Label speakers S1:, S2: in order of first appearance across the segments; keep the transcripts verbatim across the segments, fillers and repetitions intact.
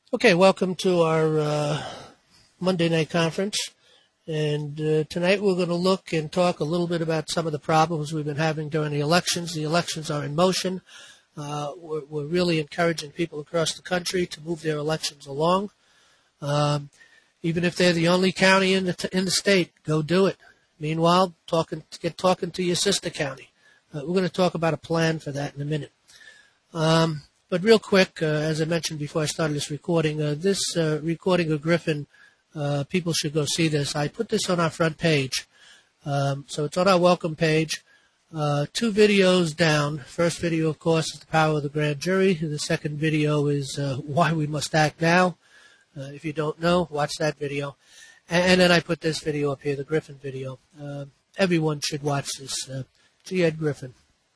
S1: Okay, welcome to our uh, Monday night conference. And uh, tonight we're going to look and talk a little bit about some of the problems we've been having during the elections. The elections are in motion. Uh, we're, we're really encouraging people across the country to move their elections along. Um, even if they're the only county in the, t- in the state, go do it. Meanwhile, talking, get talking to your sister county. Uh, we're going to talk about a plan for that in a minute. Um, But real quick, uh, as I mentioned before I started this recording, uh, this uh, recording of Griffin, uh, people should go see this. I put this on our front page. Um, so it's on our welcome page. Uh, two videos down. First video, of course, is the power of the grand jury. The second video is uh, why we must act now. Uh, if you don't know, watch that video. And, and then I put this video up here, the Griffin video. Uh, everyone should watch this. Uh, G. Ed Griffin.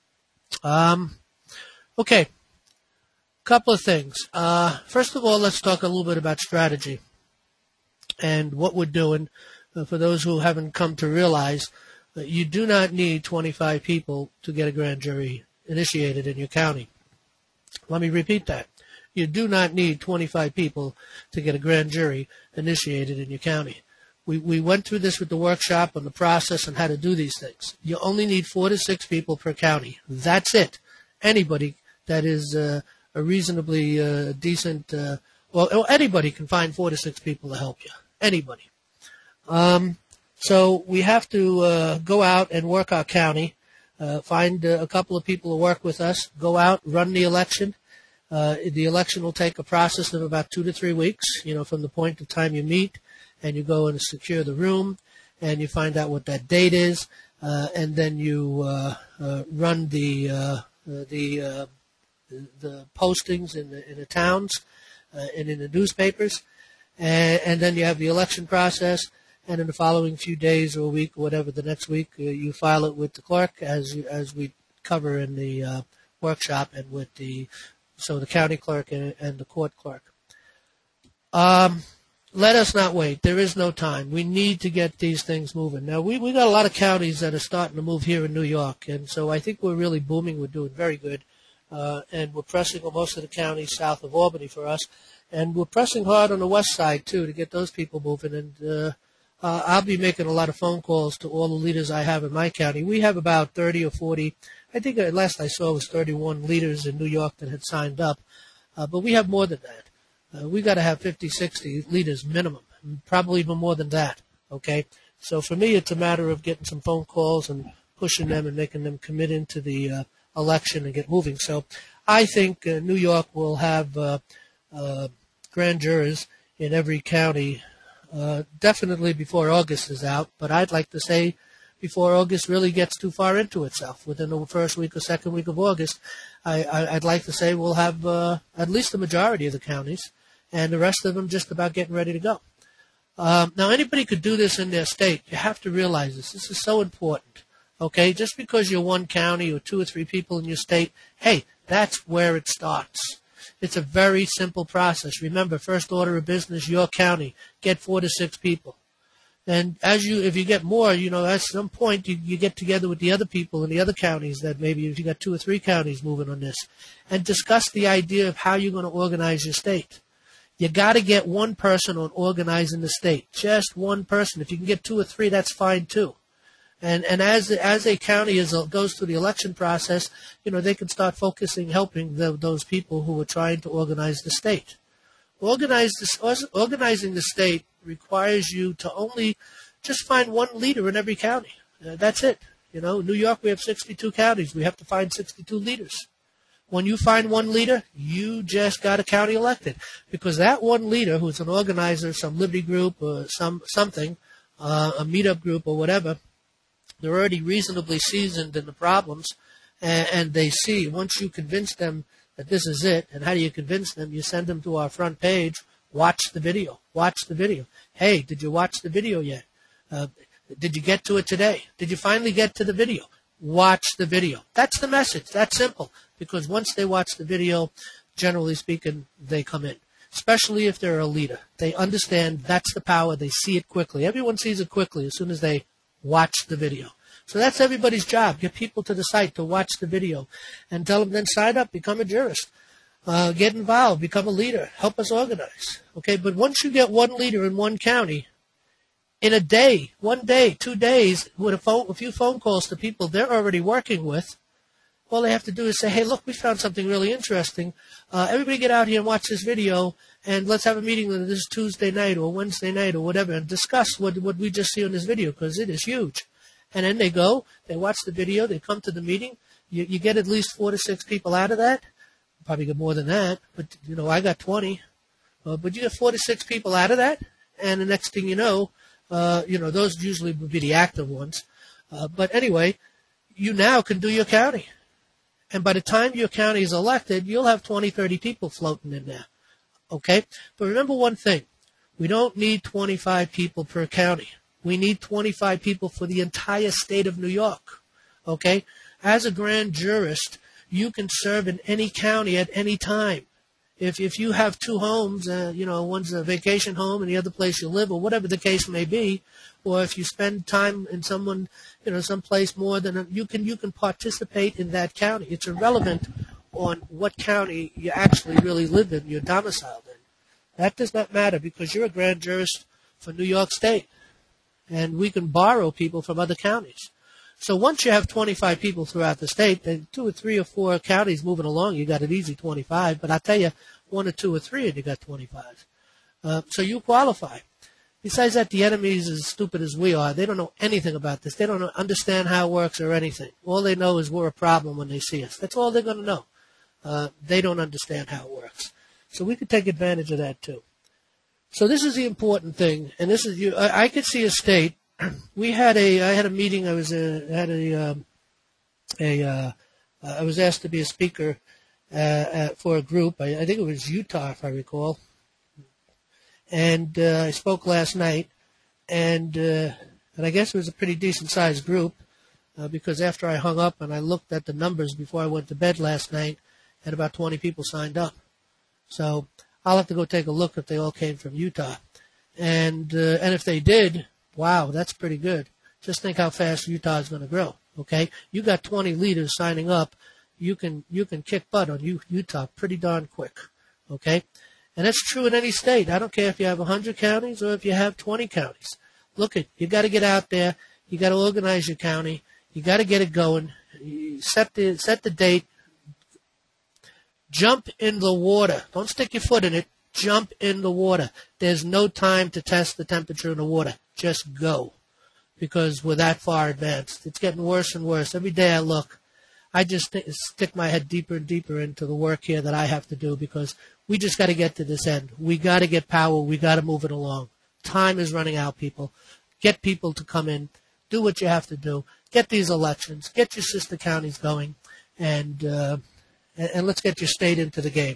S1: Um, okay. Couple of things. Uh, first of all, let's talk a little bit about strategy and what we're doing. Uh, for those who haven't come to realize that you do not need twenty-five people to get a grand jury initiated in your county. Let me repeat that. You do not need twenty-five people to get a grand jury initiated in your county. We, we went through this with the workshop on the process and how to do these things. You only need four to six people per county. That's it. Anybody that is uh, a reasonably uh, decent, uh, well, anybody can find four to six people to help you. Anybody. Um, so we have to uh, go out and work our county, uh, find uh, a couple of people to work with us, go out, run the election. Uh, the election will take a process of about two to three weeks, you know, from the point of time you meet and you go and secure the room and you find out what that date is, uh, and then you uh, uh, run the uh, uh, the uh, the postings in the, in the towns uh, and in the newspapers, and, and then you have the election process, and in the following few days or a week or whatever, the next week, uh, you file it with the clerk as you, as we cover in the uh, workshop, and with the so the county clerk and, and the court clerk. Um, let us not wait. There is no time. We need to get these things moving. Now, we we got a lot of counties that are starting to move here in New York, and so I think we're really booming. We're doing very good. Uh, and we're pressing on most of the counties south of Albany for us. And we're pressing hard on the west side, too, to get those people moving. And uh, uh, I'll be making a lot of phone calls to all the leaders I have in my county. We have about thirty or forty. I think uh, last I saw was thirty-one leaders in New York that had signed up. Uh, but we have more than that. Uh, we've got to have fifty, sixty leaders minimum, probably even more than that, okay? So for me, it's a matter of getting some phone calls and pushing them and making them commit into the uh, election and get moving. So I think uh, New York will have uh, uh, grand jurors in every county uh, definitely before August is out, but I'd like to say before August really gets too far into itself. Within the first week or second week of August, I, I, I'd like to say we'll have uh, at least the majority of the counties, and the rest of them just about getting ready to go. Um, now, anybody could do this in their state. You have to realize this. This is so important. Okay, just because you're one county or two or three people in your state, hey, that's where it starts. It's a very simple process. Remember, first order of business, your county, get four to six people. And as you, if you get more, you know, at some point you, you get together with the other people in the other counties that maybe if you got two or three counties moving on this, and discuss the idea of how you're going to organize your state. You got to get one person on organizing the state, just one person. If you can get two or three, that's fine too. And and as as a county is, goes through the election process, you know, they can start focusing, helping the, those people who are trying to organize the state. Organize this, organizing the state requires you to only just find one leader in every county. Uh, that's it. You know, in New York we have sixty-two counties. We have to find sixty-two leaders. When you find one leader, you just got a county elected, because that one leader who's an organizer, some liberty group or some something, uh, a meetup group or whatever. They're already reasonably seasoned in the problems, and, and they see, once you convince them that this is it, and how do you convince them? You send them to our front page, watch the video, watch the video. Hey, did you watch the video yet? Uh, did you get to it today? Did you finally get to the video? Watch the video. That's the message. That's simple, because once they watch the video, generally speaking, they come in, especially if they're a leader. They understand that's the power. They see it quickly. Everyone sees it quickly as soon as they watch the video. So that's everybody's job. Get people to the site to watch the video and tell them then sign up, become a jurist. Uh, get involved, become a leader, help us organize. Okay, but once you get one leader in one county, in a day, one day, two days, with a, phone, a few phone calls to people they're already working with, all they have to do is say, hey, look, we found something really interesting. Uh, everybody get out here and watch this video, and let's have a meeting this Tuesday night or Wednesday night or whatever and discuss what, what we just see on this video, because it is huge. And then they go, they watch the video, they come to the meeting. You, you get at least four to six people out of that. Probably get more than that, but, you know, I got twenty. Uh, but you get four to six people out of that, and the next thing you know, uh, you know, those usually would be the active ones. Uh, but anyway, you now can do your county. And by the time your county is elected, you'll have twenty, thirty people floating in there. Okay? But remember one thing. We don't need twenty-five people per county. We need twenty-five people for the entire state of New York. Okay? As a grand jurist, you can serve in any county at any time. If if you have two homes, uh, you know, one's a vacation home and the other place you live, or whatever the case may be, or if you spend time in someone, you know, someplace more than a, you can you can participate in that county. It's irrelevant on what county you actually really live in, you're domiciled in. That does not matter because you're a grand jurist for New York State, and we can borrow people from other counties. So once you have twenty-five people throughout the state, then two or three or four counties moving along, you got an easy twenty-five. But I tell you, one or two or three, and you got twenty-five. Uh, so you qualify. Besides that, the enemy is as stupid as we are. They don't know anything about this. They don't understand how it works or anything. All they know is we're a problem when they see us. That's all they're going to know. Uh, they don't understand how it works. So we could take advantage of that too. So this is the important thing, and this is you. I, I could see a state. We had a. I had a meeting. I was a, had a. Um, a. Uh, I was asked to be a speaker uh, at, for a group. I, I think it was Utah, if I recall. And uh, I spoke last night, and uh, and I guess it was a pretty decent sized group uh, because after I hung up and I looked at the numbers before I went to bed last night, and about twenty people signed up. So I'll have to go take a look if they all came from Utah, and uh, and if they did. Wow, that's pretty good. Just think how fast Utah is going to grow. Okay, you got twenty leaders signing up. You can you can kick butt on Utah pretty darn quick. Okay, and that's true in any state. I don't care if you have one hundred counties or if you have twenty counties. Look, it you got to get out there. You got to organize your county. You got to get it going. You set the set the date. Jump in the water. Don't stick your foot in it. Jump in the water. There's no time to test the temperature in the water. Just go, because we're that far advanced. It's getting worse and worse. Every day I look, I just th- stick my head deeper and deeper into the work here that I have to do because we just got to get to this end. We got to get power. We got to move it along. Time is running out, people. Get people to come in. Do what you have to do. Get these elections. Get your sister counties going, and uh, and, and let's get your state into the game.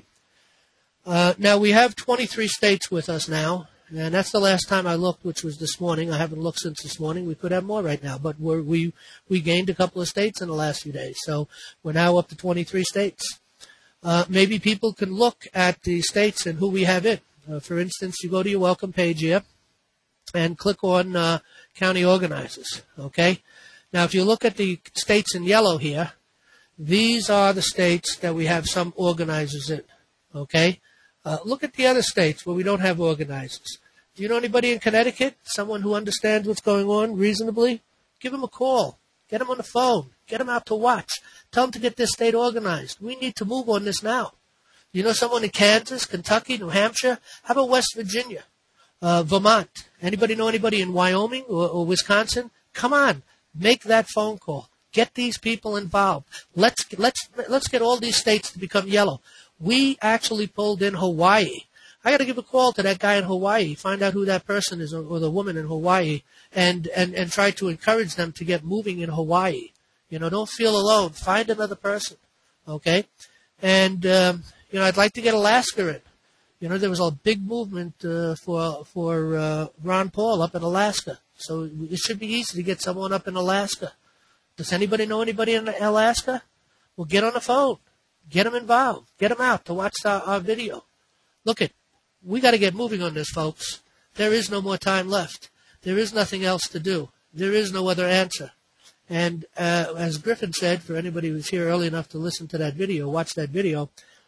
S1: Uh, now, we have twenty-three states with us now, and that's the last time I looked, which was this morning. I haven't looked since this morning. We could have more right now, but we're, we we gained a couple of states in the last few days, so we're now up to twenty-three states. Uh, maybe people can look at the states and who we have in. Uh, for instance, you go to your welcome page here and click on uh, county organizers, okay? Now, if you look at the states in yellow here, these are the states that we have some organizers in, okay? Uh, look at the other states where we don't have organizers. Do you know anybody in Connecticut, someone who understands what's going on reasonably? Give them a call. Get them on the phone. Get them out to watch. Tell them to get this state organized. We need to move on this now. You know someone in Kansas, Kentucky, New Hampshire? How about West Virginia, uh, Vermont? Anybody know anybody in Wyoming or, or Wisconsin? Come on. Make that phone call. Get these people involved. Let's let's let's get all these states to become yellow. We actually pulled in Hawaii. I got to give a call to that guy in Hawaii, find out who that person is or, or the woman in Hawaii, and, and, and try to encourage them to get moving in Hawaii. You know, don't feel alone. Find another person, okay? And, um, you know, I'd like to get Alaska in. You know, there was a big movement uh, for for uh, Ron Paul up in Alaska. So it should be easy to get someone up in Alaska. Does anybody know anybody in Alaska? Well, get on the phone. Get them involved. Get them out to watch our, our video. Look it, we got to get moving on this, folks. There is no more time left. There is nothing else to do. There is no other answer. And uh, as Griffin said, for anybody who's here early enough to listen to that video, watch that video,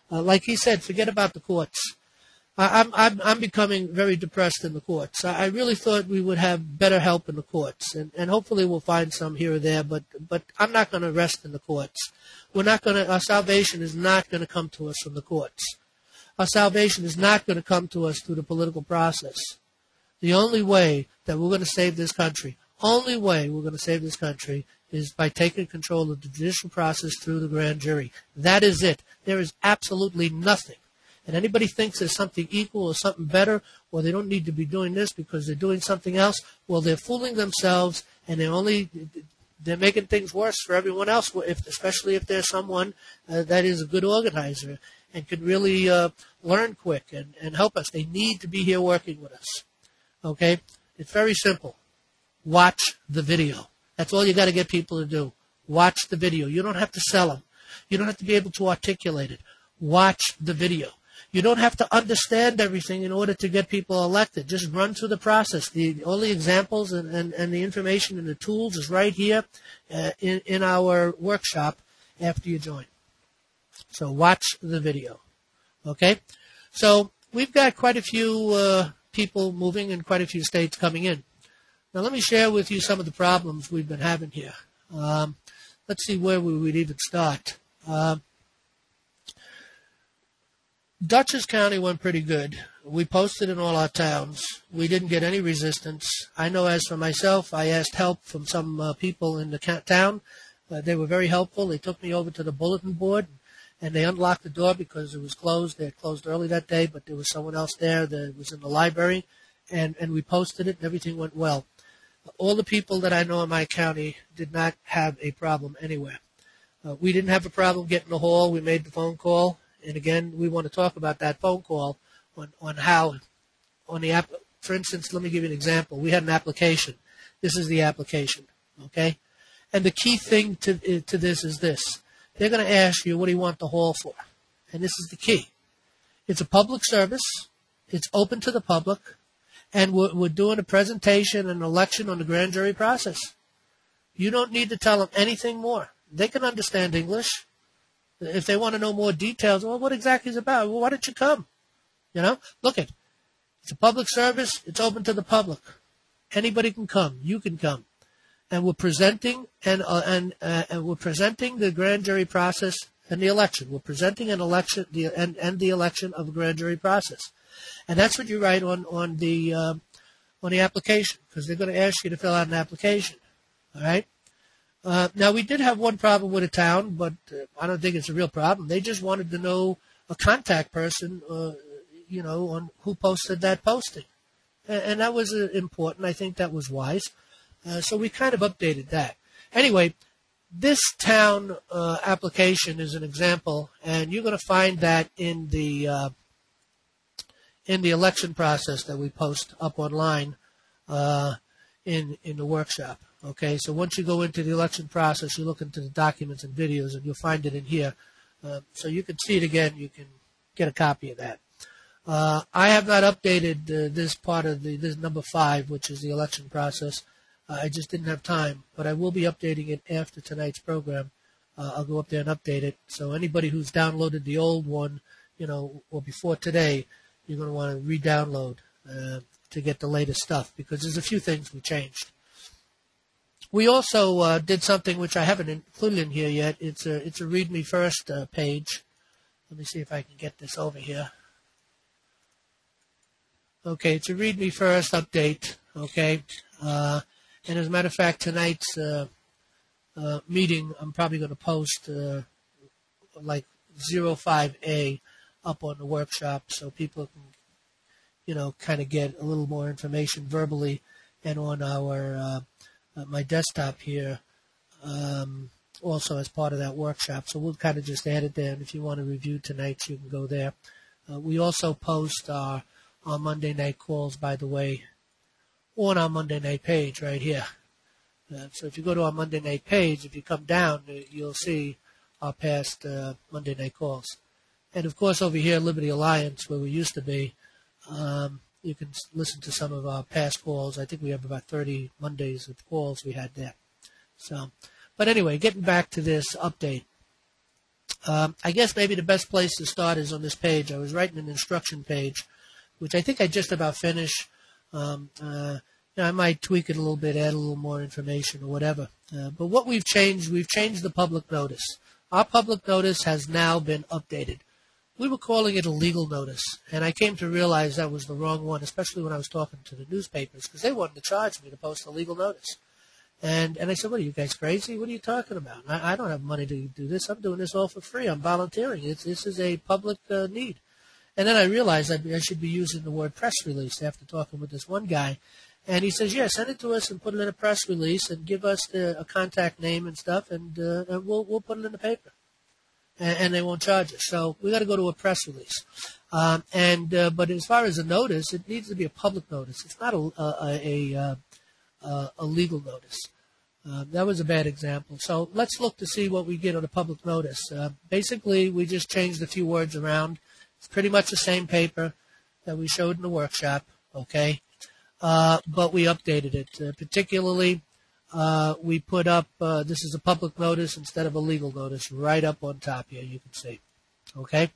S1: Uh, like he said, forget about the courts. I, I'm, I'm, I'm becoming very depressed in the courts. I, I really thought we would have better help in the courts, and, and hopefully we'll find some here or there, but, but I'm not going to rest in the courts. We're not going to, our salvation is not going to come to us from the courts. Our salvation is not going to come to us through the political process. The only way that we're going to save this country, only way we're going to save this country is by taking control of the judicial process through the grand jury. That is it. There is absolutely nothing. And anybody thinks there's something equal or something better, or they don't need to be doing this because they're doing something else, well, they're fooling themselves, and they're only they're making things worse for everyone else, if, especially if there's someone uh, that is a good organizer and can really uh, learn quick and, and help us. They need to be here working with us. Okay? It's very simple. Watch the video. That's all you got to get people to do. Watch the video. You don't have to sell them. You don't have to be able to articulate it. Watch the video. You don't have to understand everything in order to get people elected. Just run through the process. The, all the examples and, and, and the information and the tools is right here uh, in, in our workshop after you join. So watch the video. Okay? So we've got quite a few uh, people moving and quite a few states coming in. Now let me share with you some of the problems we've been having here. Um, let's see where we would even start. Um, Dutchess County went pretty good. We posted in all our towns. We didn't get any resistance. I know as for myself, I asked help from some uh, people in the town. Uh, they were very helpful. They took me over to the bulletin board, and they unlocked the door because it was closed. They had closed early that day, but there was someone else there that was in the library, and, and we posted it, and everything went well. All the people that I know in my county did not have a problem anywhere. Uh, we didn't have a problem getting the hall. We made the phone call. And again, we want to talk about that phone call on, on how, on the app. For instance, let me give you an example. We had an application. This is the application, okay? And the key thing to to this is this. They're going to ask you, what do you want the hall for? And this is the key. It's a public service. It's open to the public. And we're, we're doing a presentation and election on the grand jury process. You don't need to tell them anything more. They can understand English. If they want to know more details, well, what exactly is it about? Well, why don't you come? You know, look it. It's a public service. It's open to the public. Anybody can come. You can come, and we're presenting and uh, and uh, and we're presenting the grand jury process and the election. We're presenting an election the and and the election of a grand jury process, and that's what you write on on the uh, on the application, because they're going to ask you to fill out an application. All right. Uh, now, we did have one problem with a town, but uh, I don't think it's a real problem. They just wanted to know a contact person, uh, you know, on who posted that posting. And, and that was uh, important. I think that was wise. Uh, so we kind of updated that. Anyway, this town uh, application is an example, and you're going to find that in the uh, in the election process that we post up online uh, in in the workshop. Okay, so once you go into the election process, you look into the documents and videos, and you'll find it in here. Uh, so you can see it again. You can get a copy of that. Uh, I have not updated uh, this part of the this number five, which is the election process. Uh, I just didn't have time, but I will be updating it after tonight's program. Uh, I'll go up there and update it. So anybody who's downloaded the old one, you know, or before today, you're going to want to re-download uh, to get the latest stuff, because there's a few things we changed. We also uh, did something which I haven't included in here yet. It's a it's a Read Me First uh, page. Let me see if I can get this over here. Okay, it's a Read Me First update. Okay, uh, and as a matter of fact, tonight's uh, uh, meeting, I'm probably going to post uh, like zero five A up on the workshop, so people can, you know, kind of get a little more information verbally and on our. Uh, Uh, my desktop here um, also as part of that workshop. So we'll kind of just add it there. And if you want to review tonight, you can go there. Uh, we also post our, our Monday night calls, by the way, on our Monday night page right here. Uh, so if you go to our Monday night page, if you come down, uh, you'll see our past uh, Monday night calls. And, of course, over here, Liberty Alliance, where we used to be, um, you can listen to some of our past calls. I think we have about thirty Mondays of calls we had there. So, but anyway, getting back to this update. Um, I guess maybe the best place to start is on this page. I was writing an instruction page, which I think I just about finished. Um, uh, you know, I might tweak it a little bit, add a little more information or whatever. Uh, but what we've changed, we've changed the public notice. Our public notice has now been updated. We were calling it a legal notice, and I came to realize that was the wrong one, especially when I was talking to the newspapers, because they wanted to charge me to post a legal notice. And and I said, what are you guys crazy? What are you talking about? I, I don't have money to do this. I'm doing this all for free. I'm volunteering. It's, this is a public uh, need. And then I realized I, I should be using the word press release after talking with this one guy. And he says, yeah, send it to us and put it in a press release and give us the, a contact name and stuff, and, uh, and we'll we'll put it in the paper. And, and they won't charge us. So we got to go to a press release. Um, and uh, but as far as a notice, it needs to be a public notice. It's not a a, a, a, a, a legal notice. Uh, that was a bad example. So let's look to see what we get on a public notice. Uh, basically, we just changed a few words around. It's pretty much the same paper that we showed in the workshop, okay? Uh, but we updated it. Uh, particularly, uh, we put up, uh, this is a public notice instead of a legal notice, right up on top here, you can see, okay?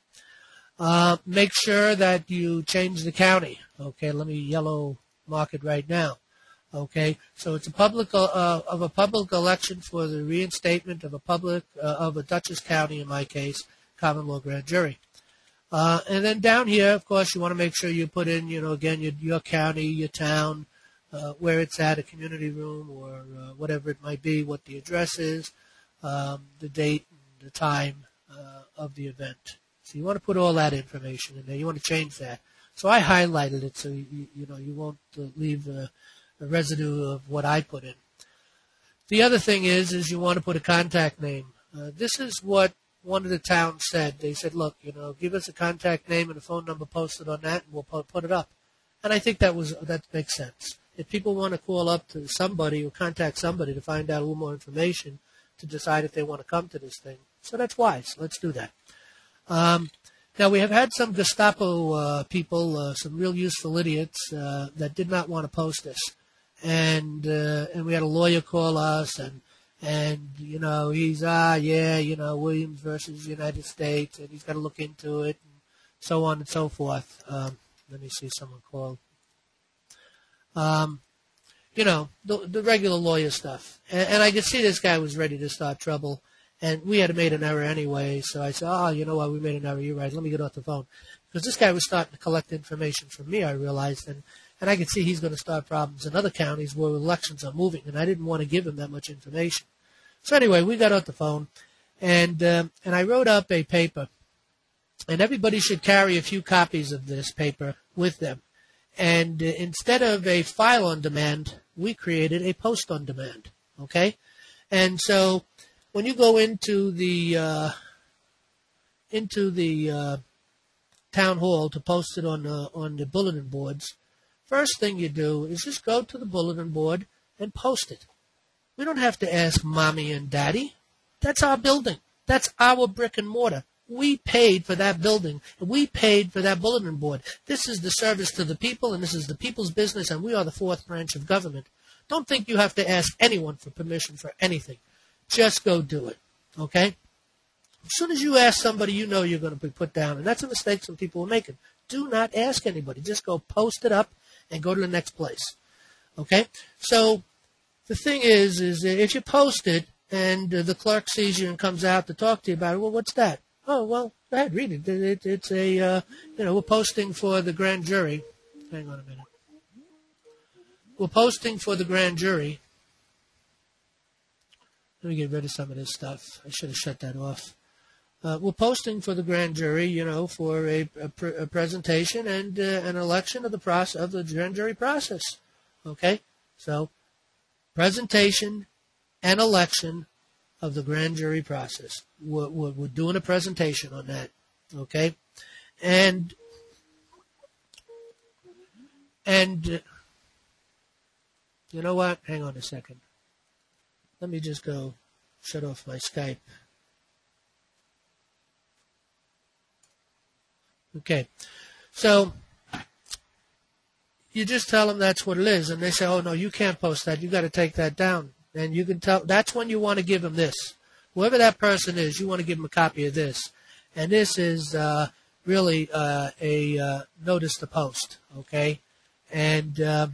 S1: Uh, make sure that you change the county, okay? Let me yellow mark it right now. Okay, so it's a public uh, of a public election for the reinstatement of a public uh, of a Dutchess County, in my case, common law grand jury. Uh, and then down here, of course, you want to make sure you put in, you know, again, your, your county, your town, uh, where it's at, a community room or uh, whatever it might be, what the address is, um, the date, and the time uh, of the event. So you want to put all that information in there. You want to change that. So I highlighted it so you, you know you won't uh, leave. Uh, the residue of what I put in. The other thing is, is you want to put a contact name. Uh, this is what one of the towns said. They said, look, you know, give us a contact name and a phone number posted on that, and we'll put, put it up. And I think that was that makes sense. If people want to call up to somebody or contact somebody to find out a little more information to decide if they want to come to this thing. So that's wise. Let's do that. Um, now, we have had some Gestapo uh, people, uh, some real useful idiots uh, that did not want to post this. And uh, and we had a lawyer call us, and and you know he's ah yeah you know Williams versus United States, and he's got to look into it, and so on and so forth. Um, let me see, someone called. Um, you know the the regular lawyer stuff, and, and I could see this guy was ready to start trouble, and we had made an error anyway. So I said, oh, you know what, we made an error. You're right. Let me get off the phone, because this guy was starting to collect information from me. I realized, and. And I could see he's going to start problems in other counties where elections are moving, and I didn't want to give him that much information. So anyway, we got off the phone, and um, and I wrote up a paper, and everybody should carry a few copies of this paper with them. And uh, instead of a file on demand, we created a post on demand. Okay, and so when you go into the uh, into the uh, town hall to post it on the, on the bulletin boards. First thing you do is just go to the bulletin board and post it. We don't have to ask mommy and daddy. That's our building. That's our brick and mortar. We paid for that building. We paid for that bulletin board. This is the service to the people, and this is the people's business, and we are the fourth branch of government. Don't think you have to ask anyone for permission for anything. Just go do it, okay? As soon as you ask somebody, you know you're going to be put down, and that's a mistake some people are making. Do not ask anybody. Just go post it up and go to the next place, okay? So the thing is, is if you post it and uh, the clerk sees you and comes out to talk to you about it, well, what's that? Oh, well, go ahead, read it. it, it it's a, uh, you know, we're posting for the grand jury. Hang on a minute. We're posting for the grand jury. Let me get rid of some of this stuff. I should have shut that off. Uh, we're posting for the grand jury, you know, for a, a, pr- a presentation and uh, an election of the process of the grand jury process. Okay, so presentation and election of the grand jury process. We're, we're, we're doing a presentation on that. Okay, and and uh, you know what? Hang on a second. Let me just go shut off my Skype. Okay, so you just tell them that's what it is, and they say, oh, no, you can't post that. You've got to take that down. And you can tell, that's when you want to give them this. whoever that person is, you want to give them a copy of this. And this is uh, really uh, a uh, notice to post, okay? And uh,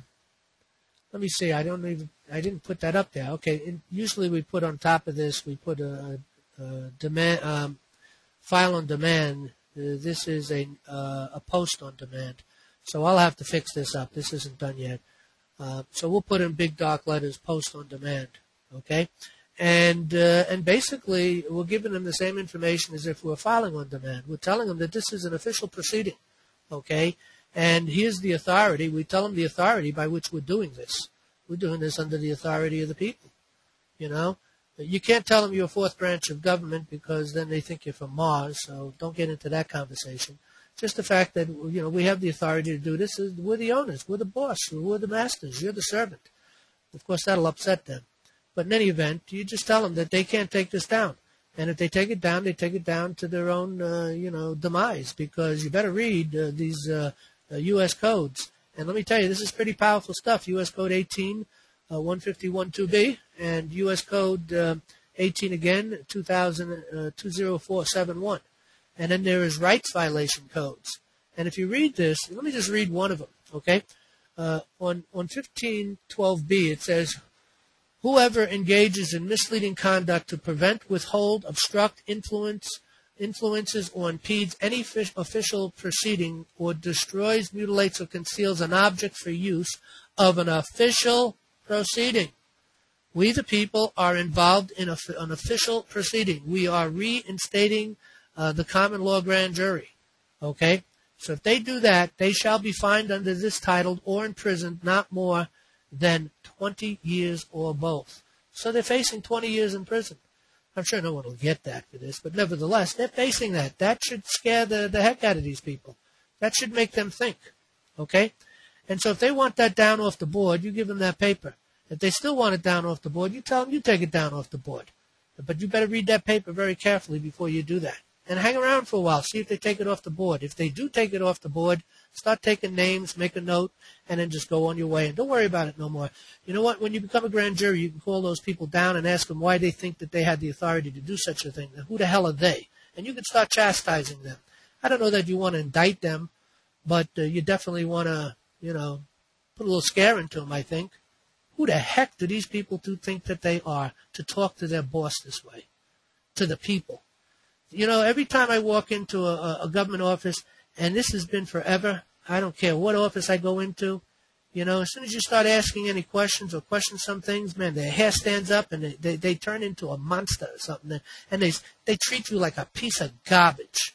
S1: let me see. I don't even. I didn't put that up there. Okay. And usually we put on top of this, we put a, a demand um, file on demand. Uh, this is a uh, a post on demand. So I'll have to fix this up. This isn't done yet. Uh, so we'll put in big dark letters, post on demand. Okay. And uh, and basically we're giving them the same information as if we were filing on demand. We're telling them that this is an official proceeding. Okay. And here's the authority. We tell them the authority by which we're doing this. We're doing this under the authority of the people, you know. You can't tell them you're a fourth branch of government because then they think you're from Mars, so don't get into that conversation. Just the fact that, you know, we have the authority to do this. We're the owners. We're the boss. We're the masters. You're the servant. Of course, that'll upset them. But in any event, you just tell them that they can't take this down. And if they take it down, they take it down to their own, uh, you know, demise, because you better read uh, these uh, uh, U S codes. And let me tell you, this is pretty powerful stuff. U S Code eighteen, uh, one fifty-one two B, and U S Code uh, eighteen again, two thousand, uh, two oh four seven one. And then there is rights violation codes. And if you read this, let me just read one of them, okay? Uh, on, on fifteen twelve B, it says, whoever engages in misleading conduct to prevent, withhold, obstruct, influence, influences or impedes any official proceeding or destroys, mutilates, or conceals an object for use of an official proceeding. We, the people, are involved in a, an official proceeding. We are reinstating uh, the common law grand jury. Okay? So if they do that, they shall be fined under this title or imprisoned not more than twenty years or both. So they're facing twenty years in prison. I'm sure no one will get that for this, but nevertheless, they're facing that. That should scare the, the heck out of these people. That should make them think, okay? And so if they want that down off the board, you give them that paper. If they still want it down off the board, you tell them you take it down off the board. But you better read that paper very carefully before you do that. And hang around for a while, see if they take it off the board. If they do take it off the board, start taking names, make a note, and then just go on your way. And don't worry about it no more. You know what? When you become a grand jury, you can call those people down and ask them why they think that they had the authority to do such a thing. And who the hell are they? And you can start chastising them. I don't know that you want to indict them, but uh, you definitely want to, you know, put a little scare into them, I think. Who the heck do these people do think that they are to talk to their boss this way, to the people? You know, every time I walk into a, a government office, and this has been forever, I don't care what office I go into, you know, as soon as you start asking any questions or question some things, man, their hair stands up and they, they, they turn into a monster or something. And they, they treat you like a piece of garbage.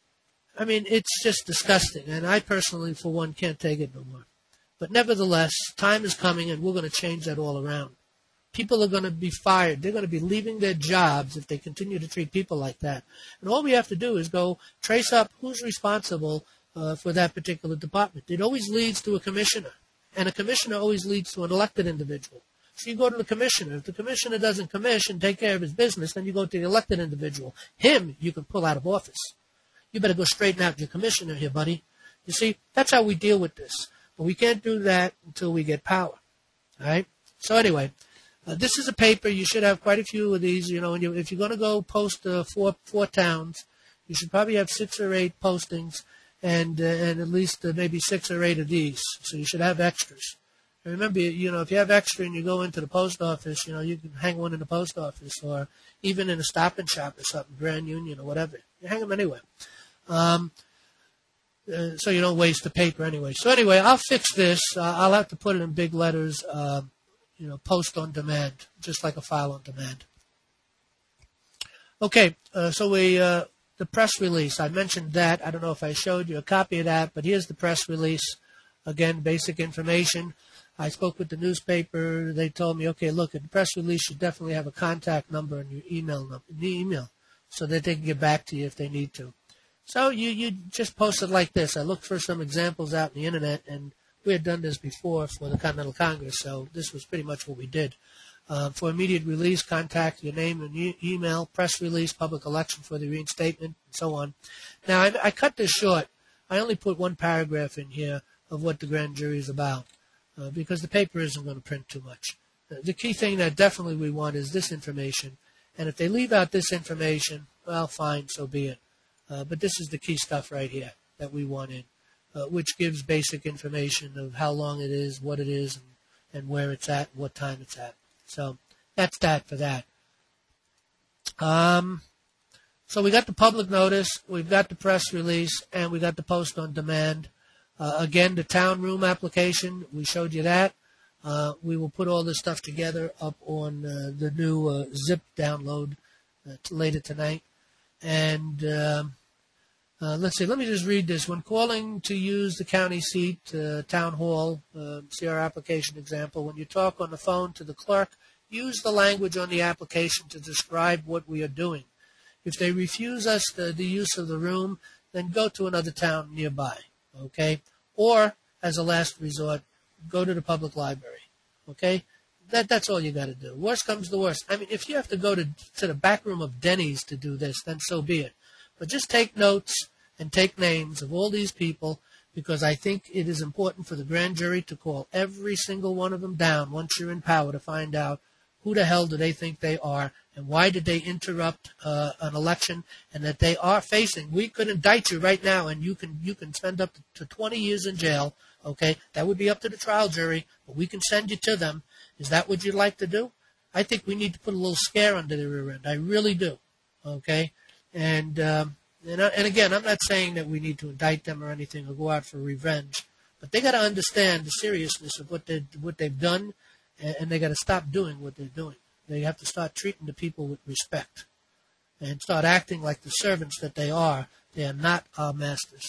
S1: I mean, it's just disgusting. And I personally, for one, can't take it no more. But nevertheless, time is coming and we're going to change that all around. People are going to be fired. They're going to be leaving their jobs if they continue to treat people like that. And all we have to do is go trace up who's responsible uh, for that particular department. It always leads to a commissioner. And a commissioner always leads to an elected individual. So you go to the commissioner. If the commissioner doesn't commission, take care of his business, then you go to the elected individual. Him, you can pull out of office. You better go straighten out your commissioner here, buddy. You see, that's how we deal with this. But we can't do that until we get power. All right? So anyway, uh, this is a paper. You should have quite a few of these. You know, and you, if you're going to go post uh, four, four towns, you should probably have six or eight postings. And, uh, and at least uh, maybe six or eight of these. So you should have extras. And remember, you know, if you have extra and you go into the post office, you know, you can hang one in the post office or even in a Stop and Shop or something, Grand Union or whatever. You hang them anywhere. Um, uh, so you don't waste the paper anyway. So anyway, I'll fix this. Uh, I'll have to put it in big letters, uh, you know, post on demand, just like a file on demand. Okay, uh, so we... Uh, The press release, I mentioned that. I don't know if I showed you a copy of that, but here's the press release. Again, basic information. I spoke with the newspaper. They told me, okay, look, the press release should definitely have a contact number in your email, number, in the email so that they can get back to you if they need to. So you, you just post it like this. I looked for some examples out on the Internet, and we had done this before for the Continental Congress, so this was pretty much what we did. Uh, for immediate release, contact your name and e- email, press release, public election for the reinstatement, and so on. Now, I, I cut this short. I only put one paragraph in here of what the grand jury is about uh, because the paper isn't going to print too much. Uh, the key thing that definitely we want is this information, And if they leave out this information, well, fine, so be it. Uh, but this is the key stuff right here that we want in, uh, which gives basic information of how long it is, what it is, and, and where it's at, what time it's at. So that's that for that. Um, so we got the public notice, we've got the press release, and we got the post on demand. Uh, again, the town room application, we showed you that. Uh, we will put all this stuff together up on uh, the new uh, zip download uh, t- later tonight. And uh, uh, let's see, let me just read this. When calling to use the county seat, uh, town hall, uh, see our application example, when you talk on the phone to the clerk, use the language on the application to describe what we are doing. If they refuse us the, the use of the room, then go to another town nearby, okay? Or, as a last resort, go to the public library, okay? That That's all you got to do. Worst comes to worst. I mean, if you have to go to, to the back room of Denny's to do this, then so be it. But just take notes and take names of all these people, because I think it is important for the grand jury to call every single one of them down once you're in power to find out who the hell do they think they are, and why did they interrupt uh, an election, and that they are facing. We could indict you right now, and you can you can spend up to twenty years in jail. Okay, that would be up to the trial jury, but we can send you to them. Is that what you'd like to do? I think we need to put a little scare under the rear end. I really do. Okay, and um, and, I, and again, I'm not saying that we need to indict them or anything or go out for revenge, but they got to understand the seriousness of what they what they've done. And they got to stop doing what they're doing. They have to start treating the people with respect and start acting like the servants that they are. They are not our masters.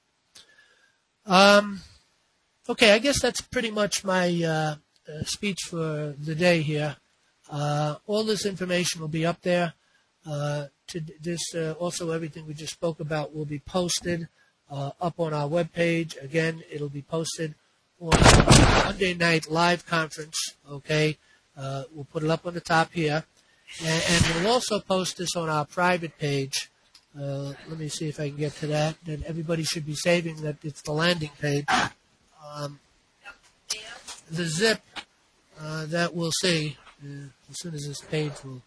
S1: Um, okay, I guess that's pretty much my uh, uh, speech for the day here. Uh, all this information will be up there. Uh, to this, uh, also everything we just spoke about will be posted uh, up on our webpage. Again, it'll be posted on a Monday night live conference, okay? Uh, we'll put it up on the top here. And, and we'll also post this on our private page. Uh, let me see if I can get to that. That everybody should be saving that it's the landing page. Um, the zip uh, that we'll see uh, as soon as this page will.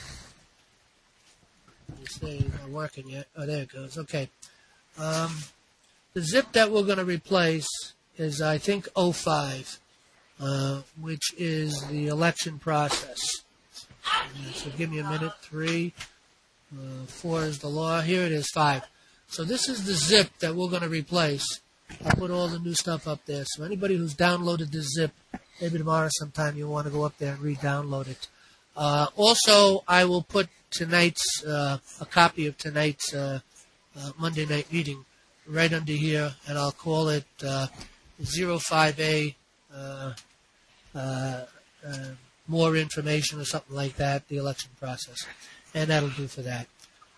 S1: Let me see, it's not working yet. Oh, there it goes. Okay. Um, the zip that we're going to replace is, I think, oh five, uh, which is the election process. Uh, so give me a minute. Three, uh, four is the law. Here it is, five. So this is the zip that we're going to replace. I'll put all the new stuff up there. So anybody who's downloaded this zip, maybe tomorrow sometime you'll want to go up there and re-download it. Uh, also, I will put tonight's, uh, a copy of tonight's uh, uh, Monday night meeting right under here, and I'll call it uh, zero five A, uh, uh, uh, more information or something like that, the election process. And that'll do for that.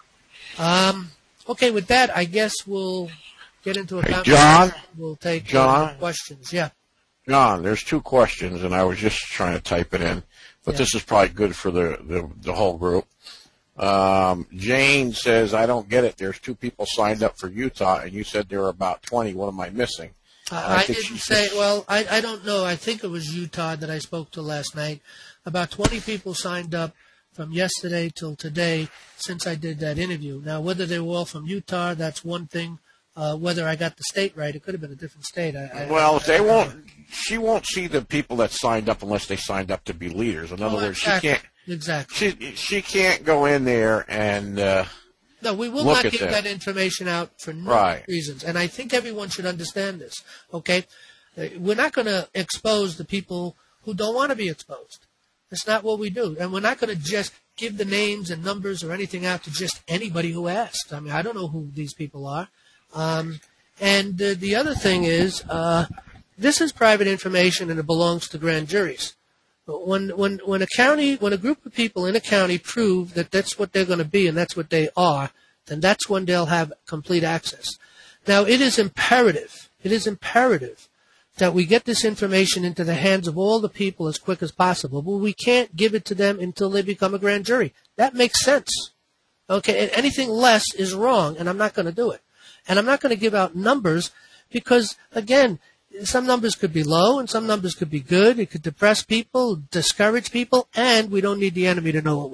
S1: Um, okay, with that, I guess we'll get into a conversation.
S2: John?
S1: We'll take
S2: John?
S1: Uh, questions. Yeah.
S2: John, there's two questions, and I was just trying to type it in, but
S1: yeah.
S2: This is probably good for the, the, the whole group. Um, Jane says, I don't get it. There's two people signed up for Utah, and you said there were about twenty. What am I missing?
S1: Uh, I, I didn't say, well, I, I don't know. I think it was Utah that I spoke to last night. About twenty people signed up from yesterday till today since I did that interview. Now, whether they were all from Utah, that's one thing. Uh, whether I got the state right, it could have been a different state. I, I,
S2: well,
S1: I,
S2: they
S1: I,
S2: won't. She won't see the people that signed up unless they signed up to be leaders. In other
S1: oh,
S2: words,
S1: exactly,
S2: she can't.
S1: Exactly.
S2: She she can't go in there and. Uh,
S1: No, we will
S2: Look
S1: not
S2: at
S1: give
S2: that.
S1: that information out for no
S2: Right.
S1: reasons. And I think everyone should understand this, okay? Uh, We're not going to expose the people who don't want to be exposed. That's not what we do. And we're not going to just give the names and numbers or anything out to just anybody who asks. I mean, I don't know who these people are. Um, and uh, the other thing is, uh, this is private information and it belongs to grand juries. When when when a county, when a group of people in a county prove that that's what they're going to be and that's what they are, then that's when they'll have complete access. Now, it is imperative, it is imperative that we get this information into the hands of all the people as quick as possible, but we can't give it to them until they become a grand jury. That makes sense. Okay, and anything less is wrong, and I'm not going to do it. And I'm not going to give out numbers because, again, some numbers could be low and some numbers could be good. It could depress people, discourage people, and we don't need the enemy to know what we're doing.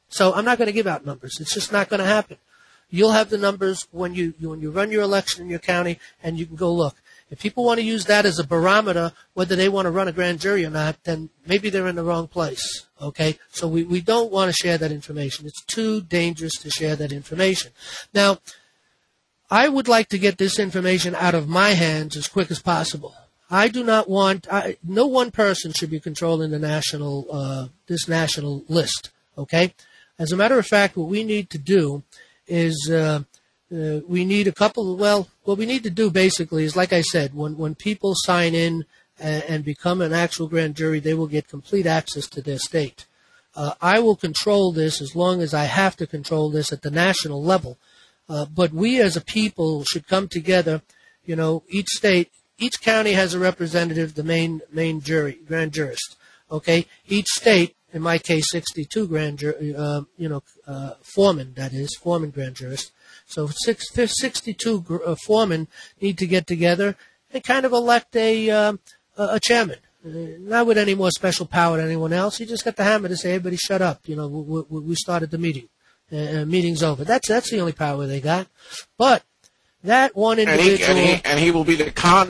S1: So I'm not going to give out numbers. It's just not going to happen. You'll have the numbers when you, when you run your election in your county, and you can go look. If people want to use that as a barometer, whether they want to run a grand jury or not, then maybe they're in the wrong place, okay? So we, we don't want to share that information. It's too dangerous to share that information. Now, I would like to get this information out of my hands as quick as possible. I do not want, I, no one person should be controlling the national, uh, this national list, okay? As a matter of fact, what we need to do is, uh, Uh, we need a couple, well, what we need to do basically is, like I said, when, when people sign in and, and become an actual grand jury, they will get complete access to their state. Uh, I will control this as long as I have to control this at the national level. Uh, but we as a people should come together, you know, each state, each county has a representative, the main, main jury, grand jurist, okay? Each state, in my case, sixty-two grand jury, uh, you know, uh, foreman, that is, foreman grand jurist. So six, sixty-two uh, foremen need to get together and kind of elect a uh, a chairman. Uh, not with any more special power than anyone else. You just got the hammer to say, everybody shut up. You know, we, we, we started the meeting. Uh, meeting's over. That's that's the only power they got. But that one individual...
S2: And he, and he, and he will be the con...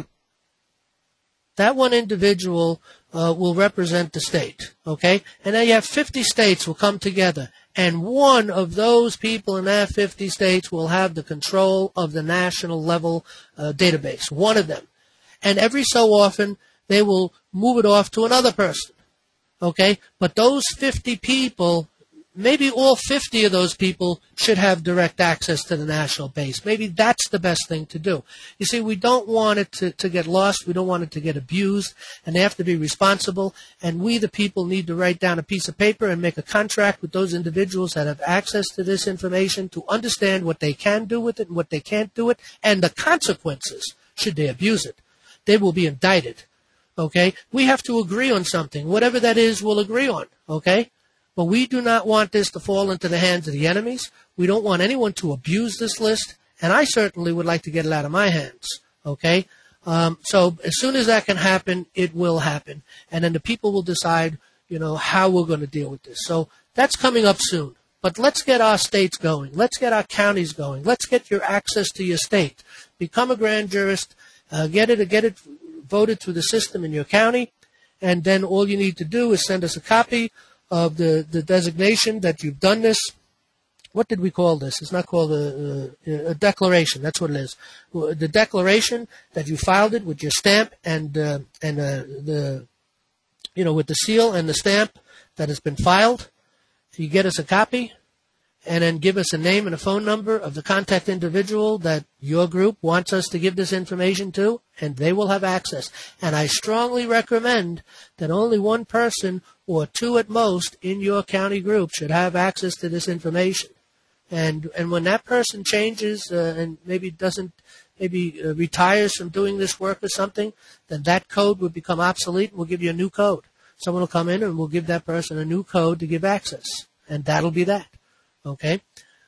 S1: That one individual uh, will represent the state, okay? And now you have fifty states will come together. And one of those people in that fifty states will have the control of the national level uh, database, one of them. And every so often, they will move it off to another person, okay? But those fifty people, maybe all fifty of those people should have direct access to the national base. Maybe that's the best thing to do. You see, we don't want it to, to get lost. We don't want it to get abused. And they have to be responsible. And we, the people, need to write down a piece of paper and make a contract with those individuals that have access to this information to understand what they can do with it and what they can't do it, and the consequences should they abuse it. They will be indicted, okay? We have to agree on something. Whatever that is, we'll agree on, okay? But we do not want this to fall into the hands of the enemies. We don't want anyone to abuse this list, and I certainly would like to get it out of my hands, okay? Um, so as soon as that can happen, it will happen. And then the people will decide, you know, how we're going to deal with this. So that's coming up soon. But let's get our states going. Let's get our counties going. Let's get your access to your state. Become a grand jurist. Uh, get it, get it voted through the system in your county. And then all you need to do is send us a copy of the, the designation that you've done this. What did we call this? It's not called a, a, a declaration. That's what it is. The declaration that you filed it with your stamp and uh, and uh, the, you know, with the seal and the stamp that has been filed. You get us a copy, and then give us a name and a phone number of the contact individual that your group wants us to give this information to, and they will have access. And I strongly recommend that only one person or two at most in your county group should have access to this information. And and when that person changes uh, and maybe doesn't, maybe uh, retires from doing this work or something, then that code would become obsolete, and we'll give you a new code. Someone will come in and we'll give that person a new code to give access. And that'll be that. Okay?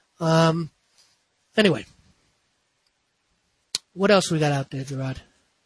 S1: Um, anyway. What else we got out there, Gerard?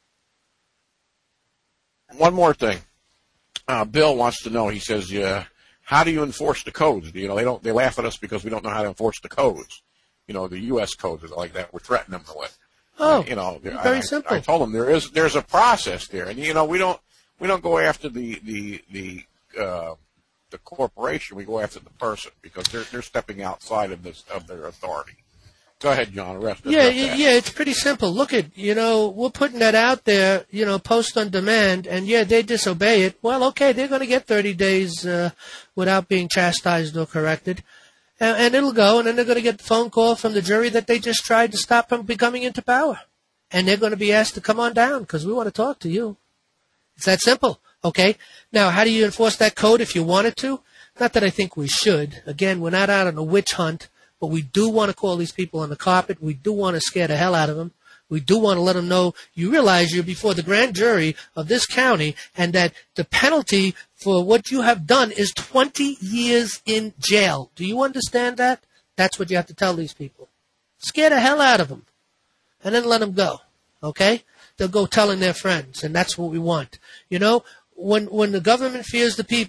S2: One more thing. Uh, Bill wants to know, he says, uh, how do you enforce the codes? You know, they don't, they laugh at us because we don't know how to enforce the codes. You know, the U S codes like that. We're threatening them with.
S1: Oh,
S2: uh, you know,
S1: very
S2: I,
S1: simple.
S2: I told them there is, there's a process there. And, you know, we don't, we don't go after the, the, the, uh, the corporation. We go after the person because they're, they're stepping outside of this, of their authority. Go ahead, John. Rest
S1: yeah, yeah, yeah, it's pretty simple. Look at, you know, we're putting that out there, you know, post on demand, and yeah, they disobey it. Well, okay, they're going to get thirty days uh, without being chastised or corrected, and, and it'll go, and then they're going to get the phone call from the jury that they just tried to stop from becoming into power, and they're going to be asked to come on down because we want to talk to you. It's that simple, okay? Now, how do you enforce that code if you wanted to? Not that I think we should. Again, we're not out on a witch hunt. But we do want to call these people on the carpet. We do want to scare the hell out of them. We do want to let them know you realize you're before the grand jury of this county and that the penalty for what you have done is twenty years in jail. Do you understand that? That's what you have to tell these people. Scare the hell out of them and then let them go, okay? They'll go telling their friends, and that's what we want. You know, when when the government fears the people,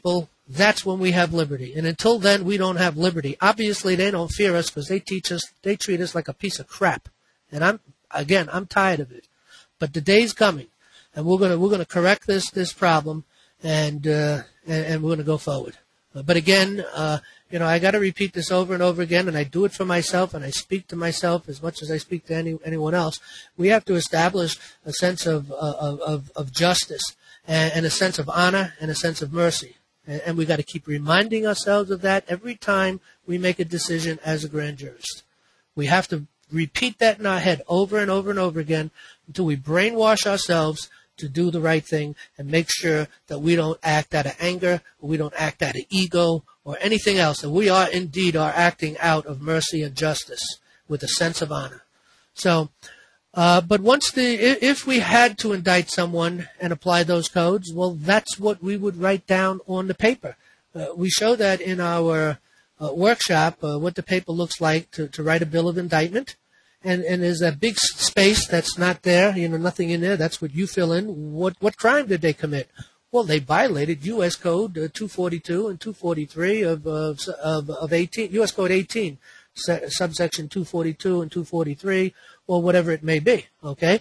S1: that's when we have liberty. And until then, we don't have liberty. Obviously, they don't fear us because they teach us, they treat us like a piece of crap. And I'm, again, I'm tired of it. But the day's coming, and we're gonna we're gonna correct this this problem, and uh, and, and we're gonna go forward. Uh, but again, uh, you know, I got to repeat this over and over again, and I do it for myself, and I speak to myself as much as I speak to any anyone else. We have to establish a sense of of of, of justice and, and a sense of honor and a sense of mercy, and, and we got to keep reminding ourselves of that every time we make a decision as a grand jurist. We have to repeat that in our head over and over and over again until we brainwash ourselves to do the right thing and make sure that we don't act out of anger, or we don't act out of ego, or anything else. And we are indeed are acting out of mercy and justice with a sense of honor. So, uh, but once the, if we had to indict someone and apply those codes, well, that's what we would write down on the paper. Uh, we show that in our uh, workshop, uh, what the paper looks like to, to write a bill of indictment. And, and there's a big space that's not there, you know, nothing in there. That's what you fill in. What what crime did they commit? Well, they violated U S Code uh, two forty-two and two forty-three of of of, of eighteen, U S Code eighteen, subsection two forty-two and two forty-three, or whatever it may be. Okay,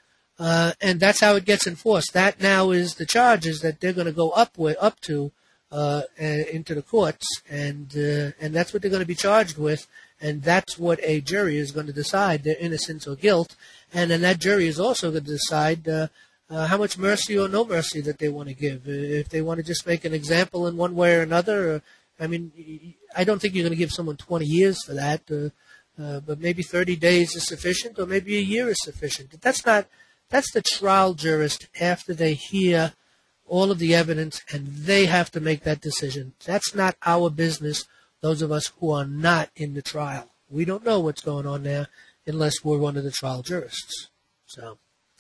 S1: uh, and that's how it gets enforced. That now is the charges that they're going to go up with, up to uh, into the courts, and uh, and that's what they're going to be charged with. And that's what a jury is going to decide, their innocence or guilt. And then that jury is also going to decide uh, uh, how much mercy or no mercy that they want to give. If they want to just make an example in one way or another, uh, I mean, I don't think you're going to give someone twenty years for that, uh, uh, but maybe thirty days is sufficient, or maybe a year is sufficient. But that's not, that's the trial jurist after they hear all of the evidence, and they have to make that decision. That's not our business. Those of us who are not in the trial. We don't know what's going on there unless we're one of the trial jurists. So,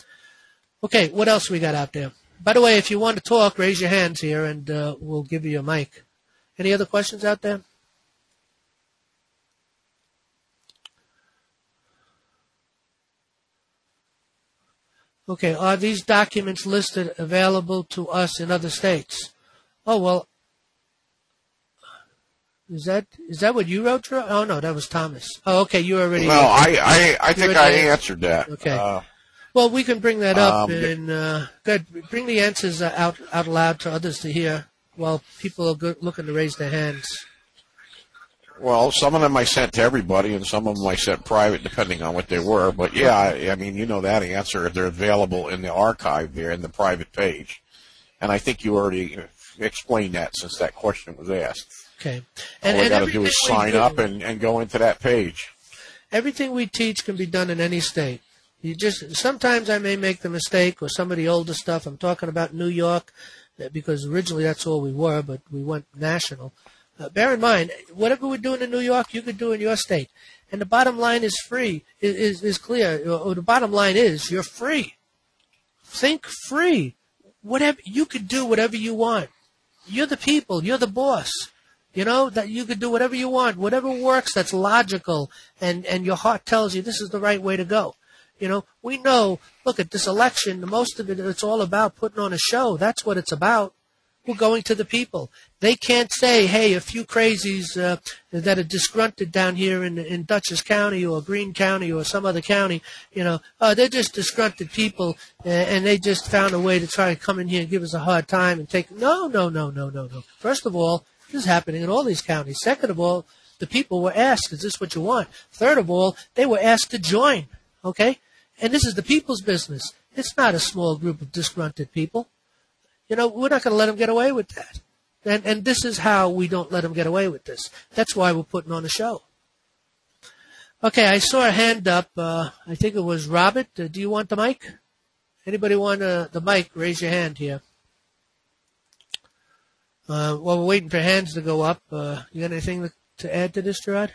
S1: okay, what else we got out there? By the way, if you want to talk, raise your hands here, and uh, we'll give you a mic. Any other questions out there? Okay, are these documents listed available to us in other states? Oh, well, Is that is that what you wrote? Oh no, that was Thomas. Oh, okay, you already.
S2: No, I I, I think I answered that.
S1: Okay.
S2: Uh,
S1: well, we can bring that up
S2: um,
S1: and uh, good. Bring the answers out out loud to others to hear while people are good, looking to raise their hands.
S2: Well, some of them I sent to everybody, and some of them I sent private, depending on what they were. But yeah, I, I mean, you know that answer. They're available in the archive there in the private page, and I think you already explained that since that question was asked.
S1: Okay.
S2: And, All I got to do is sign do, up and, and go into that page.
S1: Everything we teach can be done in any state. You just sometimes I may make the mistake, or some of the older stuff. I'm talking about New York, because originally that's all we were, but we went national. Uh, bear in mind, whatever we're doing in New York, you could do in your state. And the bottom line is free, is is clear. Or the bottom line is you're free. Think free. Whatever you could do, whatever you want. You're the people. You're the boss. You know, that you could do whatever you want, whatever works that's logical, and, and your heart tells you this is the right way to go. You know, we know, look at this election, most of it, it's all about putting on a show. That's what it's about. We're going to the people. They can't say, hey, a few crazies uh, that are disgruntled down here in, in Dutchess County or Greene County or some other county, you know, uh, they're just disgruntled people, uh, and they just found a way to try to come in here and give us a hard time and take, no, no, no, no, no, no. First of all, this is happening in all these counties. Second of all, the people were asked, is this what you want? Third of all, they were asked to join, okay? And this is the people's business. It's not a small group of disgruntled people. You know, we're not going to let them get away with that. And, and this is how we don't let them get away with this. That's why we're putting on a show. Okay, I saw a hand up. Uh, I think it was Robert. Uh, do you want the mic? Anybody want uh, the mic? Raise your hand here. Uh, while we're waiting for hands to go up, uh, you got anything to, to add to this, Gerard?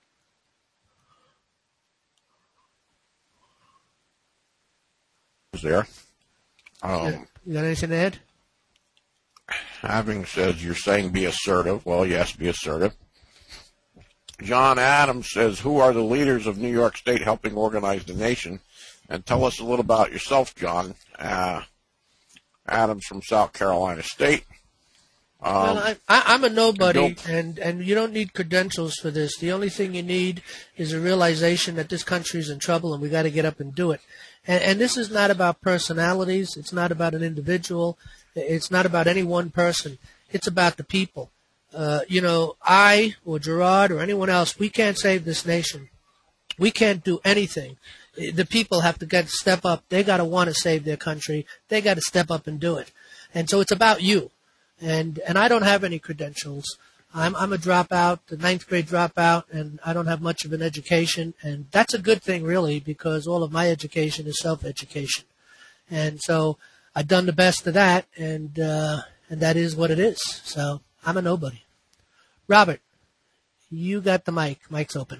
S2: Is there? Um,
S1: you got anything to add?
S2: Having said you're saying be assertive, well, yes, be assertive. John Adams says, who are the leaders of New York State helping organize the nation? And tell us a little about yourself, John. Uh, Adams from South Carolina State. Um,
S1: well, I, I, I'm a nobody,
S2: Nope.
S1: and, and you don't need credentials for this. The only thing you need is a realization that this country is in trouble and we got to get up and do it. And, and this is not about personalities. It's not about an individual. It's not about any one person. It's about the people. Uh, you know, I or Gerard or anyone else, we can't save this nation. We can't do anything. The people have to get step up. They got to want to save their country. They got to step up and do it. And so it's about you. And and I don't have any credentials. I'm I'm a dropout, a ninth grade dropout, and I don't have much of an education. And that's a good thing, really, because all of my education is self-education. And so I've done the best of that, and uh, and that is what it is. So I'm a nobody. Robert, you got the mic. Mic's open.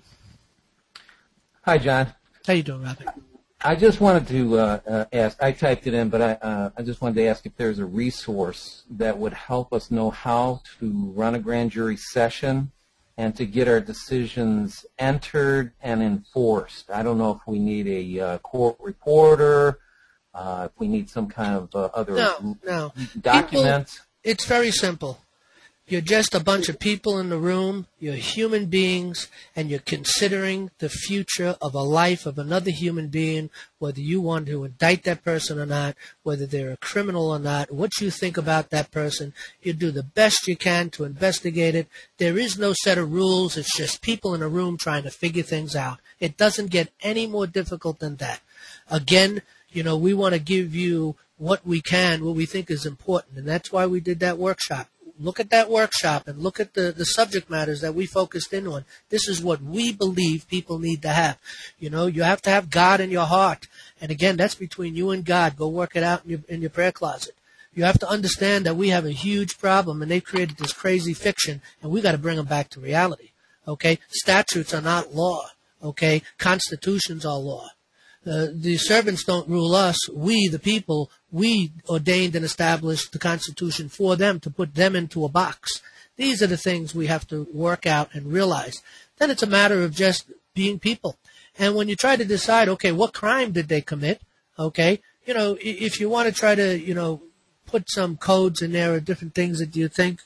S3: Hi, John.
S1: How you doing, Robert?
S3: I just wanted to uh, uh, ask, I typed it in, but I, uh, I just wanted to ask if there's a resource that would help us know how to run a grand jury session and to get our decisions entered and enforced. I don't know if we need a uh, court reporter, uh, if we need some kind of uh, other
S1: No, no.
S3: documents.
S1: People, it's very simple. You're just a bunch of people in the room. You're human beings, and you're considering the future of a life of another human being, whether you want to indict that person or not, whether they're a criminal or not, what you think about that person. You do the best you can to investigate it. There is no set of rules. It's just people in a room trying to figure things out. It doesn't get any more difficult than that. Again, you know, we want to give you what we can, what we think is important, and that's why we did that workshop. Look at that workshop and look at the, the subject matters that we focused in on. This is what we believe people need to have. You know, you have to have God in your heart. And again, that's between you and God. Go work it out in your, in your prayer closet. You have to understand that we have a huge problem, and they've created this crazy fiction, and we got to bring them back to reality. Okay? Statutes are not law. Okay? Constitutions are law. Uh, the servants don't rule us. We, the people, we ordained and established the Constitution for them to put them into a box. These are the things we have to work out and realize. Then it's a matter of just being people. And when you try to decide, okay, what crime did they commit? Okay, you know, if you want to try to, you know, put some codes in there or different things that you think,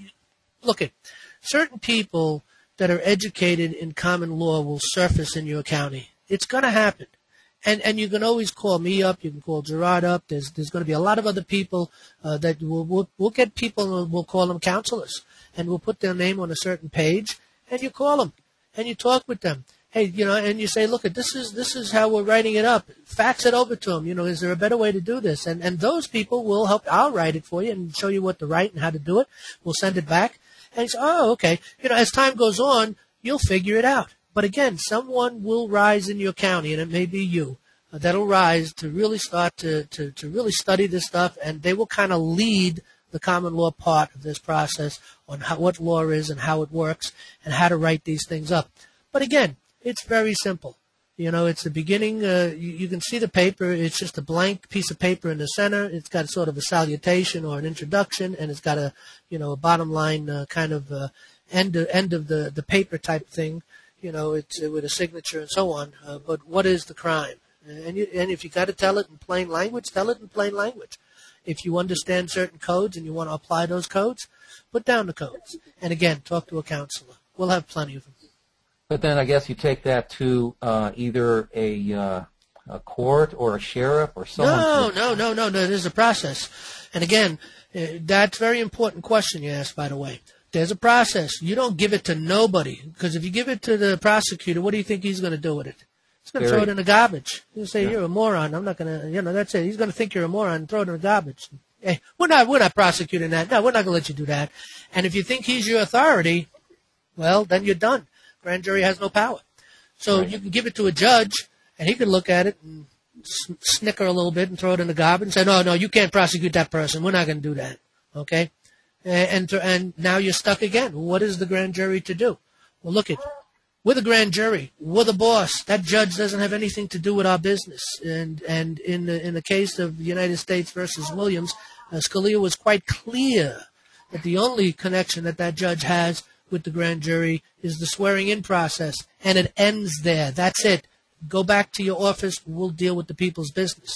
S1: look at certain people that are educated in common law will surface in your county. It's going to happen. And and you can always call me up. You can call Gerard up. There's there's going to be a lot of other people uh, that we'll, we'll we'll get people. And we'll call them counselors, and we'll put their name on a certain page. And you call them, and you talk with them. Hey, you know, and you say, look, this is this is how we're writing it up. Fax it over to them. You know, is there a better way to do this? And and those people will help. I'll write it for you and show you what to write and how to do it. We'll send it back, and you say, oh, okay. You know, as time goes on, you'll figure it out. But again, someone will rise in your county, and it may be you, uh, that'll rise to really start to, to, to really study this stuff, and they will kind of lead the common law part of this process on how, what law is and how it works and how to write these things up. But again, it's very simple. You know, it's the beginning. Uh, you, you can see the paper. It's just a blank piece of paper in the center. It's got sort of a salutation or an introduction, and it's got a, you know, a bottom line uh, kind of uh, end, of, end of the, the paper type thing. You know, it's uh, with a signature and so on. Uh, but what is the crime? And, you, and if you got to tell it in plain language, tell it in plain language. If you understand certain codes and you want to apply those codes, put down the codes. And again, talk to a counselor. We'll have plenty of them.
S3: But then I guess you take that to uh, either a, uh, a court or a sheriff or someone.
S1: No, no, no, no, no. There's a process. And again, uh, that's a very important question you asked, by the way. There's a process. You don't give it to nobody, because if you give it to the prosecutor, what do you think he's going to do with it? He's going to throw it in the garbage. He'll say, yeah. You're a moron. I'm not going to, you know, that's it. He's going to think you're a moron and throw it in the garbage. Hey, we're not, we're not prosecuting that. No, we're not going to let you do that. And if you think he's your authority, well, then you're done. Grand jury has no power. So right. You can give it to a judge, and he can look at it and snicker a little bit and throw it in the garbage and say, no, no, you can't prosecute that person. We're not going to do that. Okay? And, and and now you're stuck again. What is the grand jury to do? Well, look at, we're the grand jury. We're the boss. That judge doesn't have anything to do with our business. And and in the in the case of the United States versus Williams, uh, Scalia was quite clear that the only connection that that judge has with the grand jury is the swearing-in process, and it ends there. That's it. Go back to your office. We'll deal with the people's business.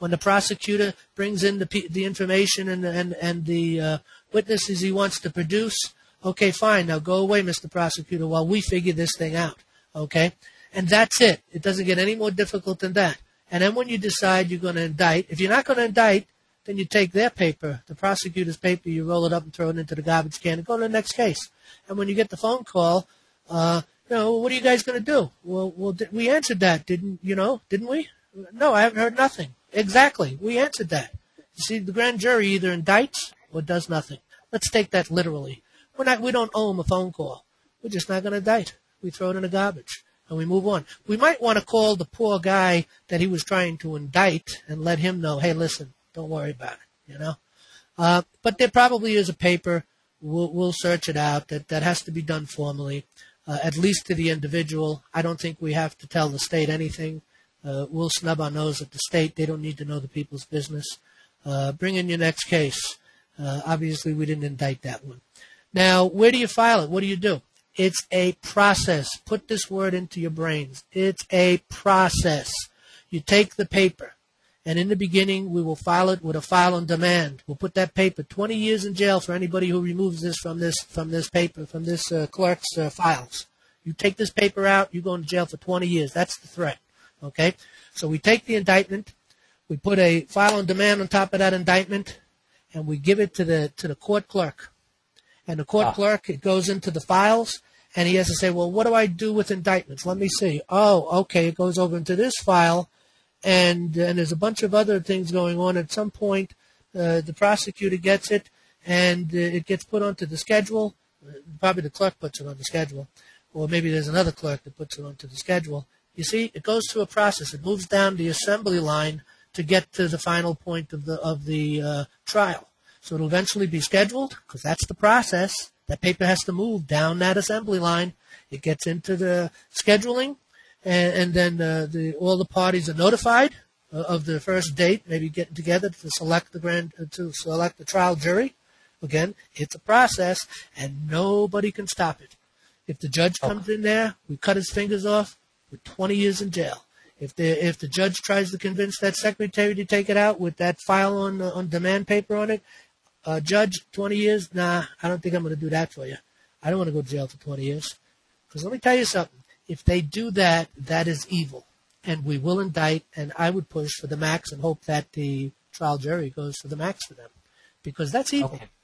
S1: When the prosecutor brings in the pe- the information and and and the uh, witnesses he wants to produce, okay, fine. Now go away, Mister Prosecutor, while we figure this thing out. Okay, and that's it. It doesn't get any more difficult than that. And then when you decide you're going to indict, if you're not going to indict, then you take their paper, the prosecutor's paper, you roll it up and throw it into the garbage can and go to the next case. And when you get the phone call, uh, you know, what are you guys going to do? Well, well, we answered that, didn't you know? Didn't we? No, I haven't heard nothing. Exactly, we answered that. You see, the grand jury either indicts or does nothing. Let's take that literally. We're not. We don't owe them a phone call. We're just not going to indict. We throw it in the garbage and we move on. We might want to call the poor guy that he was trying to indict and let him know, hey, listen, don't worry about it, you know. Uh, but there probably is a paper. We'll, we'll search it out. That, that has to be done formally, uh, at least to the individual. I don't think we have to tell the state anything. Uh, we'll snub our nose at the state. They don't need to know the people's business. Uh, bring in your next case. Uh, obviously, we didn't indict that one. Now, where do you file it? What do you do? It's a process. Put this word into your brains. It's a process. You take the paper, and in the beginning, we will file it with a file on demand. We'll put that paper twenty years in jail for anybody who removes this from this from this paper, from this uh, clerk's uh, files. You take this paper out, you go into jail for twenty years. That's the threat. Okay? So we take the indictment, we put a file on demand on top of that indictment, and we give it to the to the court clerk. And the court ah. clerk, it goes into the files, and he has to say, well, what do I do with indictments? Let me see. Oh, okay, it goes over into this file, and, and there's a bunch of other things going on. At some point, uh, the prosecutor gets it, and uh, it gets put onto the schedule. Probably the clerk puts it on the schedule, or maybe there's another clerk that puts it onto the schedule. You see, it goes through a process. It moves down the assembly line to get to the final point of the of the uh, trial. So it'll eventually be scheduled, because that's the process. That paper has to move down that assembly line. It gets into the scheduling, and, and then uh, the, all the parties are notified uh, of the first date, maybe getting together to select the grand uh, to select the trial jury. Again, it's a process, and nobody can stop it. If the judge comes in there, we cut his fingers off, we're twenty years in jail. If the if the judge tries to convince that secretary to take it out with that file on uh, on demand paper on it, Uh, judge, twenty years? Nah, I don't think I'm going to do that for you. I don't want to go to jail for twenty years. Because let me tell you something. If they do that, that is evil. And we will indict, and I would push for the max and hope that the trial jury goes for the max for them. Because that's evil.
S3: Okay,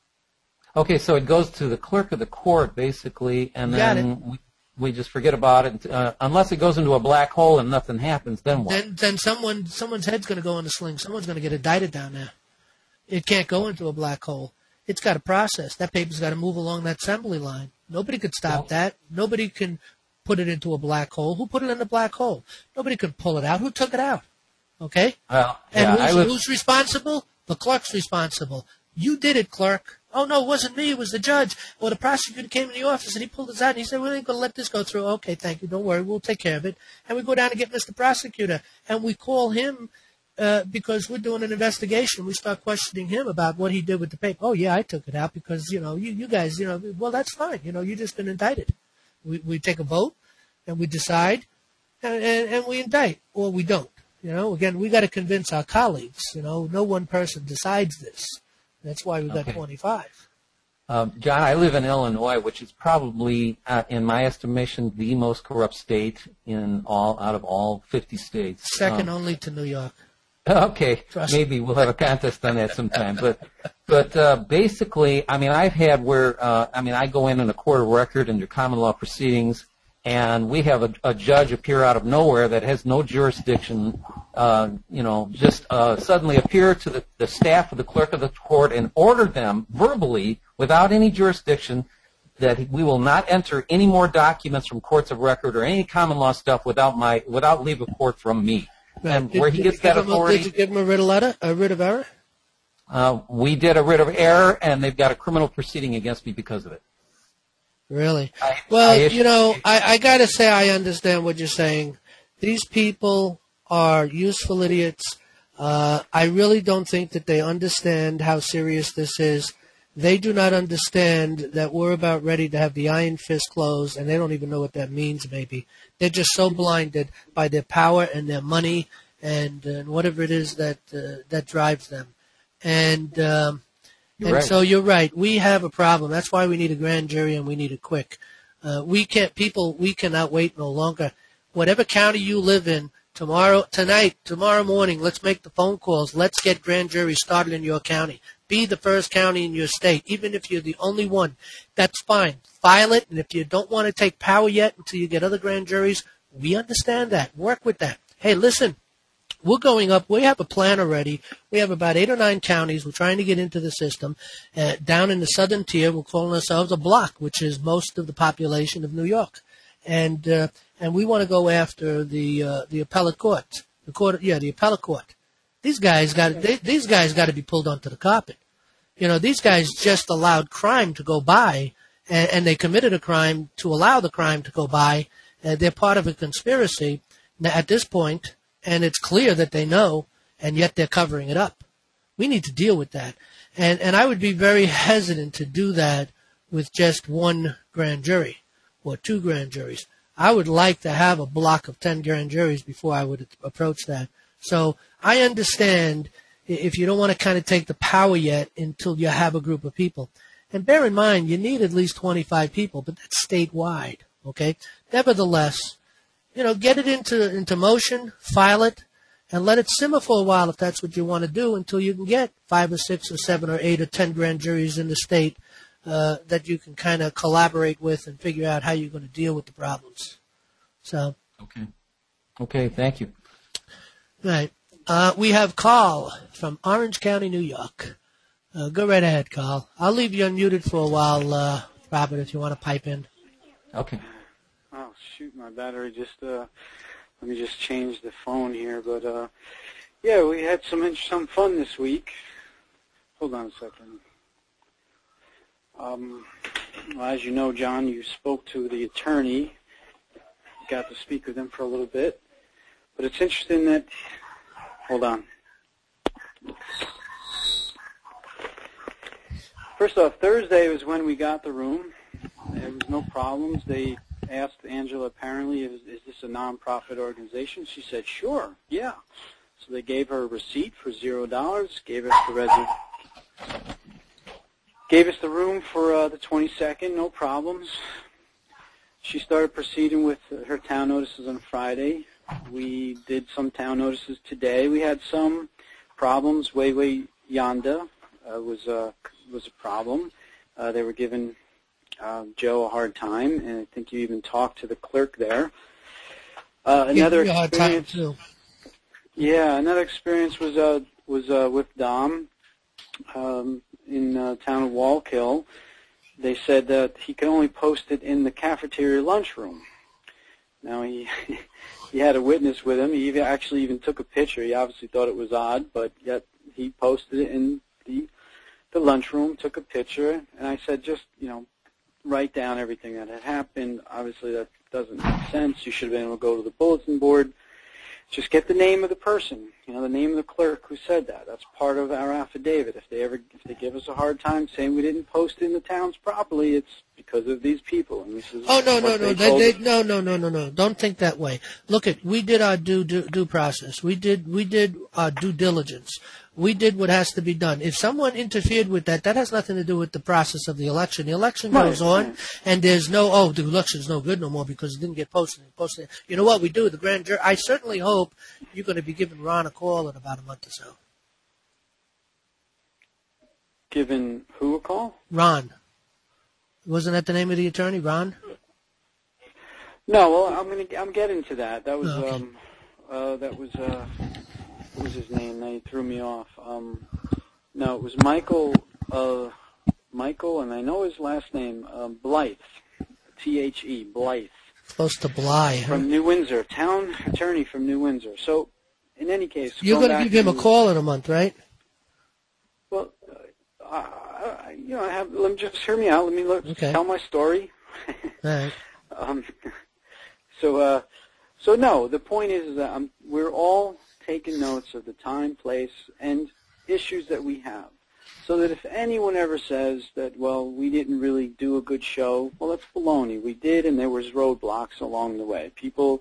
S3: okay so it goes to the clerk of the court, basically, and then we, we just forget about it. Uh, unless it goes into a black hole and nothing happens, then what?
S1: Then, then someone, someone's head's going to go in the sling. Someone's going to get indicted down there. It can't go into a black hole. It's got a process. That paper's got to move along that assembly line. Nobody could stop well, that. Nobody can put it into a black hole. Who put it in the black hole? Nobody could pull it out. Who took it out? Okay?
S3: Well,
S1: and
S3: yeah,
S1: who's,
S3: I was...
S1: who's responsible? The clerk's responsible. You did it, clerk. Oh, no, it wasn't me. It was the judge. Well, the prosecutor came in the office, and he pulled us out, and he said, we ain't going to let this go through. Okay, thank you. Don't worry. We'll take care of it. And we go down and get Mister Prosecutor, and we call him Uh, because we're doing an investigation. We start questioning him about what he did with the paper. Oh, yeah, I took it out because, you know, you, you guys, you know, well, that's fine. You know, you just been indicted. We, we take a vote, and we decide, and, and, and we indict, or we don't. You know, again, we got to convince our colleagues. You know, no one person decides this. That's why we got
S3: okay.
S1: twenty-five.
S3: Um, John, I live in Illinois, which is probably, uh, in my estimation, the most corrupt state in all out of all fifty states.
S1: Second
S3: um,
S1: only to New York.
S3: Okay,
S1: Trust
S3: maybe we'll have a contest on that sometime. But, but uh, basically, I mean, I've had where, uh, I mean, I go in in a court of record under common law proceedings, and we have a, a judge appear out of nowhere that has no jurisdiction, uh, you know, just uh, suddenly appear to the, the staff of the clerk of the court and order them verbally, without any jurisdiction, that we will not enter any more documents from courts of record or any common law stuff without my without leave of court from me. And
S1: did,
S3: where he gets that authority.
S1: A, did you give him a writ of letter, a writ of error?
S3: Uh, we did a writ of error, and they've got a criminal proceeding against me because of it.
S1: Really?
S3: I,
S1: well,
S3: I
S1: you know, I, I got to say I understand what you're saying. These people are useful idiots. Uh, I really don't think that they understand how serious this is. They do not understand that we're about ready to have the iron fist closed, and they don't even know what that means, maybe. They're just so blinded by their power and their money and, and whatever it is that uh, that drives them. And um,
S3: You're
S1: and
S3: right.
S1: so you're right. We have a problem. That's why we need a grand jury, and we need it quick. Uh, we can't. People, we cannot wait no longer. Whatever county you live in, tomorrow, tonight, tomorrow morning, let's make the phone calls. Let's get grand juries started in your county. Be the first county in your state, even if you're the only one. That's fine. File it, and if you don't want to take power yet until you get other grand juries, we understand that. Work with that. Hey, listen, we're going up. We have a plan already. We have about eight or nine counties. We're trying to get into the system. Uh, down in the southern tier, we're calling ourselves a block, which is most of the population of New York. And uh, and we want to go after the uh, the appellate court, the court, yeah, the appellate court. These guys got they, these guys got to be pulled onto the carpet. You know, these guys just allowed crime to go by, and, and they committed a crime to allow the crime to go by. Uh, they're part of a conspiracy at this point, and it's clear that they know, and yet they're covering it up. We need to deal with that, and and I would be very hesitant to do that with just one grand jury or two grand juries. I would like to have a block of ten grand juries before I would approach that. So I understand if you don't want to kind of take the power yet until you have a group of people. And bear in mind, you need at least twenty-five people, but that's statewide, okay? Nevertheless, you know, get it into, into motion, file it, and let it simmer for a while if that's what you want to do until you can get five or six or seven or eight or ten grand juries in the state Uh, that you can kind of collaborate with and figure out how you're going to deal with the problems. So.
S3: Okay. Okay, thank you.
S1: Right. Uh, we have Carl from Orange County, New York. Uh, go right ahead, Carl. I'll leave you unmuted for a while, uh, Robert, if you want to pipe in.
S3: Okay.
S4: Oh, shoot, my battery just, uh, let me just change the phone here. But, uh, yeah, we had some, some fun this week. Hold on a second. Um, well, as you know, John, you spoke to the attorney, got to speak with him for a little bit, but it's interesting that, hold on. First off, Thursday was when we got the room. There was no problems. They asked Angela, apparently, is, is this a nonprofit organization? She said, sure, yeah. So they gave her a receipt for zero dollars, gave us the reservation. Gave us the room for uh, the twenty-second, no problems. She started proceeding with her town notices on Friday. We did some town notices today. We had some problems. Wayway Yonda uh, was, uh, was a problem. Uh, they were giving uh, Joe a hard time, and I think you even talked to the clerk there. Uh, another
S1: a hard time
S4: experience,
S1: too.
S4: Yeah, another experience was uh, was uh, with Dom. Um, in uh, town of Wallkill. They said that he could only post it in the cafeteria lunchroom. Now, he he had a witness with him. He actually even took a picture. He obviously thought it was odd, but yet he posted it in the the lunchroom, took a picture, and I said, just, you know, write down everything that had happened. Obviously, that doesn't make sense. You should have been able to go to the bulletin board. Just get the name of the person, you know, the name of the clerk who said that. That's part of our affidavit. If they ever, if they give us a hard time saying we didn't post it in the towns properly, it's because of these people. And this is
S1: Oh no no
S4: what
S1: no
S4: they
S1: they,
S4: told
S1: they,
S4: us.
S1: no no no no no! Don't think that way. Look at we did our due, due due process. We did we did our due diligence. We did what has to be done. If someone interfered with that, that has nothing to do with the process of the election. The election goes
S4: Right,
S1: on,
S4: right.
S1: and there's no oh the election's no good no more because it didn't get posted. It posted. You know what we do? The grand jury. I certainly hope you're going to be giving Ron a call in about a month or so.
S4: Giving who a call?
S1: Ron. Wasn't that the name of the attorney, Ron?
S4: No, well, I'm gonna I'm getting to that. That was
S1: Oh, okay.
S4: um uh that was uh what was his name? They threw me off. Um, no, it was Michael uh Michael, and I know his last name, um, Blythe, T H E Blythe.
S1: Close to Bly. Huh?
S4: From New Windsor, town attorney from New Windsor. So, in any case,
S1: You're
S4: going
S1: going to
S4: back
S1: give him a
S4: to-
S1: call in a month, right?
S4: Well, uh, I, I, you know, I have, let me just hear me out. Let me look,
S1: Okay.
S4: tell my story.
S1: All right.
S4: um, so, uh, so no. The point is, is that I'm, we're all taking notes of the time, place, and issues that we have. So that if anyone ever says that, well, we didn't really do a good show, well, that's baloney. We did, and there was roadblocks along the way. People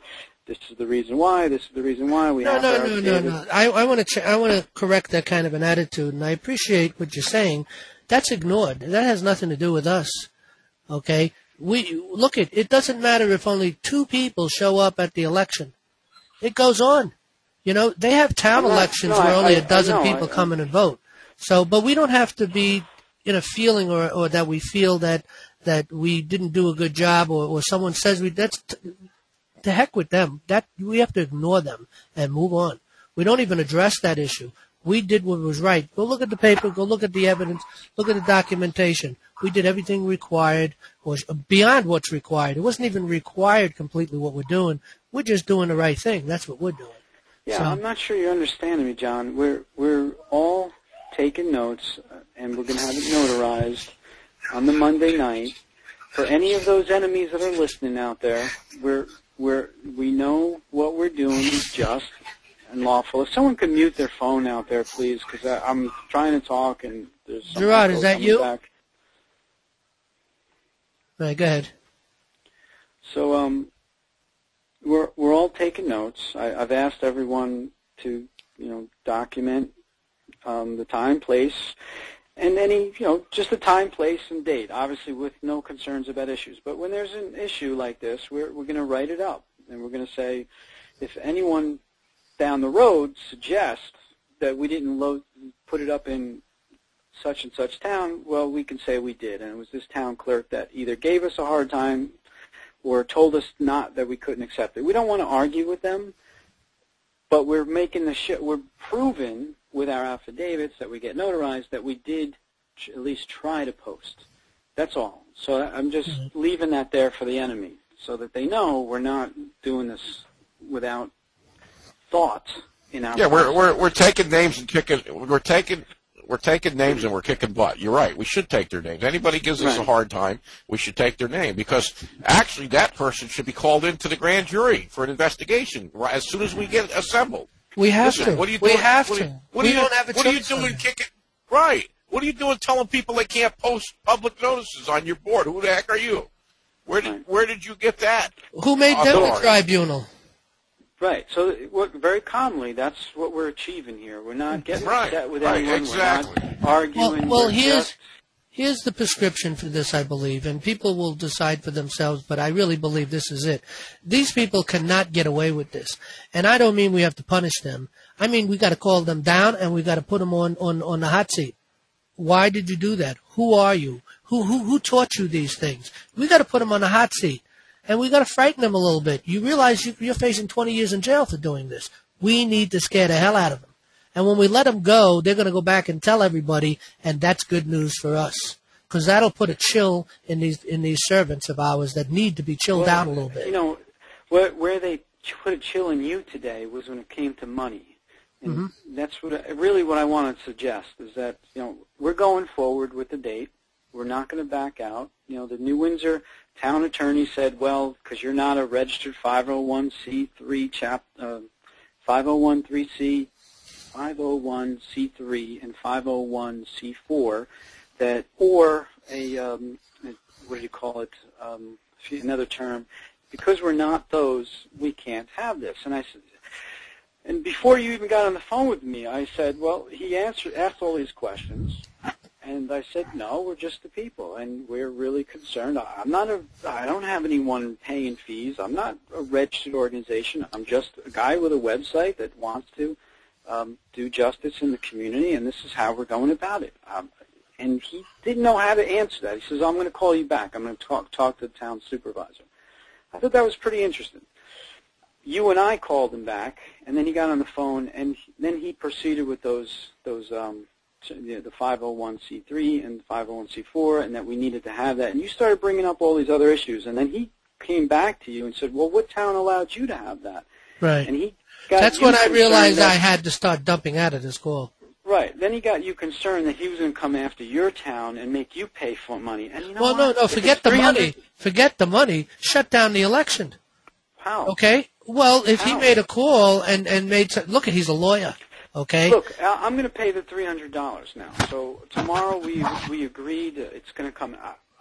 S4: this is the reason why, this is the reason why. We
S1: no,
S4: have
S1: no,
S4: to
S1: no, no, no. I, I want to ch- I want to correct that kind of an attitude, and I appreciate what you're saying. That's ignored. That has nothing to do with us. Okay? We look at it doesn't matter if only two people show up at the election. It goes on. You know, they have town
S4: not,
S1: elections
S4: no,
S1: where
S4: I,
S1: only
S4: I,
S1: a dozen
S4: I know,
S1: people
S4: I,
S1: come in and vote. So, but we don't have to be in a feeling or, or that we feel that that we didn't do a good job or, or someone says we that's t- to heck with them. That we have to ignore them and move on. We don't even address that issue. We did what was right. Go look at the paper. Go look at the evidence. Look at the documentation. We did everything required or beyond what's required. It wasn't even required completely what we're doing. We're just doing the right thing. That's what we're doing.
S4: Yeah,
S1: so,
S4: I'm not sure you're understanding me, John. We're we're all taking notes, uh, and we're going to have it notarized on the Monday night. For any of those enemies that are listening out there, we're we're we know what we're doing is just and lawful. If someone could mute their phone out there, please, because I'm trying to talk and there's some
S1: Gerard,
S4: echo
S1: is that
S4: coming
S1: you?
S4: back.
S1: All right, go ahead.
S4: So um, we're we're all taking notes. I, I've asked everyone to you know document um, the time, place, and any you know just the time, place, and date. Obviously, with no concerns about issues. But when there's an issue like this, we're we're going to write it up, and we're going to say, if anyone down the road suggests that we didn't load, put it up in such and such town, well, we can say we did, and it was this town clerk that either gave us a hard time or told us not that we couldn't accept it. We don't want to argue with them, but we're making the sh- we're proving with our affidavits that we get notarized that we did ch- at least try to post. That's all. So I'm just mm-hmm. leaving that there for the enemy, so that they know we're not doing this without thought in our.
S2: Yeah, we're we're we're taking names and kicking. We're taking. We're taking names and we're kicking butt. You're right. We should take their names. Anybody gives us
S4: right.
S2: a hard time, we should take their name because actually that person should be called into the grand jury for an investigation as soon as we get assembled.
S1: We have
S2: Listen,
S1: to.
S2: What are you
S1: we
S2: doing?
S1: have
S2: what
S1: to.
S2: Are you, what
S1: we
S2: are you,
S1: don't have a
S2: What are you
S1: choice
S2: doing kicking? Right. What are you doing telling people they can't post public notices on your board? Who the heck are you? Where did
S4: right.
S2: Where did you get that?
S1: Who made them the tribunal?
S4: Right. So what, very calmly, that's what we're achieving here. We're not getting
S2: right.
S4: upset with
S2: right.
S4: anyone.
S2: Exactly.
S4: We're not arguing.
S1: Well, well
S4: we're
S1: here's
S4: just...
S1: here's the prescription for this, I believe, and people will decide for themselves, but I really believe this is it. These people cannot get away with this. And I don't mean we have to punish them. I mean we got to call them down and we got to put them on, on, on the hot seat. Why did you do that? Who are you? Who who who taught you these things? We got to put them on the hot seat. And we got to frighten them a little bit. You realize you, you're facing twenty years in jail for doing this. We need to scare the hell out of them. And when we let them go, they're going to go back and tell everybody, and that's good news for us. Because that'll put a chill in these in these servants of ours that need to be chilled
S4: well,
S1: down a little bit.
S4: You know, where, where they put a chill in you today was when it came to money. And
S1: mm-hmm.
S4: that's what I, really what I want to suggest is that, you know, we're going forward with the date. We're not going to back out. You know, the New Windsor town attorney said, well, because you're not a registered five oh one c three chap, uh, five oh one three c, five oh one c three, and five oh one c four, that or a um, what do you call it? Um, another term. Because we're not those, we can't have this. And I said, and before you even got on the phone with me, I said, well, he answered, asked all these questions. And I said, no, we're just the people, and we're really concerned. I'm not a, I don't have anyone paying fees. I'm not a registered organization. I'm just a guy with a website that wants to um, do justice in the community, and this is how we're going about it. Um, and he didn't know how to answer that. He says, I'm going to call you back. I'm going to talk, talk to the town supervisor. I thought that was pretty interesting. You and I called him back, and then he got on the phone, and then he proceeded with those those um, the five oh one c three and five oh one c four, and that we needed to have that. And you started bringing up all these other issues, and then he came back to you and said, well, what town allowed you to have that?
S1: Right.
S4: And he got
S1: That's
S4: you
S1: when I realized
S4: that,
S1: I had to start dumping out of this call.
S4: Right. Then he got you concerned that he was going to come after your town and make you pay for money. And you know
S1: well,
S4: what?
S1: no, no, forget the money. Forget the money. Shut down the election.
S4: How?
S1: Okay? Well, if
S4: How?
S1: he made a call and, and made – look, he's a lawyer. Okay.
S4: Look, I'm going to pay the three hundred dollars now. So tomorrow we we agreed it's going to come.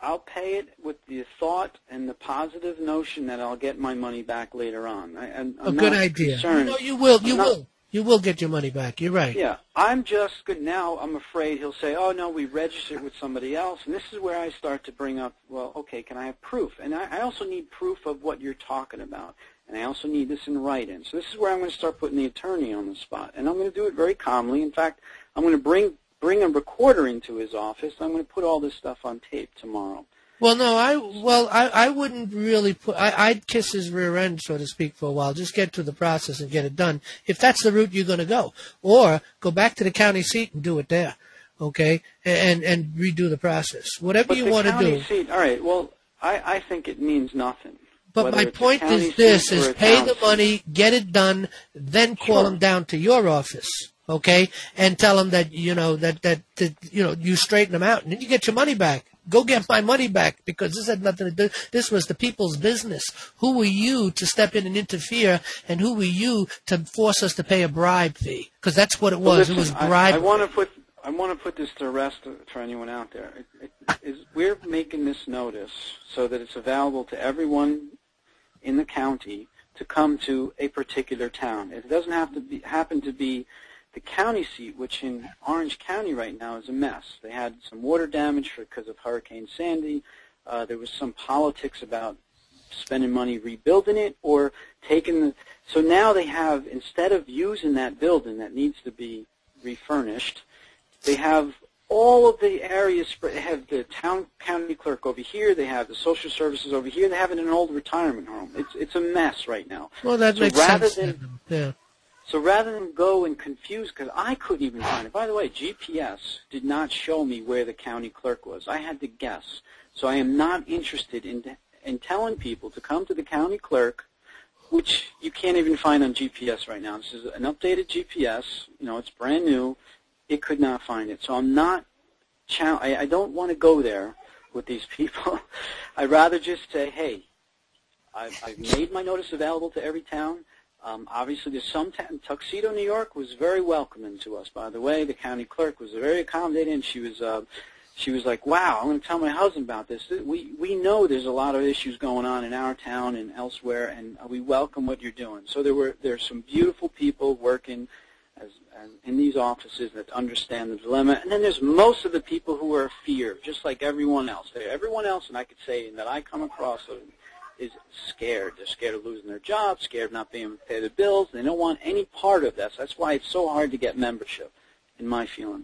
S4: I'll pay it with the thought and the positive notion that I'll get my money back later on. I, I'm, I'm
S1: A good
S4: not
S1: idea.
S4: concerned.
S1: No, you will. You
S4: I'm not-
S1: will. You will get your money back. You're right.
S4: Yeah, I'm just good now. I'm afraid he'll say, "Oh no, we registered with somebody else," and this is where I start to bring up, well, okay, can I have proof? And I, I also need proof of what you're talking about, and I also need this in writing. So this is where I'm going to start putting the attorney on the spot, and I'm going to do it very calmly. In fact, I'm going to bring bring a recorder into his office. I'm going to put all this stuff on tape tomorrow.
S1: Well, no, I well, I, I wouldn't really put. I, I'd kiss his rear end, so to speak, for a while. Just get through the process and get it done. If that's the route you're going to go, or go back to the county seat and do it there, okay, and and redo the process. Whatever
S4: But
S1: you
S4: the
S1: want to
S4: county
S1: do.
S4: seat, all right. Well, I, I think it means nothing.
S1: But
S4: Whether
S1: my
S4: it's a
S1: point
S4: county
S1: is this:
S4: seat or
S1: is
S4: a
S1: pay
S4: town
S1: the
S4: seat.
S1: money, get it done, then call
S4: Sure.
S1: him down to your office, okay, and tell him that you know that, that that you know you straighten him out, and then you get your money back. Go get my money back, because this had nothing to do. This was the people's business. Who were you to step in and interfere, and who were you to force us to pay a bribe fee? Because that's what it
S4: Well,
S1: was.
S4: listen,
S1: it was
S4: I,
S1: bribe.
S4: I want to put I want to put this to rest for anyone out there. It, it, is we're making this notice so that it's available to everyone in the county to come to a particular town. It doesn't have to be happen to be the county seat, which in Orange County right now is a mess. They had some water damage because of Hurricane Sandy. Uh, there was some politics about spending money rebuilding it or taking the. So now they have, instead of using that building that needs to be refurnished, they have all of the areas. spread. They have the town county clerk over here. They have the social services over here. They have it in an old retirement home. It's it's a mess right now.
S1: well, that
S4: so
S1: makes
S4: rather
S1: sense.
S4: than
S1: yeah.
S4: So rather than go and confuse, because I couldn't even find it. By the way, G P S did not show me where the county clerk was. I had to guess. So I am not interested in in telling people to come to the county clerk, which you can't even find on G P S right now. This is an updated G P S. You know, it's brand new. It could not find it. So I'm not. I, I don't want to go there with these people. I'd rather just say, hey, I've, I've made my notice available to every town. Um, obviously, there's some t- Tuxedo, New York, was very welcoming to us. By the way, the county clerk was very accommodating. And she was, uh, she was like, "Wow, I'm going to tell my husband about this. We we know there's a lot of issues going on in our town and elsewhere, and uh, we welcome what you're doing." So there were there's some beautiful people working as, as in these offices that understand the dilemma, and then there's most of the people who are fear, just like everyone else. Everyone else, and I could say, and that I come across. Uh, is scared. They're scared of losing their job, scared of not being able to pay their bills. They don't want any part of this. That's why it's so hard to get membership, in my feeling.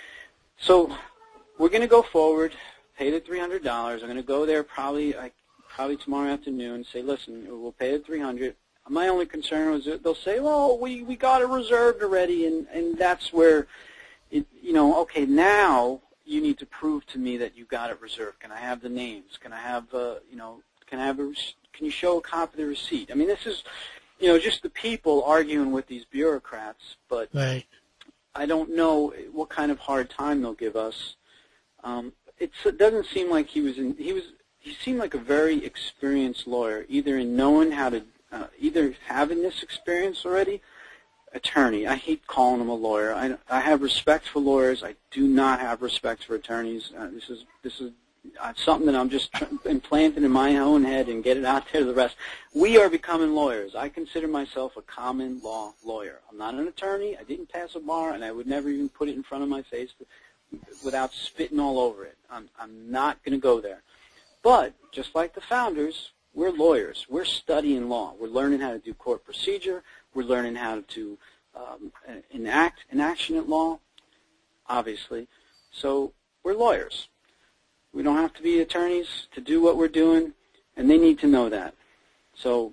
S4: So we're going to go forward, pay the three hundred dollars. I'm going to go there probably like, probably tomorrow afternoon, say, listen, we'll pay the three hundred dollars. My only concern was that they'll say, well, we, we got it reserved already, and, and that's where, it, you know, okay, now you need to prove to me that you got it reserved. Can I have the names? Can I have, uh, you know, Can I have a, can you show a copy of the receipt? I mean, this is, you know, just the people arguing with these bureaucrats, but
S1: Right.
S4: I don't know what kind of hard time they'll give us. Um, it's, it doesn't seem like he was in, he was, he seemed like a very experienced lawyer, either in knowing how to, uh, either having this experience already, attorney. I hate calling him a lawyer. I, I have respect for lawyers. I do not have respect for attorneys. Uh, this is, this is, Uh, something that I'm just tr- implanting in my own head and get it out there to the rest. We are becoming lawyers. I consider myself a common law lawyer. I'm not an attorney. I didn't pass a bar, and I would never even put it in front of my face to, without spitting all over it. I'm, I'm not going to go there. But just like the founders, we're lawyers. We're studying law. We're learning how to do court procedure. We're learning how to um, enact enactionate law, obviously. So we're lawyers. We don't have to be attorneys to do what we're doing, and they need to know that. So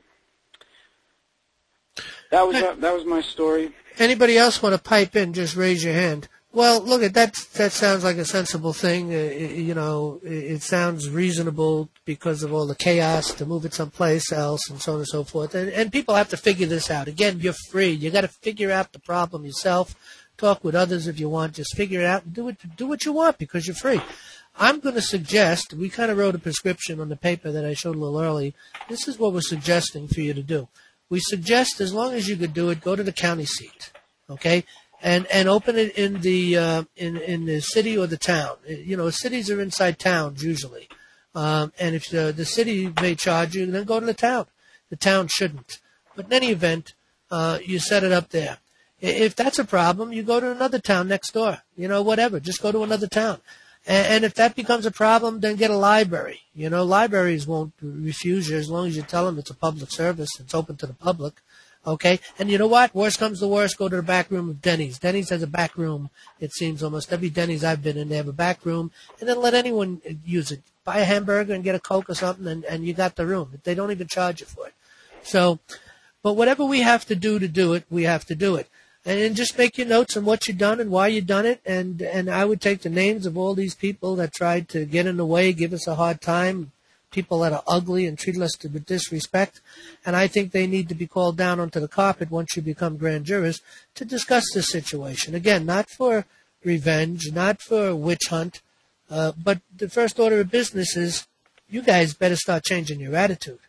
S4: that was that, that was my story.
S1: Anybody else want to pipe in? Just raise your hand. Well, look at that. That sounds like a sensible thing. Uh, you know, it, it sounds reasonable because of all the chaos to move it someplace else, and so on and so forth. And, and people have to figure this out. Again, you're free. You got to figure out the problem yourself. Talk with others if you want. Just figure it out and do it. Do what you want because you're free. I'm going to suggest, we kind of wrote a prescription on the paper that I showed a little early. This is what we're suggesting for you to do. We suggest, as long as you could do it, go to the county seat, okay, and and open it in the uh, in in the city or the town. You know, cities are inside towns usually, Um, and if the, the city may charge you, then go to the town. The town shouldn't. But in any event, uh, you set it up there. If that's a problem, you go to another town next door. You know, whatever. Just go to another town. And, and if that becomes a problem, then get a library. You know, libraries won't refuse you as long as you tell them it's a public service. It's open to the public. Okay? And you know what? Worst comes to worst, go to the back room of Denny's. Denny's has a back room. It seems almost every Denny's I've been in, they have a back room. And then let anyone use it. Buy a hamburger and get a Coke or something, and, and you got the room. They don't even charge you for it. So, but whatever we have to do to do it, we have to do it. And, and just make your notes on what you've done and why you've done it. And, and I would take the names of all these people that tried to get in the way, give us a hard time, people that are ugly and treated us with disrespect. And I think they need to be called down onto the carpet once you become grand jurors to discuss this situation. Again, not for revenge, not for a witch hunt, uh, but the first order of business is you guys better start changing your attitude.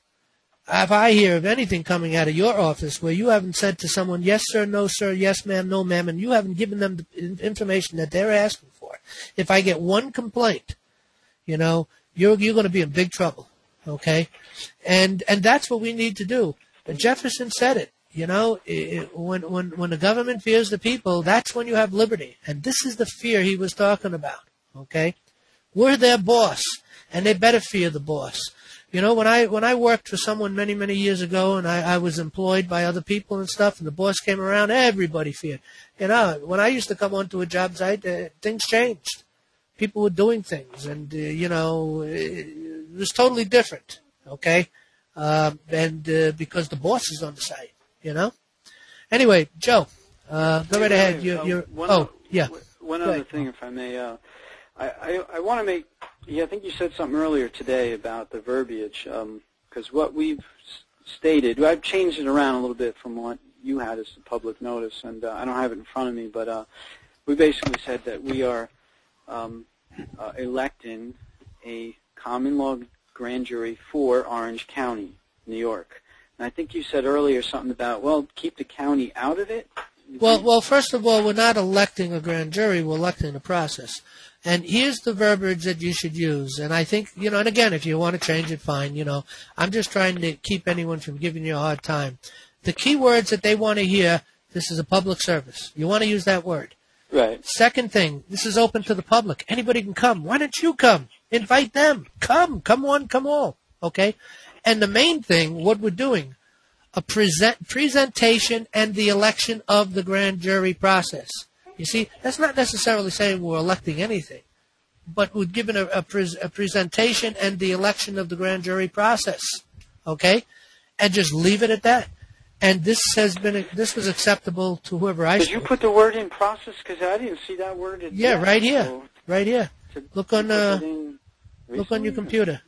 S1: If I hear of anything coming out of your office where you haven't said to someone, yes, sir, no, sir, yes, ma'am, no, ma'am, and you haven't given them the information that they're asking for, if I get one complaint, you know, you're, you're going to be in big trouble, okay? And and that's what we need to do. Jefferson said it, you know, it, when, when, when the government fears the people, that's when you have liberty. And this is the fear he was talking about, okay? We're their boss, and they better fear the boss. You know, when I when I worked for someone many, many years ago, and I, I was employed by other people and stuff, and the boss came around, everybody feared. You know, when I used to come onto a job site, uh, things changed. People were doing things, and, uh, you know, it, it was totally different, okay? Uh, and uh, because the boss is on the site, you know? Anyway, Joe, uh, go right ahead. You, you're,
S4: one,
S1: oh, yeah.
S4: One other thing, if I may. Uh, I, I, I want to make, yeah, I think you said something earlier today about the verbiage, because um, what we've stated, I've changed it around a little bit from what you had as the public notice, and uh, I don't have it in front of me, but uh, we basically said that we are um, uh, electing a common law grand jury for Orange County, New York. And I think you said earlier something about, well, keep the county out of it.
S1: Well, well, first of all, we're not electing a grand jury. We're electing a process. And here's the verbiage that you should use. And I think, you know, and again, if you want to change it, fine. You know, I'm just trying to keep anyone from giving you a hard time. The key words that they want to hear, this is a public service. You want to use that word.
S4: Right.
S1: Second thing, this is open to the public. Anybody can come. Why don't you come? Invite them. Come. Come one, come all. Okay? And the main thing, what we're doing, a present, presentation and the election of the grand jury process. You see, that's not necessarily saying we're electing anything, but we're given a, a, pres, a presentation and the election of the grand jury process, okay? And just leave it at that. And this has been, this was acceptable to whoever I
S4: Did
S1: spoke.
S4: you put the word in process? Because I didn't see that word. In
S1: Yeah,
S4: there.
S1: right here,
S4: So
S1: right here.
S4: to-
S1: Look on,
S4: you put
S1: uh,
S4: it in
S1: look on your
S4: recently?
S1: computer.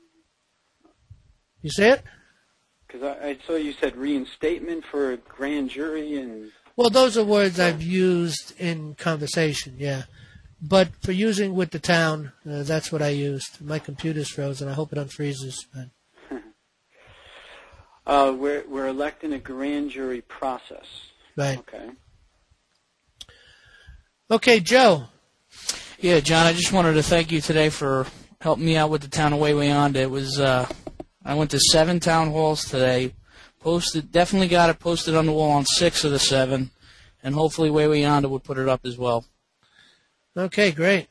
S1: You see it?
S4: Because I, I saw you said reinstatement for a grand jury and.
S1: Well, those are words I've used in conversation, yeah. But for using with the town, uh, that's what I used. My computer's frozen. I hope it unfreezes. But.
S4: Uh, we're we're electing a grand jury process.
S1: Right.
S4: Okay.
S1: Okay, Joe.
S5: Yeah, John, I just wanted to thank you today for helping me out with the town of Wayweonda. It was uh, I went to seven town halls today. Posted, definitely got it posted on the wall on six of the seven, and hopefully Wayweonda would put it up as well.
S1: Okay, great.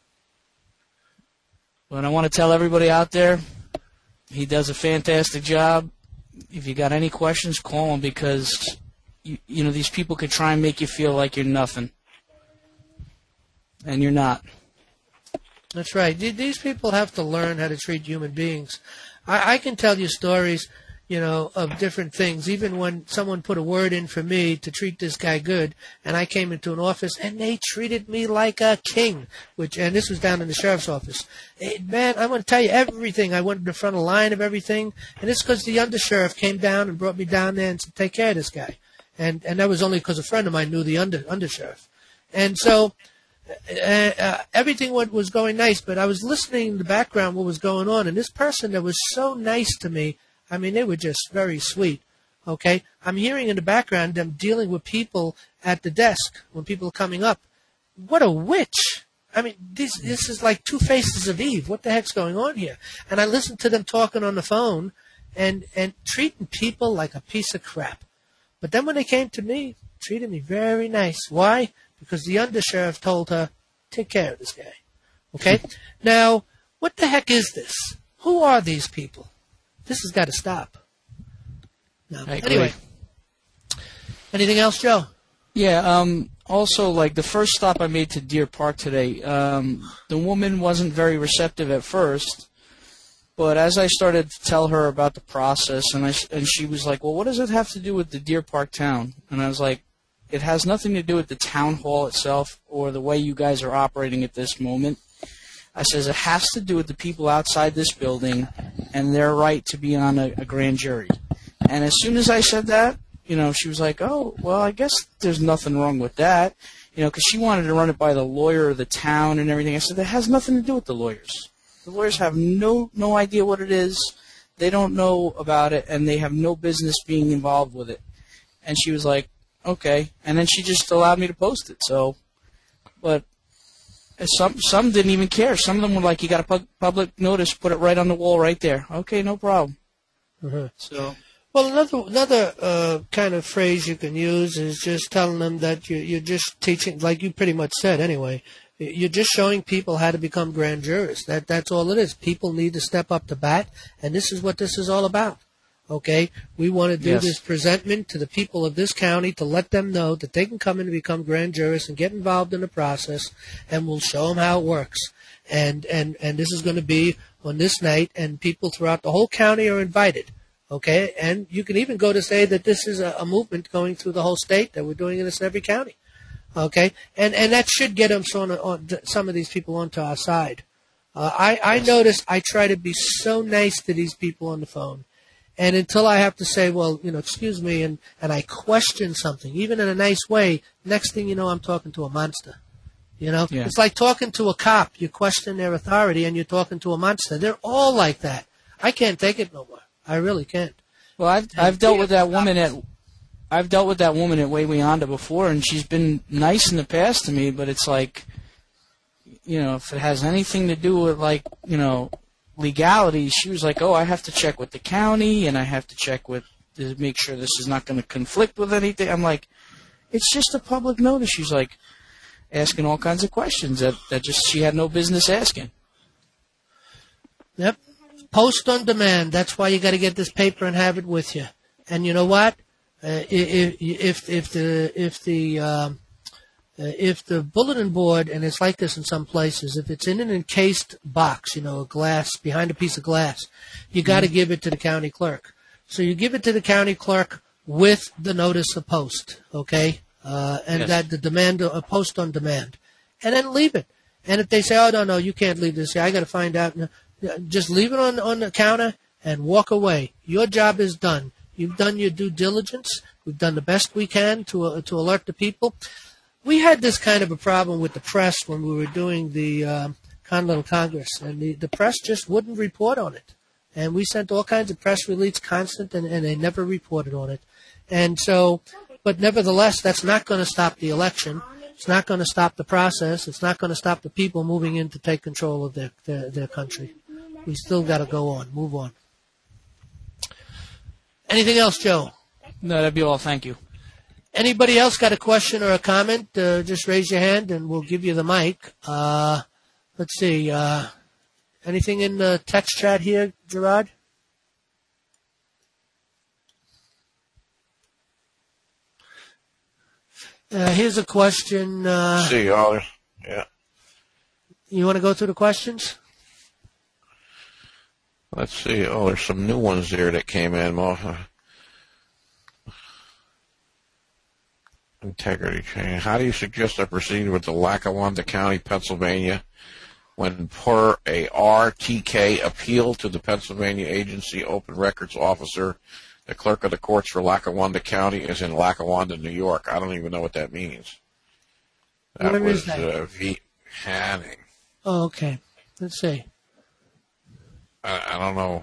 S5: But I want to tell everybody out there, he does a fantastic job. If you got any questions, call him, because you, you know these people could try and make you feel like you're nothing, and you're not.
S1: That's right. These people have to learn how to treat human beings. I, I can tell you stories, you know, of different things. Even when someone put a word in for me to treat this guy good, and I came into an office and they treated me like a king, which, and this was down in the sheriff's office. It, man, I'm going to tell you everything. I went in the front of the line of everything, and it's because the undersheriff came down and brought me down there and said, take care of this guy. And, and that was only because a friend of mine knew the under, undersheriff. And so, Uh, uh, everything went, was going nice, but I was listening in the background what was going on, and this person that was so nice to me, I mean, they were just very sweet, okay? I'm hearing in the background them dealing with people at the desk when people are coming up. What a witch. I mean, this this is like two faces of Eve. What the heck's going on here? And I listened to them talking on the phone and, and treating people like a piece of crap. But then when they came to me, treated me very nice. Why? Because the undersheriff told her, take care of this guy. Okay? Now, what the heck is this? Who are these people? This has got to stop. No. Anyway. Anything else, Joe?
S5: Yeah, um, also, like, the first stop I made to Deer Park today, um, the woman wasn't very receptive at first, but as I started to tell her about the process, and I, and she was like, well, what does it have to do with the Deer Park town? And I was like, it has nothing to do with the town hall itself or the way you guys are operating at this moment. I says it has to do with the people outside this building and their right to be on a, a grand jury. And as soon as I said that, you know, she was like, oh, well, I guess there's nothing wrong with that, you know, because she wanted to run it by the lawyer of the town and everything. I said, that has nothing to do with the lawyers. The lawyers have no no idea what it is. They don't know about it, and they have no business being involved with it. And she was like, okay. And then she just allowed me to post it. So, but some some didn't even care. Some of them were like, you got a pu- public notice, put it right on the wall right there. Okay, no problem.
S1: Mm-hmm.
S5: So.
S1: Well, another another uh, kind of phrase you can use is just telling them that you, you're just teaching, like you pretty much said anyway, you're just showing people how to become grand jurors. That That's all it is. People need to step up to bat, and this is what this is all about. Okay? We want to do
S5: Yes.
S1: this presentment to the people of this county to let them know that they can come in and become grand jurors and get involved in the process, and we'll show them how it works. And, and, and this is going to be on this night, and people throughout the whole county are invited. Okay, and you can even go to say that this is a, a movement going through the whole state, that we're doing this in every county. Okay, and and that should get them some, on, some of these people onto our side. Uh, I I
S5: Yes.
S1: notice I try to be so nice to these people on the phone, and until I have to say, well, you know, excuse me, and and I question something, even in a nice way, next thing you know, I'm talking to a monster. You know,
S5: Yeah.
S1: It's like talking to a cop. You question their authority, and you're talking to a monster. They're all like that. I can't take it no more. I really can't.
S5: Well, I've I've dealt with that woman at I've dealt with that woman at Wawayanda before, and she's been nice in the past to me. But it's like, you know, if it has anything to do with like, you know, legality, she was like, oh, I have to check with the county, and I have to check with to make sure this is not going to conflict with anything. I'm like, it's just a public notice. She's like asking all kinds of questions that that just she had no business asking.
S1: Yep. Post on demand. That's why you got to get this paper and have it with you. And you know what? Uh, if, if if the if the um, uh, if the bulletin board, and it's like this in some places, if it's in an encased box, you know, a glass behind a piece of glass, you got to mm-hmm. give it to the county clerk. So you give it to the county clerk with the notice of post, okay, uh, and
S5: yes.
S1: that the demand a post on demand, and then leave it. And if they say, oh no no, you can't leave this here, I got to find out. Just leave it on on the counter and walk away. Your job is done. You've done your due diligence. We've done the best we can to uh, to alert the people. We had this kind of a problem with the press when we were doing the uh, Continental Congress, and the, the press just wouldn't report on it. And we sent all kinds of press releases constant, and, and they never reported on it. And so, but nevertheless, that's not going to stop the election. It's not going to stop the process. It's not going to stop the people moving in to take control of their their, their country. We still got to go on, move on. Anything else, Joe?
S5: No, that'd be all. Thank you.
S1: Anybody else got a question or a comment? Uh, just raise your hand and we'll give you the mic. Uh, let's see. Uh, anything in the text chat here, Gerard? Uh, here's a question. Uh,
S2: See, all yeah.
S1: You want to go through the questions?
S2: Let's see. Oh, there's some new ones there that came in. Well, integrity change. How do you suggest I proceed with the Lackawanna County, Pennsylvania, when per a R T K appeal to the Pennsylvania Agency Open Records Officer, the clerk of the courts for Lackawanna County is in Lackawanna, New York? I don't even know what that means. That
S1: Where
S2: was
S1: is that?
S2: Uh, v. Hanning.
S1: Oh, okay. Let's see.
S2: I, I don't know.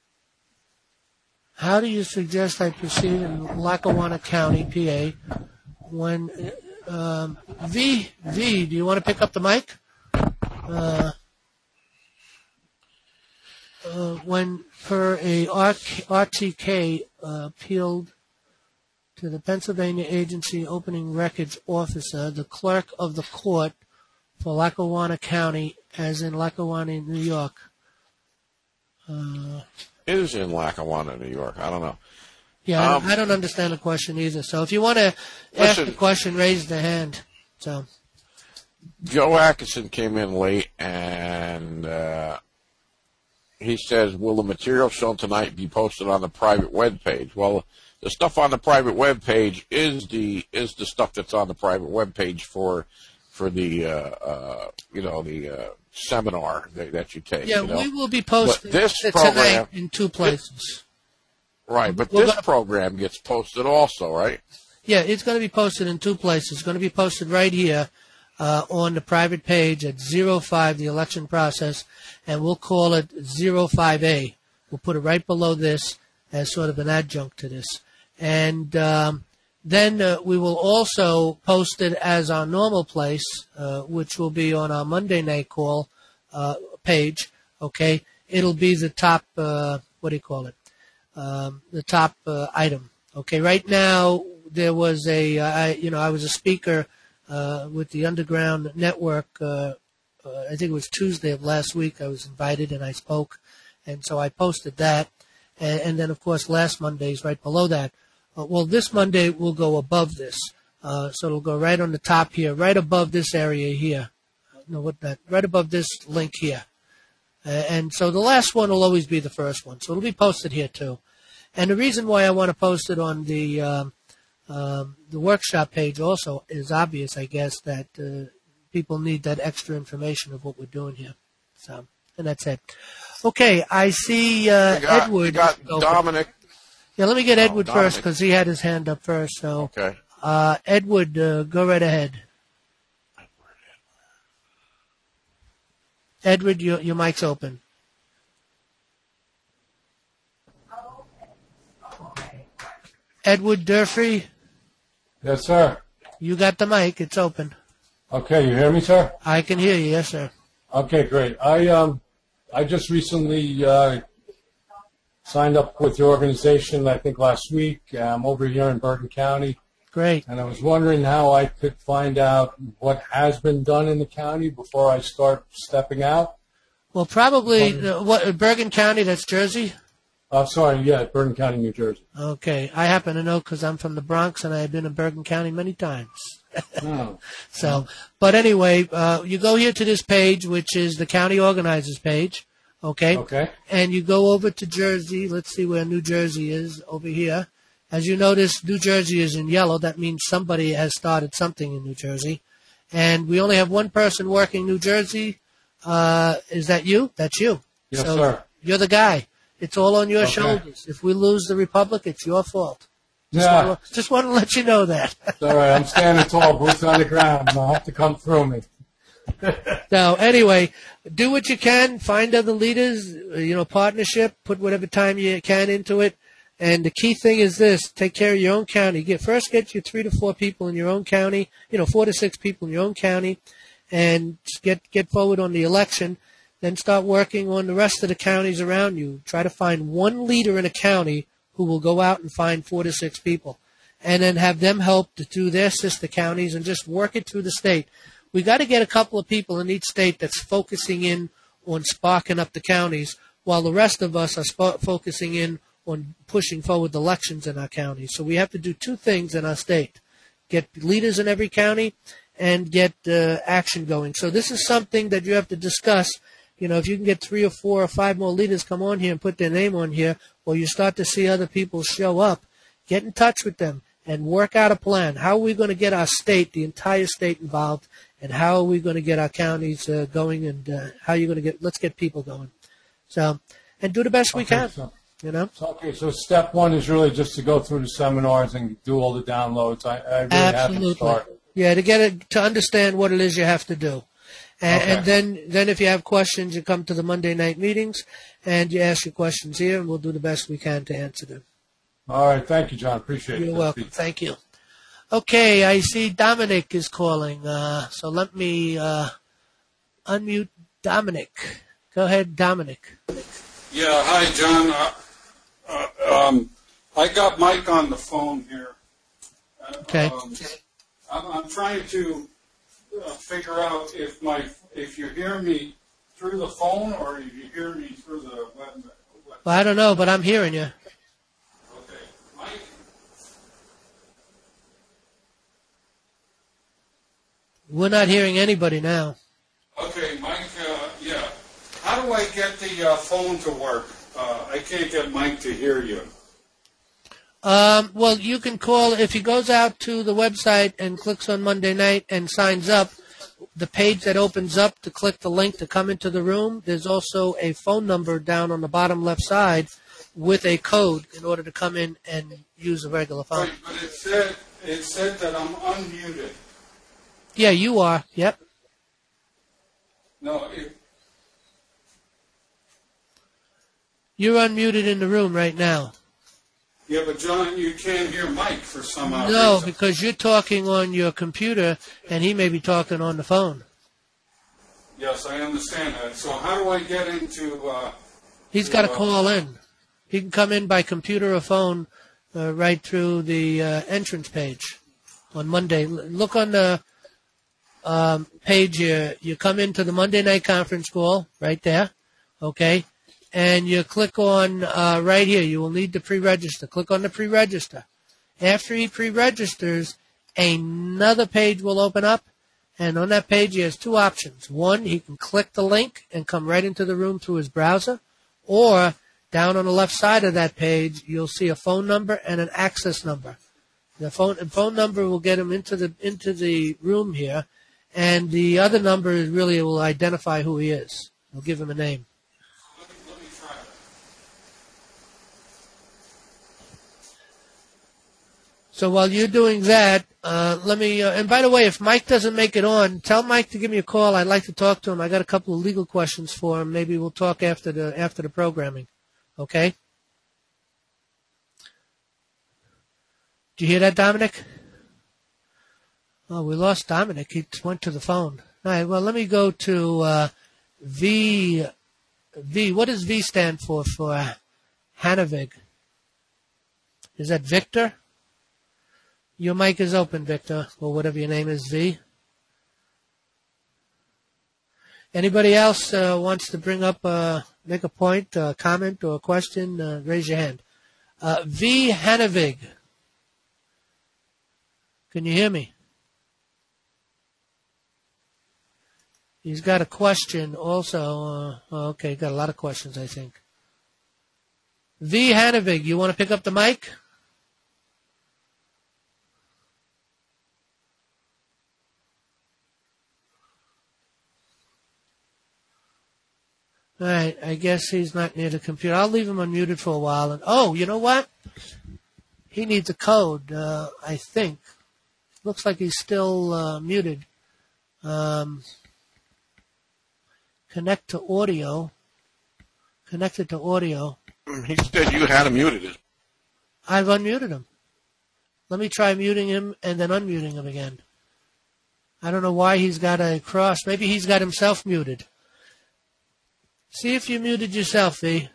S1: How do you suggest I proceed in Lackawanna County, P A, when um, V V, do you want to pick up the mic? Uh, uh, when per a R T K uh, appealed to the Pennsylvania Agency Opening Records Officer, the clerk of the court for Lackawanna County, as in Lackawanna, New York. Uh,
S2: it is in Lackawanna, New York. I don't know.
S1: Yeah,
S2: um,
S1: I don't understand the question either. So if you want to ask
S2: listen,
S1: the question, raise the hand. So
S2: Joe Atkinson came in late, and uh, he says, will the material shown tonight be posted on the private web page? Well, the stuff on the private web page is the is the stuff that's on the private web page for for the uh, uh, you know the uh, seminar that, that you take.
S1: yeah,
S2: you know?
S1: we will be posting
S2: But this
S1: it
S2: program-
S1: tonight in two places.
S2: Right, but
S1: We're
S2: this
S1: gonna-
S2: program gets posted also, right?
S1: Yeah, it's going to be posted in two places. It's going to be posted right here uh, on the private page at zero five, the election process, and we'll call it zero five A. We'll put it right below this as sort of an adjunct to this. And um, then uh, we will also post it as our normal place, uh, which will be on our Monday night call uh, page, okay? It'll be the top, uh, what do you call it? Um, the top uh, item. Okay, right now there was a, I, you know, I was a speaker uh, with the Underground Network. Uh, uh, I think it was Tuesday of last week. I was invited and I spoke, and so I posted that. And, and then, of course, last Monday is right below that. Uh, well, this Monday will go above this, uh, so it'll go right on the top here, right above this area here. No, what that? Right above this link here. Uh, and so the last one will always be the first one. So it'll be posted here too. And the reason why I want to post it on the um, um, the workshop page also is obvious, I guess, that uh, people need that extra information of what we're doing here. So, and that's it. Okay, I see uh,
S2: We got,
S1: Edward.
S2: we got
S1: Go.
S2: Dominic.
S1: Yeah, let me get
S2: Oh,
S1: Edward
S2: Dominic.
S1: first because he had his hand up first. So,
S2: Okay.
S1: uh, Edward, uh, go right ahead. Edward, your, your mic's open. Edward Durfee,
S6: Yes, sir.
S1: you got the mic. It's open.
S6: Okay, you hear me, sir?
S1: I can hear you. Yes, sir.
S6: Okay, great. I um, I just recently uh, signed up with your organization, I think last week. I'm over here in Bergen County,
S1: Great.
S6: and I was wondering how I could find out what has been done in the county before I start stepping out.
S1: Well, probably uh, what Bergen County. That's Jersey.
S6: Uh, sorry, yeah, Bergen County, New Jersey.
S1: Okay, I happen to know because I'm from the Bronx and I've been in Bergen County many times.
S6: Oh.
S1: So, but anyway, uh, you go here to this page, which is the county organizers page. Okay.
S6: Okay.
S1: And you go over to Jersey. Let's see where New Jersey is over here. As you notice, New Jersey is in yellow. That means somebody has started something in New Jersey. And we only have one person working New Jersey. Uh, is that you? That's you.
S6: Yes,
S1: so
S6: sir.
S1: You're the guy. It's all on your
S6: Okay.
S1: shoulders. If we lose the republic, it's your fault. Just
S6: Yeah.
S1: want to, just want to let you know that.
S6: It's all right. I'm standing tall, boots on the ground. You'll have to come through me.
S1: Now, anyway, do what you can. Find other leaders, uh, you know, partnership. Put whatever time you can into it. And the key thing is this: take care of your own county. Get first, get you three to four people in your own county. You know, four to six people in your own county, and get get forward on the election. Then start working on the rest of the counties around you. Try to find one leader in a county who will go out and find four to six people, and then have them help to do their sister counties and just work it through the state. We got to get a couple of people in each state that's focusing in on sparking up the counties, while the rest of us are sp- focusing in on pushing forward the elections in our counties. So we have to do two things in our state: get leaders in every county and get uh, action going. So this is something that you have to discuss. You know, if you can get three or four or five more leaders come on here and put their name on here, or you start to see other people show up, get in touch with them and work out a plan. How are we going to get our state, the entire state, involved, and how are we going to get our counties uh, going, and uh, how are you going to get, let's get people going. So, and do the best we
S6: Okay,
S1: can,
S6: so-
S1: you know.
S6: So, okay, so step one is really just to go through the seminars and do all the downloads. I, I really haven't
S1: Absolutely.
S6: started.
S1: Yeah, to get it, to understand what it is you have to do. And,
S6: Okay.
S1: and then, then if you have questions, you come to the Monday night meetings and you ask your questions here, and we'll do the best we can to answer them.
S6: All right, thank you, John. Appreciate it.
S1: You're welcome. Thank you. Okay, I see Dominic is calling. Uh, so let me uh, unmute Dominic. Go ahead, Dominic.
S7: Yeah, hi, John. Uh, uh, um, I got Mike on the phone here. Uh,
S1: Okay.
S7: Um, I'm, I'm trying to uh, figure out if my if you hear me through the phone or if you hear me through the web. web.
S1: Well, I don't know, but I'm hearing you.
S7: Okay, Mike.
S1: We're not hearing anybody now.
S7: Okay, Mike. Uh, yeah. How do I get the uh, phone to work? Uh, I can't get Mike to hear you.
S1: Um, well, you can call if he goes out to the website and clicks on Monday night and signs up. The page that opens up to click the link to come into the room, there's also a phone number down on the bottom left side with a code in order to come in and use a regular phone.
S7: Right, but it said it said that I'm unmuted.
S1: Yeah, you are. Yep.
S7: No, it,
S1: You're unmuted in the room right now.
S7: yeah, but John, you can't hear Mike for some odd
S1: No,
S7: reason.
S1: because you're talking on your computer and he may be talking on the phone.
S7: Yes, I understand that. So how do I get into? Uh,
S1: He's got to
S7: uh,
S1: call in. He can come in by computer or phone uh, right through the uh, entrance page on Monday. L- Look on the um, page here. You come into the Monday night conference call right there, okay? And you click on uh, right here. You will need to pre-register. Click on the pre-register. After he pre-registers, another page will open up. And on that page, he has two options. One, he can click the link and come right into the room through his browser. Or down on the left side of that page, you'll see a phone number and an access number. The phone the phone number will get him into the into the room here, and the other number is really will identify who he is. It'll give him a name.
S7: let me, let me try that.
S1: So while you're doing that, uh, let me. Uh, and by the way, if Mike doesn't make it on, tell Mike to give me a call. I'd like to talk to him. I got a couple of legal questions for him. Maybe we'll talk after the after the programming. Okay. Did you hear that, Dominic? Oh, we lost Dominic. He went to the phone. All right. Well, let me go to uh, V. V. What does V stand for? For Hanavig. Is that Victor? Your mic is open, Victor, or whatever your name is, V. Anybody else uh, wants to bring up, uh, make a point, a comment, or a question? Uh, raise your hand. Uh, V. Hanavig. Can you hear me? He's got a question also. Uh, okay, got a lot of questions, I think. V. Hanavig, you want to pick up the mic? All right, I guess he's not near the computer. I'll leave him unmuted for a while. And oh, you know what? He needs a code, uh, I think. Looks like he's still uh, muted. Um, connect to audio. Connected to audio.
S2: He said you had him muted.
S1: I've unmuted him. Let me try muting him and then unmuting him again. I don't know why he's got a cross. Maybe he's got himself muted. See if you muted yourself, V.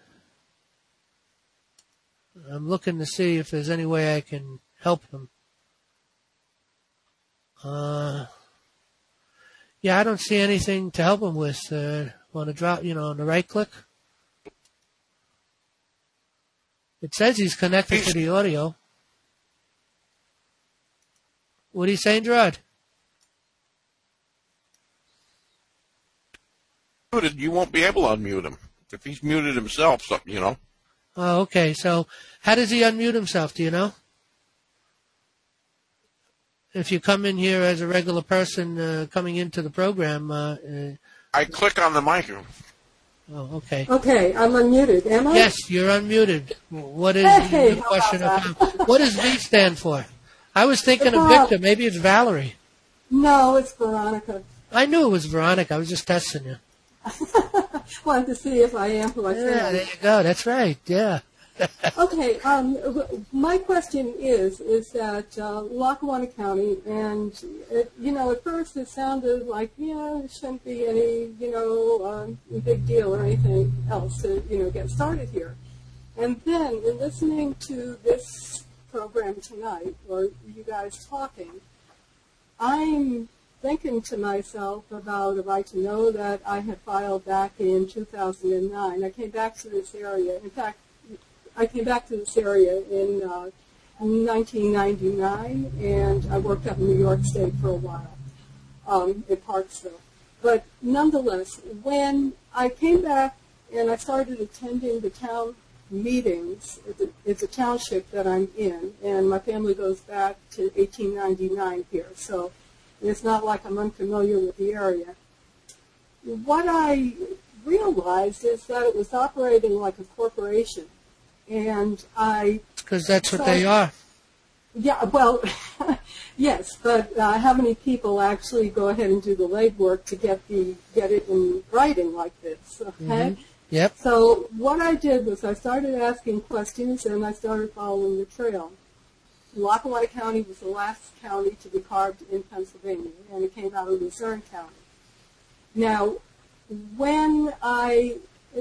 S1: I'm looking to see if there's any way I can help him. Uh, yeah, I don't see anything to help him with. Uh, want to drop, you know, on the right click? It says he's connected to the audio. What are you saying, Gerard?
S2: Muted, you won't be able to unmute him. If he's muted himself, something, you know.
S1: Oh, okay. So how does he unmute himself? Do you know? If you come in here as a regular person uh, coming into the program. Uh, uh,
S2: I click on the microphone.
S1: oh, okay.
S8: Okay, I'm unmuted, am I?
S1: Yes, you're unmuted. What is
S8: Hey,
S1: the
S8: how
S1: question?
S8: about
S1: Or comment? What does V stand for? I was thinking of
S8: Well-
S1: Victor. Maybe it's Valerie.
S8: No, it's Veronica.
S1: I knew it was Veronica. I was just testing you.
S8: Wanted to see if I am who I
S1: Yeah,
S8: say
S1: there you go. That's right. Yeah.
S8: Okay, um, my question is, is that uh, Lackawanna County, and, it, you know, at first it sounded like, yeah, it shouldn't be any, you know, um, big deal or anything else to, you know, get started here. And then, in listening to this program tonight, or you guys talking, I'm thinking to myself about a right to know that I had filed back in two thousand nine. I came back to this area. In fact, I came back to this area in uh, nineteen ninety-nine, and I worked up in New York State for a while, um, in Parksville. But nonetheless, when I came back and I started attending the town meetings, it's a township that I'm in, and my family goes back to eighteen ninety-nine here, so it's not like I'm unfamiliar with the area. What I realized is that it was operating like a corporation, and I...
S1: Because that's what
S8: so,
S1: they are.
S8: Yeah, well, yes, but uh, how many people actually go ahead and do the legwork to get the get it in writing like this, okay?
S1: Mm-hmm. Yep.
S8: So what I did was I started asking questions, and I started following the trail. Lackawanna County was the last county to be carved in Pennsylvania, and it came out of Luzerne County. Now, when I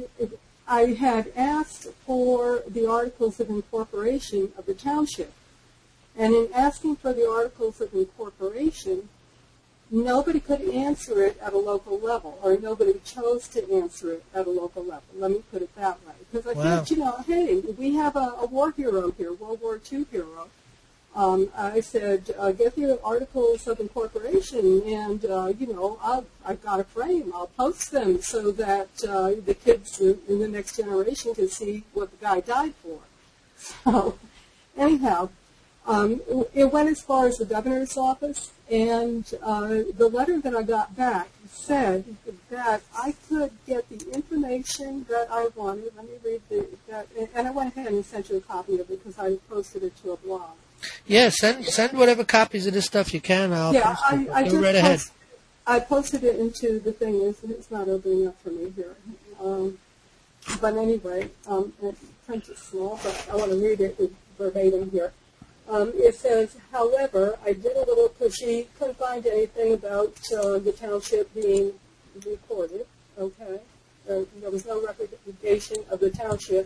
S8: I had asked for the articles of incorporation of the township, and in asking for the articles of incorporation, nobody could answer it at a local level, or nobody chose to answer it at a local level. Let me put it that way. Because I
S1: Wow.
S8: thought, you know, hey, we have a, a war hero here, World War Two hero. Um, I said, uh, get the articles of incorporation, and, uh, you know, I'll, I've got a frame. I'll post them so that uh, the kids in the next generation can see what the guy died for. So, anyhow, um, it went as far as the governor's office, and uh, the letter that I got back said that I could get the information that I wanted. Let me read the, that, and I went ahead and sent you a copy of it because I posted it to a blog.
S1: Yeah, send send whatever copies of this stuff you can. I'll
S8: Yeah,
S1: post
S8: I,
S1: it.
S8: I
S1: Go
S8: just
S1: right ahead.
S8: post, I posted it into the thing. It's, it's not opening up for me here. Um, but anyway, um, the print is small, but I want to read it verbatim here. Um, it says, however, I did a little pushy, couldn't find anything about uh, the township being recorded, okay? Uh, there was no recordation of the township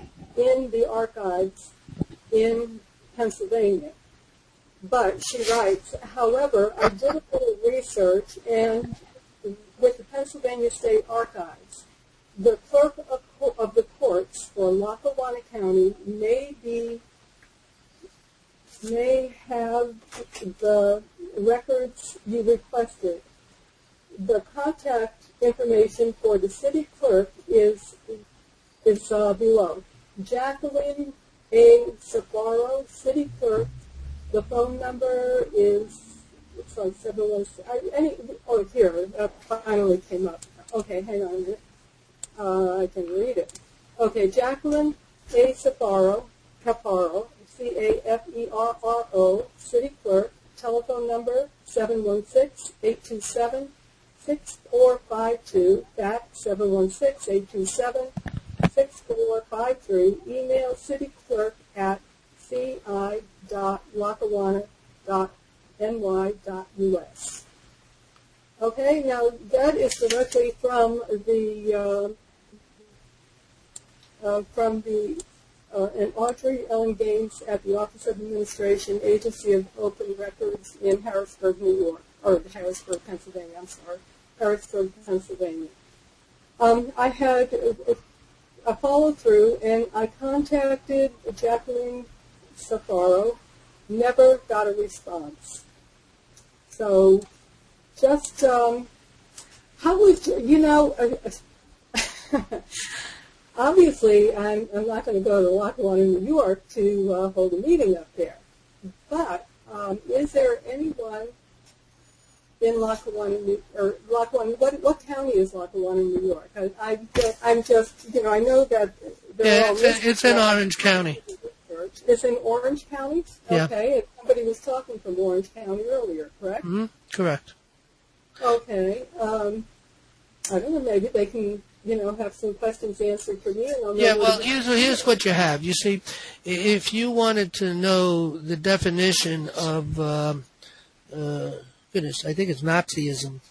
S8: in the archives in Pennsylvania. But she writes, however, I did a little research, and with the Pennsylvania State Archives, the clerk of, of the courts for Lackawanna County may be may have the records you requested. The contact information for the city clerk is is uh, below. Jacqueline A. Safaro, city clerk. The phone number is, it's on seven one six. Any, oh, here, it finally came up. Okay, hang on a minute. Uh, I can read it. Okay, Jacqueline A. Safaro, Caparo, C A F E R R O, city clerk. Telephone number seven one six, eight two seven, six four five two. Fax seven one six, eight two seven, six four five three. Email city clerk at c i dot lackawanna dot n y dot u s. Okay, now that is directly from the uh, uh, from the uh, and Audrey Ellen Gaines at the Office of Administration, Agency of Open Records in Harrisburg, New York, or Harrisburg, Pennsylvania. I'm sorry, Harrisburg, Pennsylvania. Um, I had a, a follow through, and I contacted Jacqueline Safaro, never got a response. So, just, um, how would you, you know, uh, obviously I'm, I'm not going to go to Lackawanna, New York to uh, hold a meeting up there. But um, is there anyone in Lackawanna, New, or Lackawanna, what, what county is Lackawanna, New York? I, I, I'm just, you know, I know that they're
S1: Yeah,
S8: all
S1: it's, it's in Orange County.
S8: It's in Orange County?
S1: Yeah.
S8: Okay, and somebody was talking from Orange County earlier, correct?
S1: Mm-hmm. Correct.
S8: Okay. Um, I don't know, maybe they can you know, have some questions answered for me. And I'll know
S1: Yeah,
S8: what
S1: well,
S8: to-
S1: here's, here's what you have. You see, if you wanted to know the definition of, um, uh, goodness, I think it's Nazism,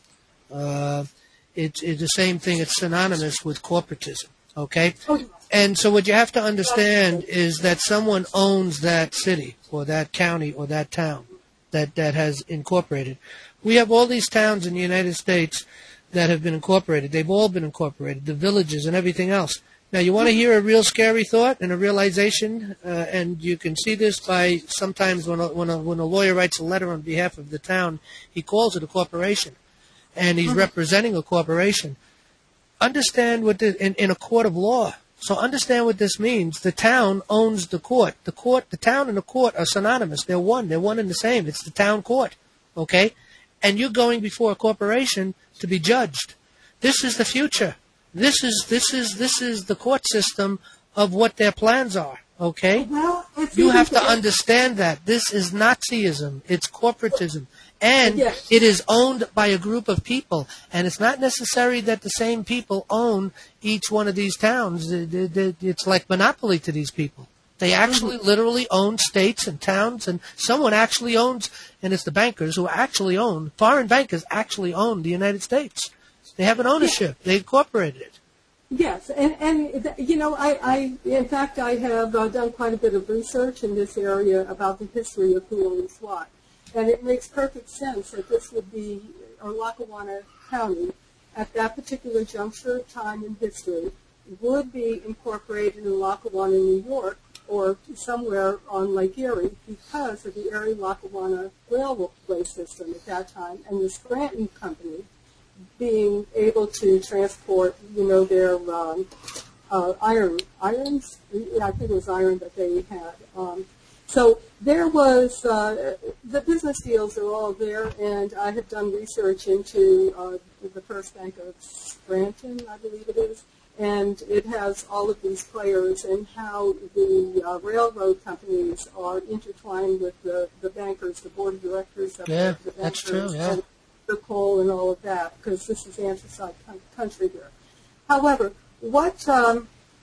S1: uh, it's, it's the same thing. It's synonymous with corporatism, okay?
S8: Oh,
S1: And so what you have to understand is that someone owns that city or that county or that town that, that has incorporated. We have all these towns in the United States that have been incorporated. They've all been incorporated, the villages and everything else. Now, you want to hear a real scary thought and a realization, uh, and you can see this by sometimes when a, when, a, when a lawyer writes a letter on behalf of the town, he calls it a corporation, and he's representing a corporation. Understand what the, in, in a court of law. So understand what this means. The town owns the court. The court, the town and the court are synonymous. They're one. They're one and the same. It's the town court, okay? And you're going before a corporation to be judged. This is the future. This is this is this is the court system of what their plans are. Okay,
S8: Well, it's
S1: you
S8: even
S1: have to
S8: better.
S1: understand that this is Nazism. It's corporatism, and
S8: Yes.
S1: it is owned by a group of people. And it's not necessary that the same people own each one of these towns. It- it- it- It's like monopoly to these people. They actually literally own states and towns, and someone actually owns, and it's the bankers who actually own, foreign bankers actually own the United States. They have an ownership. They incorporated it.
S8: Yes, and, and th- you know, I, I in fact, I have uh, done quite a bit of research in this area about the history of who owns what. And it makes perfect sense that this would be, or Lackawanna County, at that particular juncture of time in history, would be incorporated in Lackawanna, New York, or somewhere on Lake Erie because of the Erie-Lackawanna railway system at that time, and the Scranton Company being able to transport, you know, their um, uh, iron, irons, yeah, I think it was iron that they had. Um, so there was, uh, the business deals are all there, and I have done research into uh, the First Bank of Scranton, I believe it is, and it has all of these players and how the uh, railroad companies are intertwined with the, the bankers, the board of directors of
S1: Yeah,
S8: the, the
S1: that's
S8: bankers,
S1: true, yeah.
S8: and the coal and all of that, because this is anthracite coun- country here. However, what um,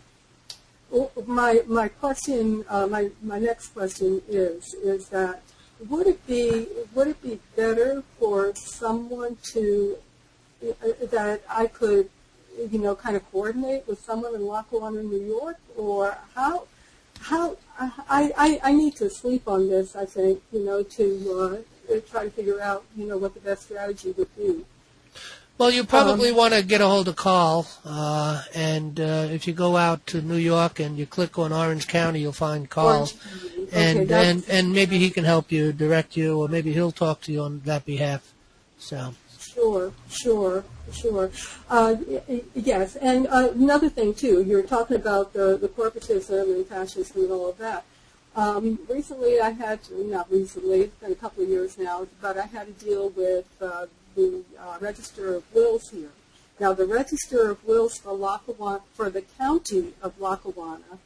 S8: my my question, uh, my my next question is is that would it be would it be better for someone to uh, that I could, you know, kind of coordinate with someone in Lackawanna, New York, or how how I, I I need to sleep on this, I think, you know, to uh, try to figure out, you know, what the best strategy would be.
S1: Well, you probably want to get a hold of Carl, uh, and uh, if you go out to New York and you click on Orange County, you'll find Carl,
S8: Orange County. Okay,
S1: and,
S8: that's-
S1: and and maybe he can help you, direct you, or maybe he'll talk to you on that behalf. So,
S8: Sure, sure, sure. Uh, y- y- yes, and uh, another thing too, you were talking about the, the corporatism and fascism and all of that. Um, recently, I had to, not recently, it's been a couple of years now, but I had to deal with uh, the uh, Register of Wills here. Now, the Register of Wills for Lackawanna, for the county of Lackawanna,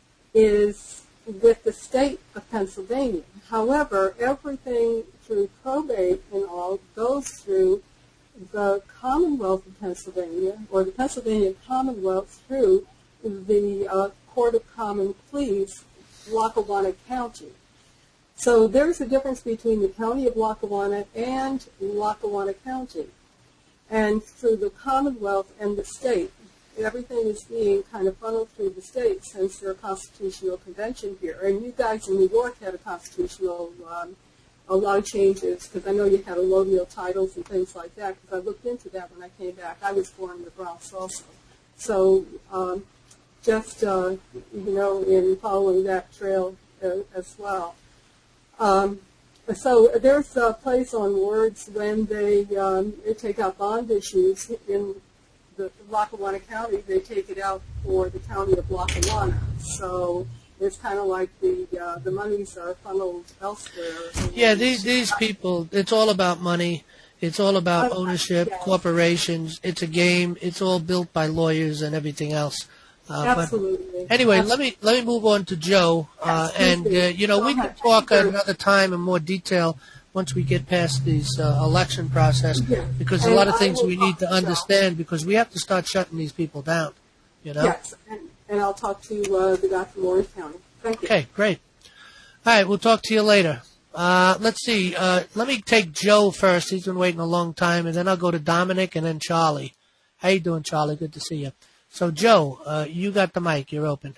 S8: is with the state of Pennsylvania. However, everything through probate and all goes through the Commonwealth of Pennsylvania, or the Pennsylvania Commonwealth, through the uh, Court of Common Pleas, Lackawanna County. So there's a difference between the county of Lackawanna and Lackawanna County. And through the Commonwealth and the state, everything is being kind of funneled through the state since their constitutional convention here. And you guys in New York had a constitutional, um, a lot of changes, because I know you had allodial titles and things like that, because I looked into that when I came back. I was born in the Bronx also. So um, just, uh, you know, in following that trail uh, as well. Um, so there's a place on words when they, um, they take out bond issues in the Lackawanna County, they take it out for the county of Lackawanna. So it's kind of like the uh, the monies are funneled elsewhere.
S1: yeah, these these people, it's all about money. It's all about
S8: Oh,
S1: ownership,
S8: yes.
S1: corporations. It's a game. It's all built by lawyers and everything else. Uh,
S8: Absolutely.
S1: But anyway,
S8: Absolutely.
S1: let me let me move on to Joe, uh,
S8: Yes,
S1: and uh,
S8: please.
S1: you know
S8: Go
S1: we can
S8: ahead.
S1: talk
S8: Sure.
S1: another time in more detail once we get past these uh, election process, because a lot of things we need to understand, because we have to start shutting these people down, you know?
S8: Yes, and, and I'll talk to uh, the guy from Orange County. Thank you.
S1: Okay, great. All right, we'll talk to you later. Uh, let's see. Uh, let me take Joe first. He's been waiting a long time, and then I'll go to Dominic and then Charlie. How you doing, Charlie? Good to see you. So, Joe, uh, you got the mic. You're open.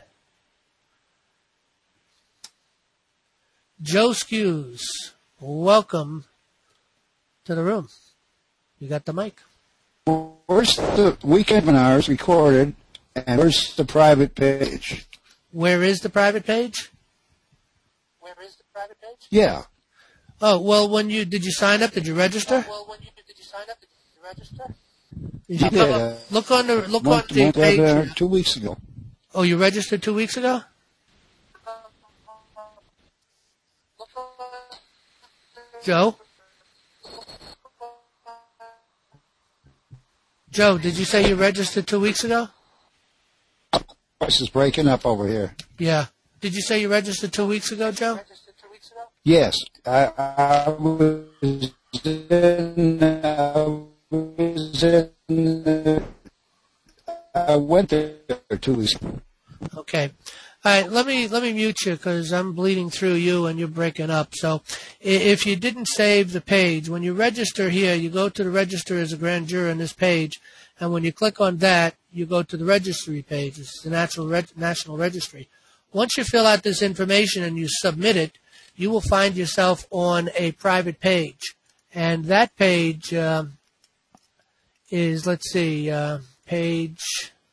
S1: Joe Skews, welcome to the room. You got the mic.
S9: Where's the weekend webinars recorded, and where's the private page?
S1: Where is the private page? Where is the private page?
S9: Yeah.
S1: Oh, well, when you, did you sign up? Did you register?
S10: Well, when you, did you sign up? Did you register?
S1: Did you
S9: I
S1: come
S9: did,
S1: up,
S9: uh,
S1: look on the, look
S9: month,
S1: on the
S9: month
S1: page.
S9: uh, two weeks ago.
S1: Oh, you registered two weeks ago? Joe? Joe, did you say you registered two weeks ago?
S9: This is breaking up over here.
S1: Yeah. Did you say you registered two weeks ago, Joe?
S9: Yes, I, I was in, I was in, I went there two weeks ago.
S1: Okay. All right, let me let me mute you because I'm bleeding through you and you're breaking up. So if you didn't save the page, when you register here, you go to the register as a grand juror on this page, and when you click on that, you go to the registry page. It's the National, Reg- National Registry. Once you fill out this information and you submit it, you will find yourself on a private page. And that page um, is, let's see, uh, page...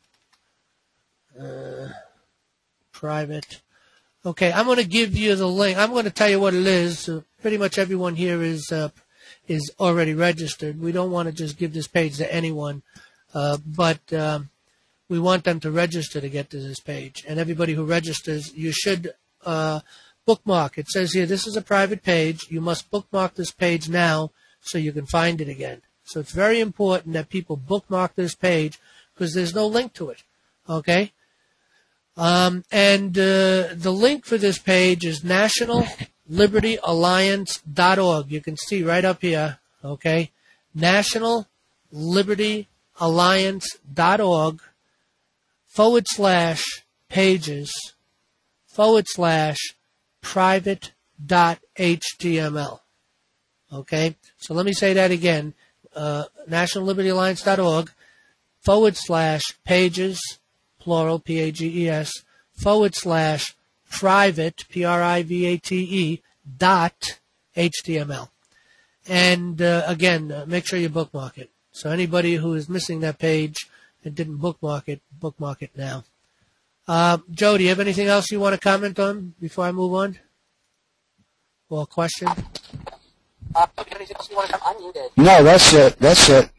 S1: Uh, private. Okay, I'm going to give you the link. I'm going to tell you what it is. Uh, pretty much everyone here is uh, is already registered. We don't want to just give this page to anyone, uh, but um, we want them to register to get to this page. And everybody who registers, you should uh, bookmark. It says here, this is a private page. You must bookmark this page now so you can find it again. So it's very important that people bookmark this page because there's no link to it. Okay? Um, and uh, the link for this page is national liberty alliance dot org. You can see right up here, okay? national liberty alliance dot org forward slash pages forward slash private dot H T M L. Okay? So let me say that again. Uh, national liberty alliance dot org forward slash pages plural, P A G E S, forward slash private, P R I V A T E, dot H T M L. And uh, again, uh, make sure you bookmark it. So anybody who is missing that page and didn't bookmark it, bookmark it now. Uh, Joe, do you have anything else you want to comment on before I move on? Or a question?
S10: Uh, anything else you want to comment? Unmuted.
S9: No, that's it. That's it.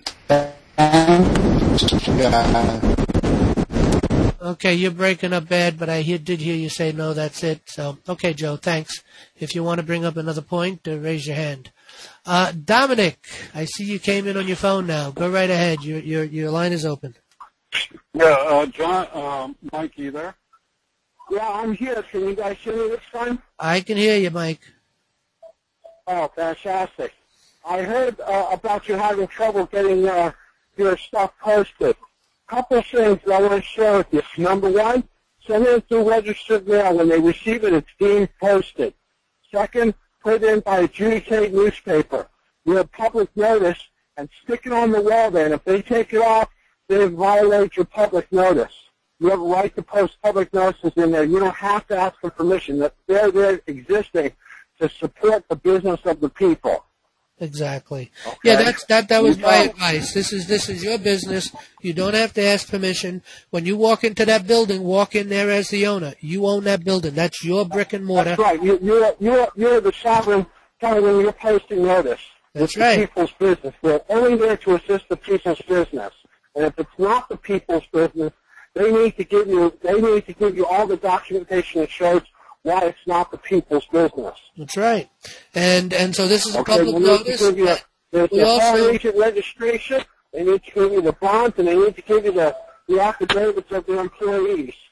S9: Uh,
S1: Okay, you're breaking up bad, but I hear, did hear you say no, that's it. So, okay, Joe, thanks. If you want to bring up another point, uh, raise your hand. Uh, Dominic, I see you came in on your phone now. Go right ahead. Your your your line is open.
S7: Yeah, uh, John, uh, Mike, you there?
S11: Yeah, I'm here. Can you guys hear me this time?
S1: I can hear you, Mike.
S11: Oh, fantastic. I heard uh, about you having trouble getting uh, your stuff posted. Couple of things that I want to share with you. Number one, send it through registered mail. When they receive it, it's deemed posted. Second, put it in by adjudicated newspaper. You have public notice and stick it on the wall there. And if they take it off, they violate your public notice. You have a right to post public notices in there. You don't have to ask for permission. That they're there existing to support the business of the people.
S1: Exactly.
S11: Okay.
S1: Yeah, that's that. That was
S11: You
S1: my
S11: know.
S1: advice. This is this is your business. You don't have to ask permission. When you walk into that building, walk in there as the owner. You own that building. That's your brick and mortar.
S11: That's right. You, you're, you're, you're the sovereign kind when you're posting notice.
S1: That's
S11: it's
S1: right.
S11: the people's business. We're only there to assist the people's business. And if it's not the people's business, they need to give you they need to give you all the documentation that shows why it's not the people's business.
S1: That's right. And and so this is a
S11: Okay,
S1: public
S11: we need
S1: notice.
S11: to give you a, there's
S1: We
S11: the
S1: also-
S11: foreign agent registration. They need to give you the bonds, and they need to give you the, the affidavits of their employees.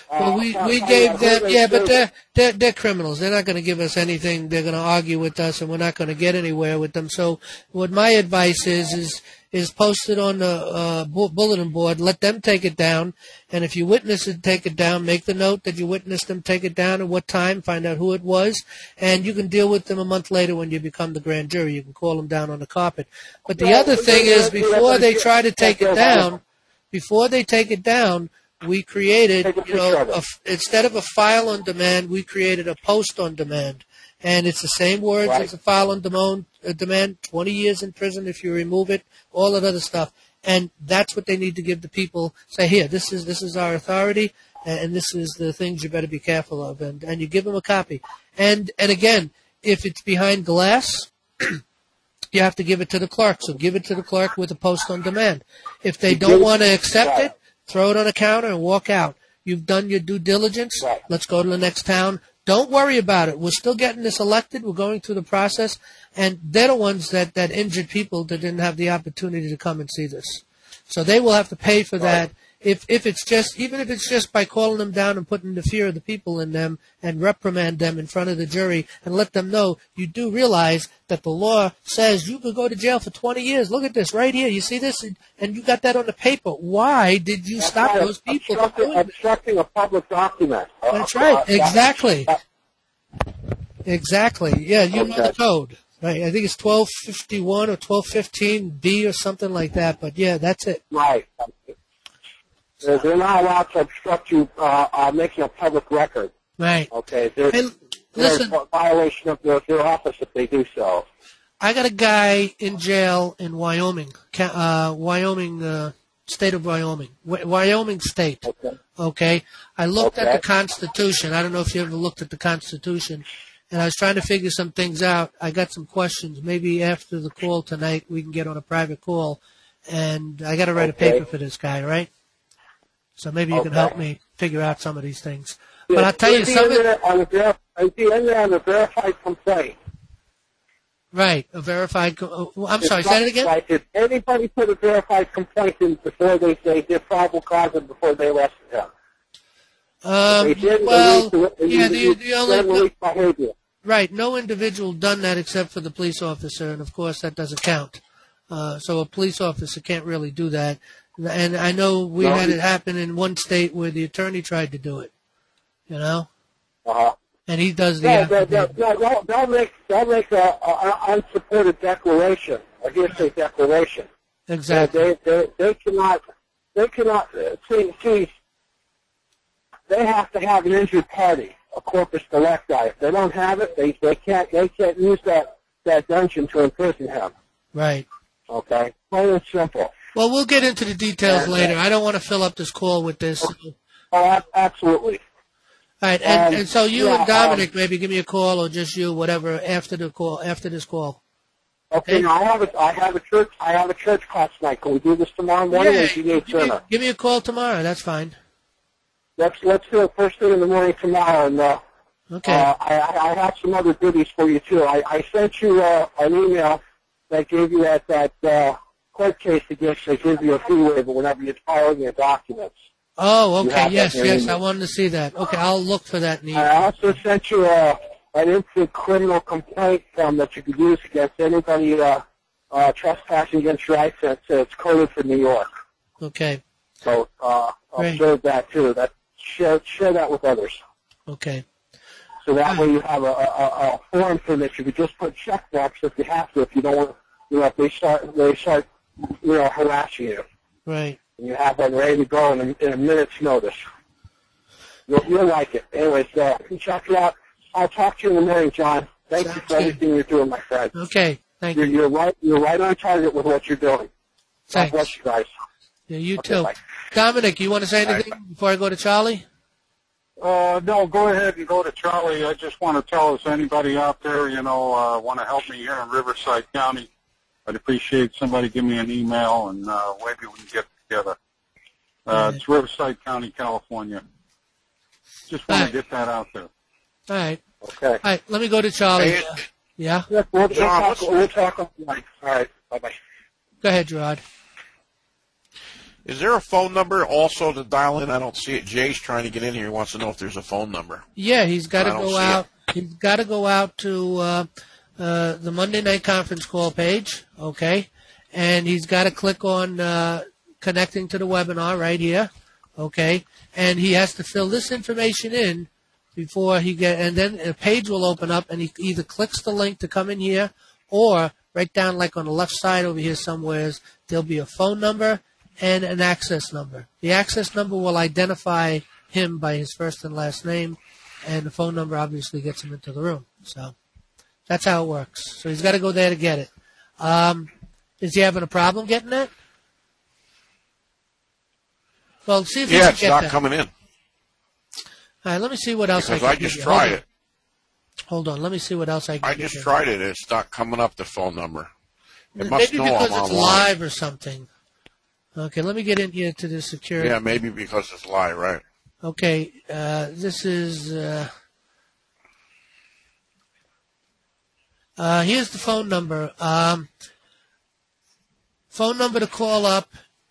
S1: Well, we, we gave them, yeah, but they're, they're, they're criminals. They're not going to give us anything. They're going to argue with us, and we're not going to get anywhere with them. So what my advice is, is, is post it on the uh, bu- bulletin board. Let them take it down. And if you witness it, take it down. Make the note that you witnessed them take it down and what time. Find out who it was. And you can deal with them a month later when you become the grand jury. You can call them down on the carpet. But the other thing is, before they try to take it down, before they take it down, we created, you know, a, instead of a file on demand, we created a post on demand. And it's the same words
S11: Right.
S1: as a file on demand, uh, demand, twenty years in prison if you remove it, all that other stuff. And that's what they need to give the people. Say, here, this is this is our authority, and this is the things you better be careful of. And, and you give them a copy. And, and again, if it's behind glass, you have to give it to the clerk. So give it to the clerk with a post on demand. If they don't want to accept it, throw it on a counter and walk out. You've done your due diligence.
S11: Right.
S1: Let's go to the next town. Don't worry about it. We're still getting this elected. We're going through the process. And they're the ones that, that injured people that didn't have the opportunity to come and see this. So they will have to pay for that. If if it's just, even if it's just by calling them down and putting the fear of the people in them and reprimand them in front of the jury and let them know you do realize that the law says you could go to jail for twenty years. Look at this right here. You see this? And, and you got that on the paper. Why did you
S11: That's
S1: stop
S11: right.
S1: those people from
S11: Obstructing,
S1: doing it?
S11: obstructing a public document.
S1: That's
S11: Uh,
S1: right.
S11: uh,
S1: Exactly. Exactly. Yeah, you know
S11: Okay.
S1: the code. Right. I think it's twelve fifty-one or twelve fifteen B or something like that. But, yeah, that's it.
S11: Right. They're, they're not allowed to obstruct you uh, uh, making a public record.
S1: Right.
S11: Okay. There's,
S1: Hey,
S11: there's
S1: listen.
S11: a violation of their, their office if they do so.
S1: I got a guy in jail in Wyoming, Ca- uh, Wyoming, uh, state of Wyoming, Wy- Wyoming state.
S11: Okay.
S1: Okay. I looked
S11: Okay.
S1: at the Constitution. I don't know if you ever looked at the Constitution. And I was trying to figure some things out. I got some questions. Maybe after the call tonight, we can get on a private call. And I got to write
S11: Okay.
S1: a paper for this guy, right? So maybe you can
S11: Okay.
S1: help me figure out some of these things. But I'll tell you
S11: Is he
S1: something.
S11: in there on the ver- is he in there on the verified complaint?
S1: Right. A verified. Co- oh, I'm sorry. Say that again.
S11: Like, did anybody put a verified complaint in before they say did probable cause and before they arrested him?
S1: Um,
S11: They did,
S1: well,
S11: they used to- they
S1: yeah, the,
S11: used
S1: the only,
S11: generally behavior.
S1: right, no individual done that except for the police officer, and of course that doesn't count. Uh, so a police officer can't really do that. And I know we
S11: No,
S1: had
S11: he-
S1: it happen in one state where the attorney tried to do it, you know,
S11: Uh-huh.
S1: and he does the
S11: Yeah, they, they,
S1: affidavit.
S11: they, they'll, they'll make they'll make a, a, a unsupported declaration, a hearsay declaration.
S1: Exactly.
S11: They, they they cannot they cannot uh, see see. They have to have an injured party, a corpus delicti. If they don't have it, they they can't they can't use that that dungeon to imprison him.
S1: Right.
S11: Okay, plain and simple.
S1: Well, we'll get into the details
S11: Yeah.
S1: later. I don't want to fill up this call with this. All
S11: Oh, ab- absolutely.
S1: right, and,
S11: Um,
S1: and so you
S11: yeah,
S1: and Dominic maybe give me a call, or just you, whatever, after the call, after this call.
S11: Okay,
S1: Okay.
S11: now I have a I have a church I have a church class tonight. Can we do this tomorrow morning, or do you need
S1: give, me,
S11: sooner?
S1: give me a call tomorrow. That's fine.
S11: Let's let's do it first thing in the morning tomorrow, and uh,
S1: Okay.
S11: uh, I I I have some other goodies for you too. I, I sent you uh, an email that gave you that that uh, court case against. They give you a fee waiver whenever you're filing your documents.
S1: Oh,
S11: You
S1: okay.
S11: have
S1: Yes,
S11: that in your
S1: yes.
S11: email.
S1: I wanted to see that. Okay, I'll look for that in the
S11: I also sent you a, an instant criminal complaint form that you could use against anybody uh, uh, trespassing against your rights. It's, it's coded for New York.
S1: Okay.
S11: So uh, I'll
S1: Great.
S11: share that too. That share share that with others.
S1: Okay.
S11: So that way you have a, a, a form for this. You could just put check marks if you have to. If you don't want, you know, if they start they start, you know, harassing you,
S1: Right.
S11: and you have one ready to go in a, in a minute's notice. You'll, you'll like it. Anyways, uh, you check it out. I'll talk to you in the morning, John. Thank you
S1: Sounds
S11: for
S1: good.
S11: everything you're doing, my friend.
S1: Okay. Thank
S11: You're,
S1: you.
S11: you're right. You're right on target with what you're doing. God
S1: Thanks.
S11: bless you guys.
S1: Yeah, you
S11: Okay,
S1: too.
S11: bye.
S1: Dominic, you want to say anything before I go to Charlie?
S7: Uh, no, go ahead and go to Charlie. I just want to tell us, anybody out there, you know, uh, want to help me here in Riverside County, I'd appreciate somebody give me an email, and uh, maybe we can get together. Uh, it's Riverside County, California. Just want
S1: Right.
S7: to get that out there.
S1: All right.
S11: Okay.
S1: All right. Let me go to Charlie.
S2: Hey,
S1: Yeah.
S11: Yeah, we'll, we'll
S2: John,
S11: talk.
S2: what's-
S11: We'll talk offline. All right. Bye bye.
S1: Go ahead, Gerard.
S2: Is there a phone number also to dial in? I don't see it. Jay's trying to get in here. He wants to know if there's a phone number.
S1: Yeah, he's got to
S2: I don't
S1: go
S2: see
S1: out.
S2: it.
S1: He's got to go out to uh, uh, the Monday night conference call page, okay? And he's got to click on uh, connecting to the webinar right here, okay? And he has to fill this information in before he get, and then a page will open up, and he either clicks the link to come in here, or right down like on the left side over here somewhere, there'll be a phone number and an access number. The access number will identify him by his first and last name, and the phone number obviously gets him into the room. So that's how it works. So he's got to go there to get it. Um, is he having a problem getting that? Well, see if he
S2: Yeah,
S1: can
S2: it's
S1: get
S2: not
S1: that.
S2: coming in.
S1: All right, let me see what else
S2: Because
S1: I
S2: I
S1: can
S2: just
S1: give you.
S2: tried
S1: Hold
S2: it.
S1: on. Hold on, let me see what else I can
S2: I
S1: give
S2: just
S1: you.
S2: tried it. It's not coming up, the phone number. It must
S1: Maybe
S2: know
S1: because
S2: I'm
S1: it's
S2: online.
S1: live or something. Okay, let me get in here to the security.
S2: Yeah, maybe because it's live, right?
S1: Okay, uh, this is, uh, uh, here's the phone number. Um, phone number to call up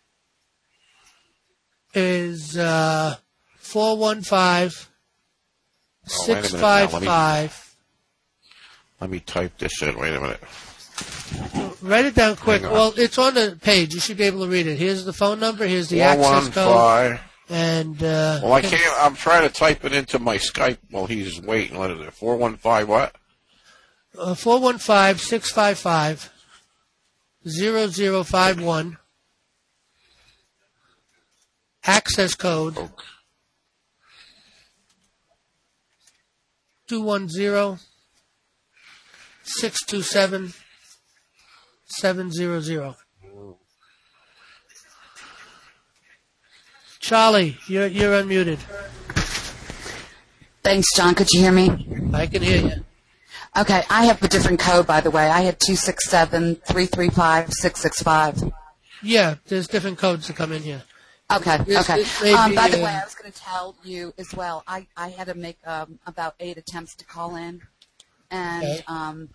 S1: is uh, four one five, six five five.
S2: Let me type this in. Wait a minute.
S1: Write it down quick.
S2: Hang on.
S1: Well, it's on the page. You should be able to read it. Here's the phone number. Here's the
S2: four
S1: access
S2: one
S1: code.
S2: five.
S1: And uh,
S2: Well, I can't. I'm trying to type it into my Skype while he's waiting. What is it? four one five what?
S1: Uh, four one five, six five five, zero zero five one. Access code
S2: Okay.
S1: two one zero, six two seven, seven zero zero. Charlie, you're you're unmuted.
S12: Thanks, John. Could you hear me?
S1: I can hear you.
S12: Okay, I have a different code, by the way. I had two six seven, three three five, six six five.
S1: Yeah, there's different codes that come in here.
S12: Okay,
S1: This-
S12: okay.
S1: this may
S12: Um,
S1: be,
S12: by the
S1: uh,
S12: way, I was going to tell you as well, I, I had to make um, about eight attempts to call in. And
S1: Okay.
S12: um,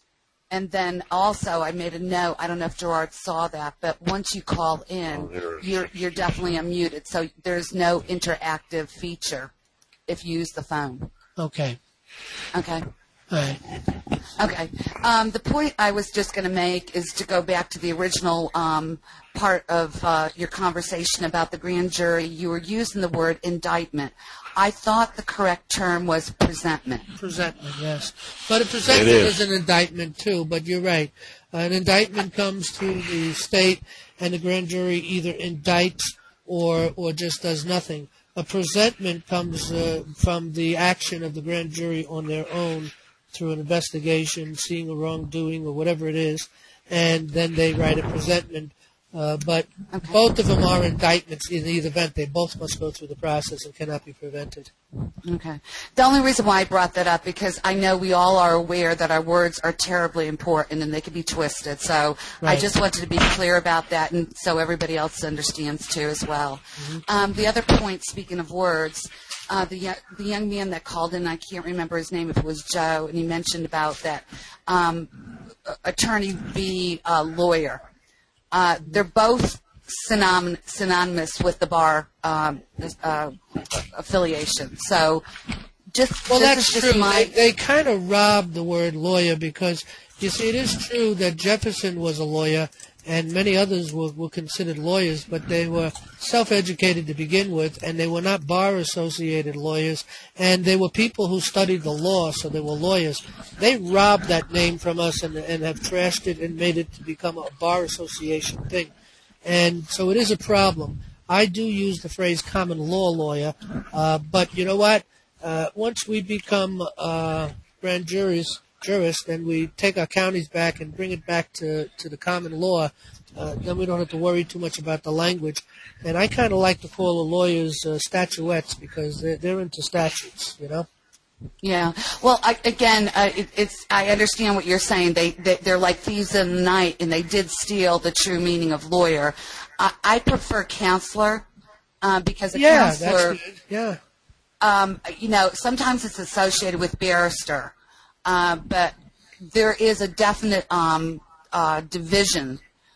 S12: and then also I made a note, I don't know if Gerard saw that, but once you call in,
S2: Oh, there it is.
S12: you're, you're definitely unmuted. So there's no interactive feature if you use the phone.
S1: Okay.
S12: Okay.
S1: All right.
S12: Okay. Um, the point I was just going to make is to go back to the original um, part of uh, your conversation about the grand jury. You were using the word indictment. I thought the correct term was presentment.
S1: Presentment, yes. But a presentment
S2: It
S1: is.
S2: is.
S1: an indictment, too, but you're right. An indictment comes to the state, and the grand jury either indicts or, or just does nothing. A presentment comes uh, from the action of the grand jury on their own through an investigation, seeing a wrongdoing or whatever it is, and then they write a presentment. Uh, but
S12: Okay.
S1: both of them are indictments in either event. They both must go through the process and cannot be prevented.
S12: Okay. The only reason why I brought that up because I know we all are aware that our words are terribly important and they can be twisted. So I
S1: Right.
S12: just wanted to be clear about that and so everybody else understands too as well. Um, the other point, speaking of words, uh, the, yo- the young man that called in, I can't remember his name if it was Joe, and he mentioned about that um, attorney v. Uh, lawyer. Uh, they're both synonym, synonymous with the bar um, uh, affiliation. So, just
S1: Well,
S12: this
S1: that's
S12: is just
S1: true.
S12: my
S1: They, they kind of robbed the word lawyer because, you see, it is true that Jefferson was a lawyer and many others were, were considered lawyers, but they were self-educated to begin with, and they were not bar-associated lawyers, and they were people who studied the law, so they were lawyers. They robbed that name from us and, and have trashed it and made it to become a bar association thing. And so it is a problem. I do use the phrase common law lawyer, uh, but you know what? Uh, once we become uh, grand juries, jurists, and we take our counties back and bring it back to, to the common law, uh, then we don't have to worry too much about the language. And I kind of like to call the lawyers uh, statuettes because they're, they're into statutes, you know?
S12: Yeah. Well, I, again, uh, it, it's I understand what you're saying. They, they they're like thieves in the night, and they did steal the true meaning of lawyer. I, I prefer counselor uh, because a
S1: Yeah,
S12: counselor,
S1: that's good. Yeah.
S12: um, you know, sometimes it's associated with barrister, uh, but there is a definite um, uh, division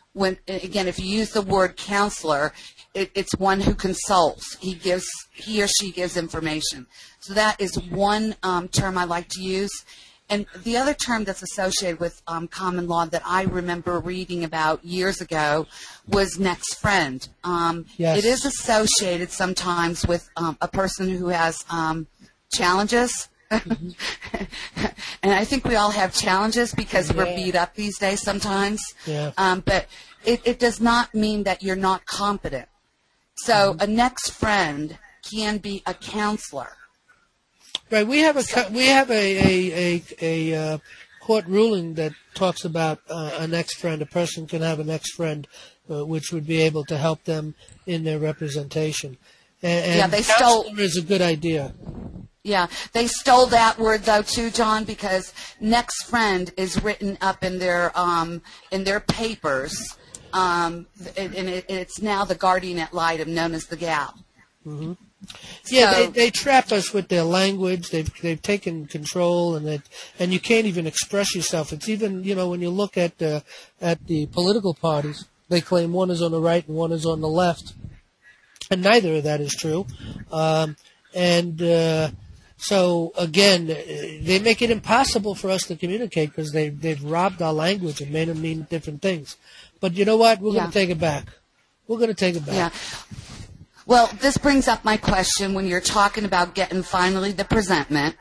S12: when again, if you use the word counselor, it, it's one who consults. He gives, he or she gives information. So that is one um, term I like to use. And the other term that's associated with um, common law that I remember reading about years ago was next friend. Um,
S1: yes.
S12: It is associated sometimes with um, a person who has um, challenges. Mm-hmm. And I think we all have challenges because yeah. we're beat up these days sometimes.
S1: Yeah.
S12: Um, but it, it does not mean that you're not competent. So mm-hmm. a next friend can be a counselor.
S1: Right. We have a we have a a a, a uh, court ruling that talks about uh, a next friend. A person can have a next friend, uh, which would be able to help them in their representation. And, and
S12: yeah, they
S1: counselor
S12: stole.
S1: is a good idea.
S12: Yeah, they stole that word though too, John, because next friend is written up in their um in their papers, um, and it, it's now the guardian ad litem known as the gal.
S1: Mm-hmm. Yeah,
S12: so,
S1: they, they trap us with their language. They've they've taken control, and that and you can't even express yourself. It's even you know when you look at uh, at the political parties, they claim one is on the right and one is on the left, and neither of that is true. Um, and uh, so again, they make it impossible for us to communicate because they they've robbed our language and made them mean different things. But you know what? We're
S12: yeah.
S1: going to take it back. We're going to take it back.
S12: Yeah. Well, this brings up my question when you're talking about getting finally the presentment.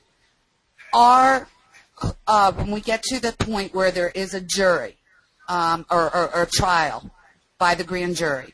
S12: Are, uh, when we get to the point where there is a jury um, or, or, or a trial by the grand jury,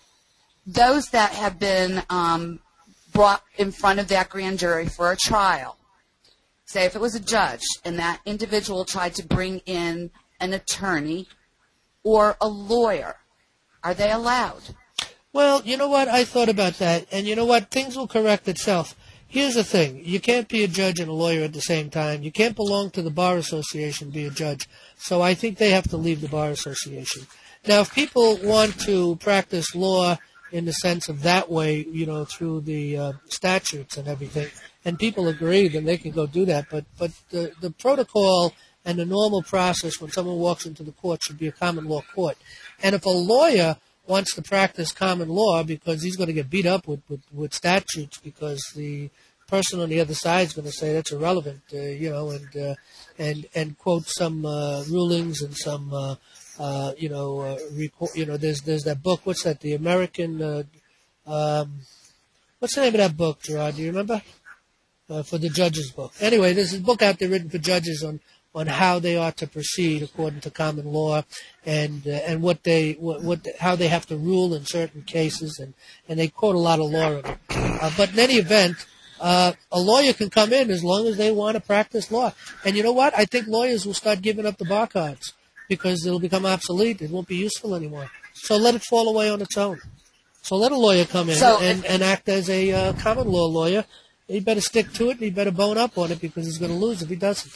S12: those that have been um, brought in front of that grand jury for a trial, say if it was a judge and that individual tried to bring in an attorney or a lawyer, are they allowed?
S1: Well, you know what? I thought about that, and you know what? Things will correct itself. Here's the thing. You can't be a judge and a lawyer at the same time. You can't belong to the Bar Association and be a judge. So I think they have to leave the Bar Association. Now, if people want to practice law in the sense of that way, you know, through the uh, statutes and everything, and people agree, then they can go do that. But, but the, the protocol and the normal process when someone walks into the court should be a common law court. And if a lawyer wants to practice common law because he's going to get beat up with, with, with statutes because the person on the other side is going to say that's irrelevant, uh, you know, and uh, and and quote some uh, rulings and some, uh, uh, you know, uh, report, you know, there's there's that book. What's that? The American. Uh, um, what's the name of that book, Gerard? Do you remember? Uh, for the judges' book. Anyway, there's a book out there written for judges on. on how they ought to proceed according to common law, and uh, and what they what, what how they have to rule in certain cases, and, and they quote a lot of law in it. Uh, but in any event, uh, a lawyer can come in as long as they want to practice law. And you know what? I think lawyers will start giving up the bar cards because it'll become obsolete. It won't be useful anymore. So let it fall away on its own. So let a lawyer come in
S12: so,
S1: and, and act as a uh, common law lawyer. He better stick to it, and he better bone up on it because he's going to lose if he doesn't.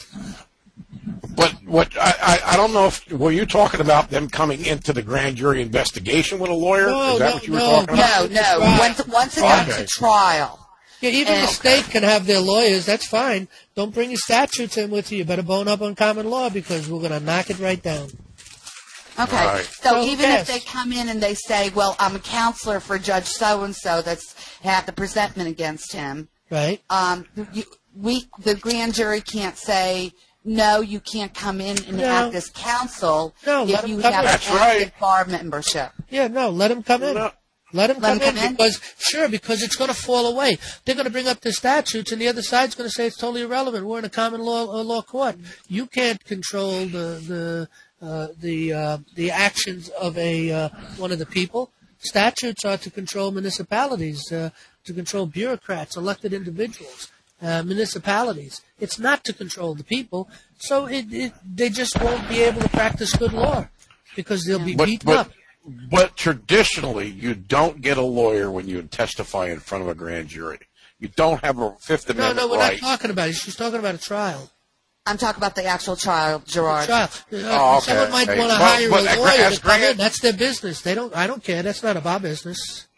S2: But what I, I I don't know if were you talking about them coming into the grand jury investigation with a lawyer?
S1: No,
S2: Is that
S1: no,
S2: what you were
S1: no,
S2: talking about?
S12: No, no. Once, once it got
S2: Okay.
S12: to trial.
S1: Yeah, even
S12: And-
S1: the state can have their lawyers. That's fine. Don't bring your statutes in with you. You better bone up on common law because we're going to knock it right down.
S12: Okay.
S2: Right.
S12: So
S1: So,
S12: even
S1: yes.
S12: if they come in and they say, well, I'm a counselor for Judge so-and-so that's had the presentment against him,
S1: Right?
S12: um, you, we, the grand jury can't say, no, you can't come in and
S1: No.
S12: act as counsel
S1: No, let
S12: if
S1: 'em
S12: you
S1: come
S12: have
S1: in.
S12: an
S2: That's
S12: active
S2: right.
S12: bar membership.
S1: Yeah, no, let them come in.
S2: No.
S1: Let them
S12: Let
S1: come,
S12: 'em
S1: in,
S12: come in?
S1: because, sure, because it's going to fall away. They're going to bring up the statutes, and the other side's going to say it's totally irrelevant. We're in a common law uh, law court. You can't control the the uh, the uh, the actions of a uh, one of the people. Statutes are to control municipalities, uh, to control bureaucrats, elected individuals, uh, municipalities. It's not to control the people. So it, it they just won't be able to practice good law because they'll be
S2: But,
S1: beaten
S2: but,
S1: up.
S2: but traditionally, you don't get a lawyer when you testify in front of a grand jury. You don't have a Fifth
S1: No,
S2: Amendment
S1: no, we're
S2: right.
S1: not talking about it. She's talking about a trial.
S12: I'm talking about the actual trial, Gerard.
S1: Trial. Uh,
S2: Oh, okay,
S1: Someone might
S2: okay.
S1: want to
S2: Well,
S1: hire
S2: but
S1: a
S2: as
S1: lawyer
S2: grand-
S1: to come in. That's their business. They don't. I don't care. That's none of our business.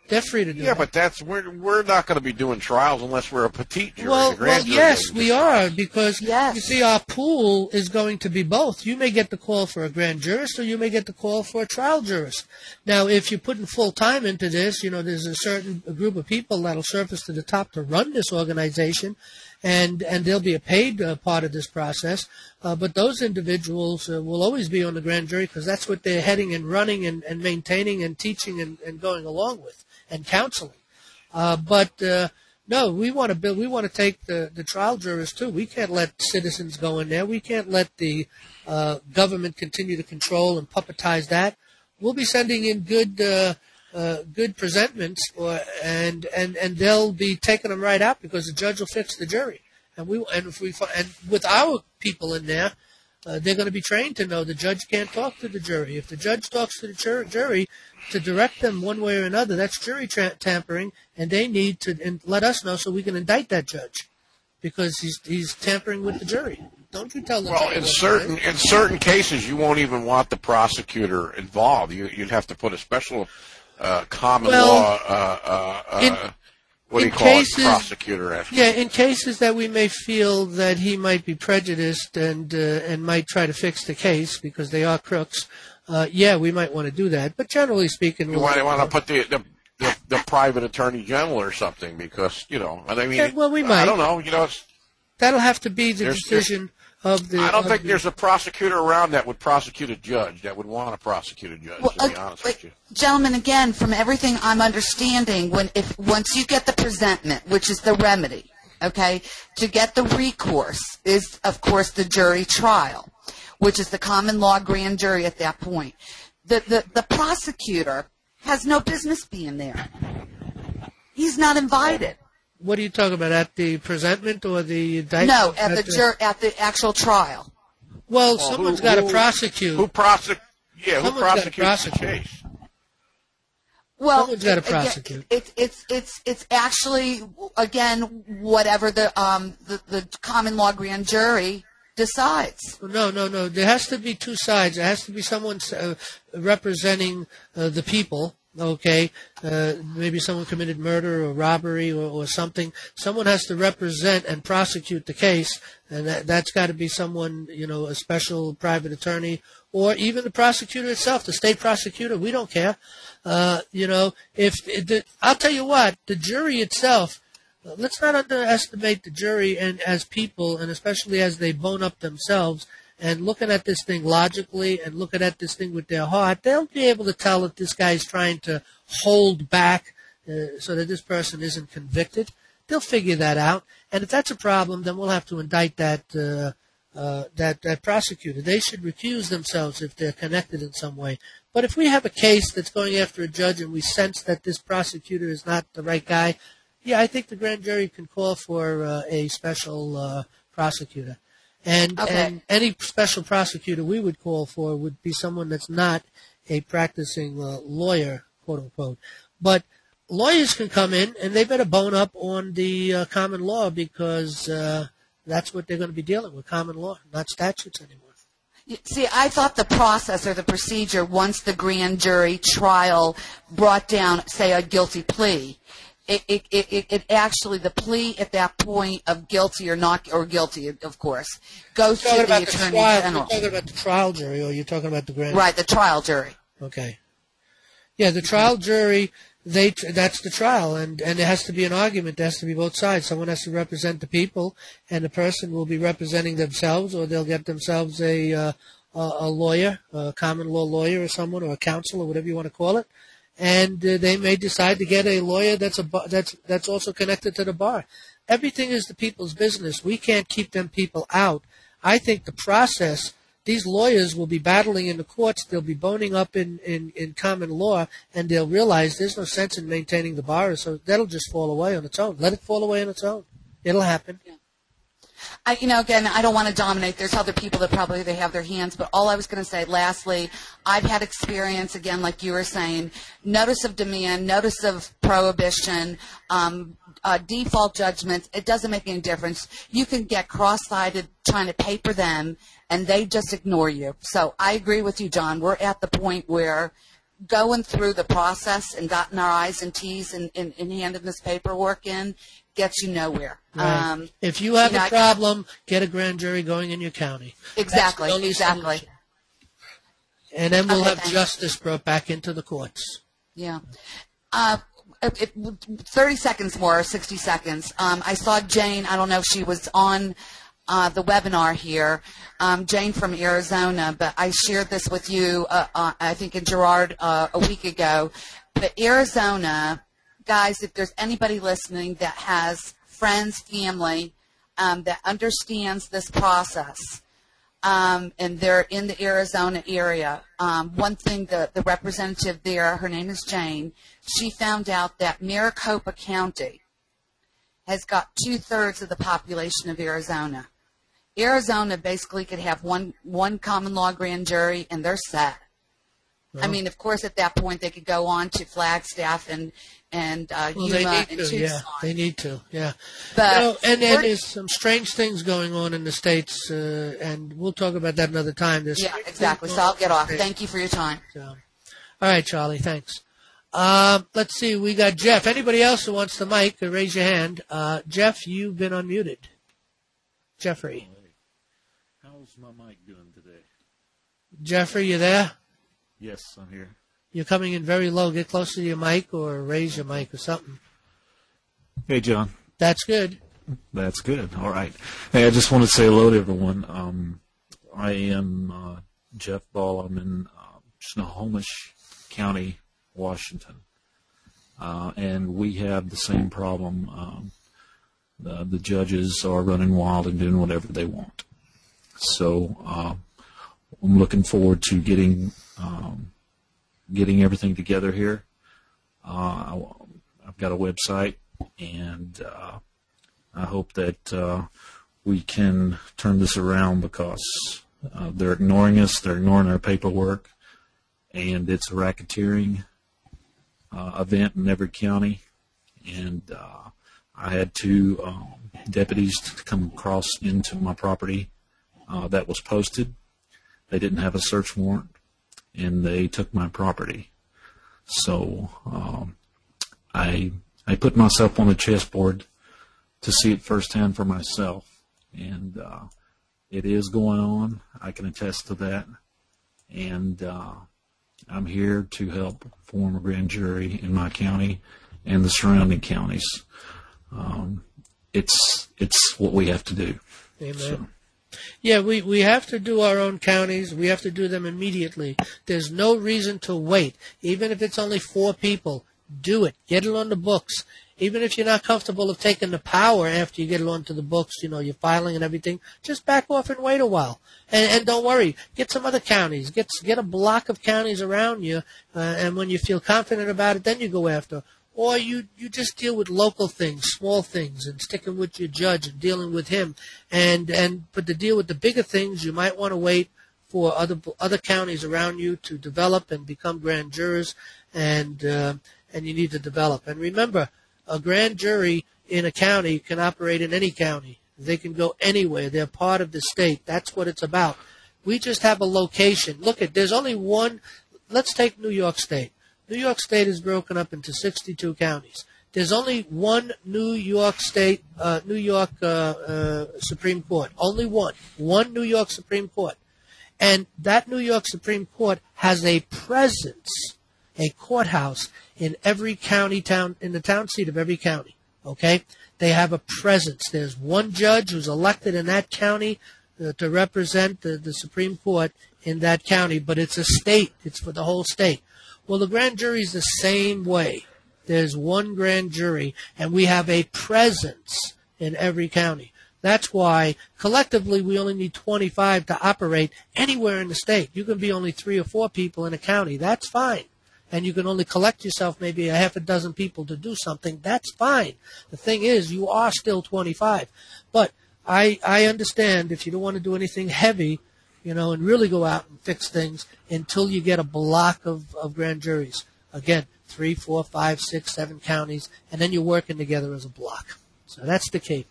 S1: They're free to do
S2: Yeah,
S1: that.
S2: but that's we're we're not going to be doing trials unless we're a petite jury.
S1: Well,
S2: The grand
S1: well,
S2: jury
S1: yes,
S2: doesn't
S1: we
S2: do
S1: are, because
S12: Yes.
S1: you see, our pool is going to be both. You may get the call for a grand jurist, or you may get the call for a trial jurist. Now, if you're putting full time into this, you know, there's a certain group of people that'll surface to the top to run this organization, and and they'll be a paid uh, part of this process. Uh, but those individuals uh, will always be on the grand jury because that's what they're heading and running and, and maintaining and teaching and, and going along with and counseling. Uh, but uh, no, we want to build. We want to take the, the trial jurors too. We can't let citizens go in there. We can't let the uh, government continue to control and puppetize that. We'll be sending in good uh, uh, good presentments, or and and and they'll be taking them right out because the judge will fix the jury. And we and if we and with our people in there, uh, they're going to be trained to know the judge can't talk to the jury. If the judge talks to the jur- jury to direct them one way or another, that's jury tra- tampering, and they need to and let us know so we can indict that judge because he's he's tampering with the jury. Don't you tell them?
S2: Well, in certain in certain cases, you won't even want the prosecutor involved. You you'd have to put a special uh, common
S1: Well,
S2: law. Uh, uh,
S1: in-
S2: uh, what do you
S1: in
S2: call
S1: cases-
S2: it? Prosecutor. After.
S1: Yeah, in cases that we may feel that he might be prejudiced and uh, and might try to fix the case because they are crooks, uh, yeah, we might want to do that. But generally speaking,
S2: You
S1: we'll
S2: want, want to put the, the the the private attorney general or something because you know. And I mean,
S1: Yeah, well, we
S2: I
S1: might.
S2: don't know. You know, it's,
S1: that'll have to be the
S2: There's-
S1: decision of the.
S2: I don't
S1: of
S2: think
S1: the-
S2: there's a prosecutor around that would prosecute a judge that would want to prosecute a judge.
S12: Well,
S2: to be
S12: uh,
S2: honest
S12: wait,
S2: with you.
S12: Gentlemen, again, from everything I'm understanding, when if once you get the presentment, which is the remedy, okay, to get the recourse is, of course, the jury trial, which is the common law grand jury at that point. The the, the prosecutor has no business being there. He's not invited.
S1: What are you talking about? At the presentment or the indictment?
S12: No, at the jur- at the actual trial.
S1: Well,
S2: Well,
S1: someone's
S2: who-
S1: got to
S2: who-
S1: prosecute.
S2: Who prosecute? Yeah, who
S1: Someone's gotta
S2: prosecutes the
S1: prosecute.
S2: case?
S12: Well,
S1: Someone's gotta
S12: again,
S1: prosecute.
S12: It's it's it's it's actually again whatever the um the, the common law grand jury decides.
S1: No, no, no. There has to be two sides. There has to be someone uh, representing uh, the people. Okay, uh, maybe someone committed murder or robbery or, or something. Someone has to represent and prosecute the case, and that, that's got to be someone, you know, a special private attorney, or even the prosecutor itself, the state prosecutor. We don't care. Uh, you know, if the, I'll tell you what, the jury itself. Uh, let's not underestimate the jury and as people, and especially as they bone up themselves. And looking at this thing logically and looking at this thing with their heart, they'll be able to tell if this guy's trying to hold back uh, so that this person isn't convicted. They'll figure that out. And if that's a problem, then we'll have to indict that uh, uh, that, that prosecutor. They should recuse themselves if they're connected in some way. But if we have a case that's going after a judge and we sense that this prosecutor is not the right guy, yeah, I think the grand jury can call for uh, a special uh, prosecutor. And,
S12: Okay.
S1: and any special prosecutor we would call for would be someone that's not a practicing uh, lawyer, quote unquote. But lawyers can come in and they better bone up on the uh, common law because uh, that's what they're going to be dealing with, common law, not statutes anymore.
S12: You- See, I thought the process or the procedure once the grand jury trial brought down, say, a guilty plea. It, it, it, it- it actually, the plea at that point of guilty or not, or guilty, of course, goes to
S1: You're
S12: the
S1: talking about the
S12: attorney
S1: trial,
S12: general.
S1: you're talking about the trial jury, or you're talking about the grand
S12: Right, the trial jury.
S1: Okay. Yeah, the trial jury, they that's the trial, and, and there has to be an argument. There has to be both sides. Someone has to represent the people, and the person will be representing themselves, or they'll get themselves a uh, a, a lawyer, a common law lawyer or someone, or a counsel, or whatever you want to call it. And uh, they may decide to get a lawyer that's a bu- that's that's also connected to the bar. Everything is the people's business. We can't keep them people out. I think the process, these lawyers will be battling in the courts. They'll be boning up in, in, in common law, and they'll realize there's no sense in maintaining the bar, so that'll just fall away on its own. Let it fall away on its own. It'll happen.
S12: I, you know, again, I don't want to dominate. There's other people that probably they have their hands, but all I was going to say, lastly, I've had experience, again, like you were saying, notice of demand, notice of prohibition, um, uh, default judgments. It doesn't make any difference. You can get cross-sided trying to paper them, and they just ignore you. So I agree with you, John. We're at the point where going through the process and dotting our I's and T's and, and, and handing this paperwork in gets you nowhere.
S1: Right.
S12: Um,
S1: if you have
S12: you know,
S1: a problem, get a grand jury going in your county.
S12: Exactly,
S1: That's the only
S12: exactly.
S1: solution. And then we'll
S12: Okay,
S1: have
S12: thanks.
S1: justice brought back into the courts.
S12: Yeah. Uh, it, it, thirty seconds more, sixty seconds. Um, I saw Jane, I don't know if she was on uh, the webinar here, um, Jane from Arizona, but I shared this with you, uh, uh, I think in Gerard uh, a week ago. But Arizona, guys, if there's anybody listening that has friends, family, um, that understands this process, Um, and they're in the Arizona area. Um, one thing, the, the representative there, her name is Jane, she found out that Maricopa County has got two-thirds of the population of Arizona. Arizona basically could have one, one common law grand jury, and they're set.
S1: Well,
S12: I mean, of course, at that point, they could go on to Flagstaff and, and uh,
S1: well,
S12: Yuma
S1: they need
S12: and
S1: to,
S12: Tucson.
S1: yeah. They need to, yeah.
S12: But
S1: you know, and, and
S12: we're-
S1: there's some strange things going on in the states, uh, and we'll talk about that another time. There's
S12: yeah,
S1: strange
S12: exactly.
S1: things
S12: So I'll
S1: going
S12: get
S1: on
S12: off.
S1: in the
S12: Thank you for your time.
S1: states. So, all right, Charlie, thanks. Um, let's see, we got Jeff. Anybody else who wants the mic, uh, raise your hand. Uh, Jeff, you've been unmuted. Jeffrey.
S13: How's my mic doing today?
S1: Jeffrey, you there?
S13: Yes, I'm here.
S1: You're coming in very low. Get closer to your mic or raise your mic or something.
S13: Hey, John.
S1: That's good.
S13: That's good. All right. Hey, I just want to say hello to everyone. Um, I am uh, Jeff Ball. I'm in uh, Snohomish County, Washington. Uh, and we have the same problem. Um, the, the judges are running wild and doing whatever they want. So uh, I'm looking forward to getting um, getting everything together here. Uh, I've got a website, and uh, I hope that uh, we can turn this around because uh, they're ignoring us, they're ignoring our paperwork, and it's a racketeering uh, event in every county. And uh, I had two um, deputies to come across into my property uh, that was posted. They didn't have a search warrant, and they took my property. So um, I I put myself on the chessboard to see it firsthand for myself, and uh, it is going on. I can attest to that, and uh, I'm here to help form a grand jury in my county and the surrounding counties. Um, it's it's what we have to do.
S1: Amen.
S13: So.
S1: Yeah, we, we have to do our own counties. We have to do them immediately. There's no reason to wait. Even if it's only four people, do it. Get it on the books. Even if you're not comfortable of taking the power after you get it onto the books, you know, you're filing and everything, just back off and wait a while. And, and don't worry. Get some other counties. Get get a block of counties around you, uh, and when you feel confident about it, then you go after. Or you, you just deal with local things, small things, and sticking with your judge and dealing with him. And, and but to deal with the bigger things, you might want to wait for other other counties around you to develop and become grand jurors, and uh, and you need to develop. And remember, a grand jury in a county can operate in any county. They can go anywhere. They're part of the state. That's what it's about. We just have a location. Look at, there's only one. Let's take New York State. New York State is broken up into sixty-two counties. There's only one New York State, uh, New York uh, uh, Supreme Court. Only one. One New York Supreme Court. And that New York Supreme Court has a presence, a courthouse in every county town, in the town seat of every county. Okay? They have a presence. There's one judge who's elected in that county uh, to represent the, the Supreme Court in that county, but it's a state. It's for the whole state. Well, the grand jury is the same way. There's one grand jury, and we have a presence in every county. That's why, collectively, we only need twenty-five to operate anywhere in the state. You can be only three or four people in a county. That's fine. And you can only collect yourself maybe a half a dozen people to do something. That's fine. The thing is, you are still twenty-five. But I, I understand if you don't want to do anything heavy, you know, and really go out and fix things until you get a block of, of grand juries. Again, three, four, five, six, seven counties, and then you're working together as a block. So that's the key.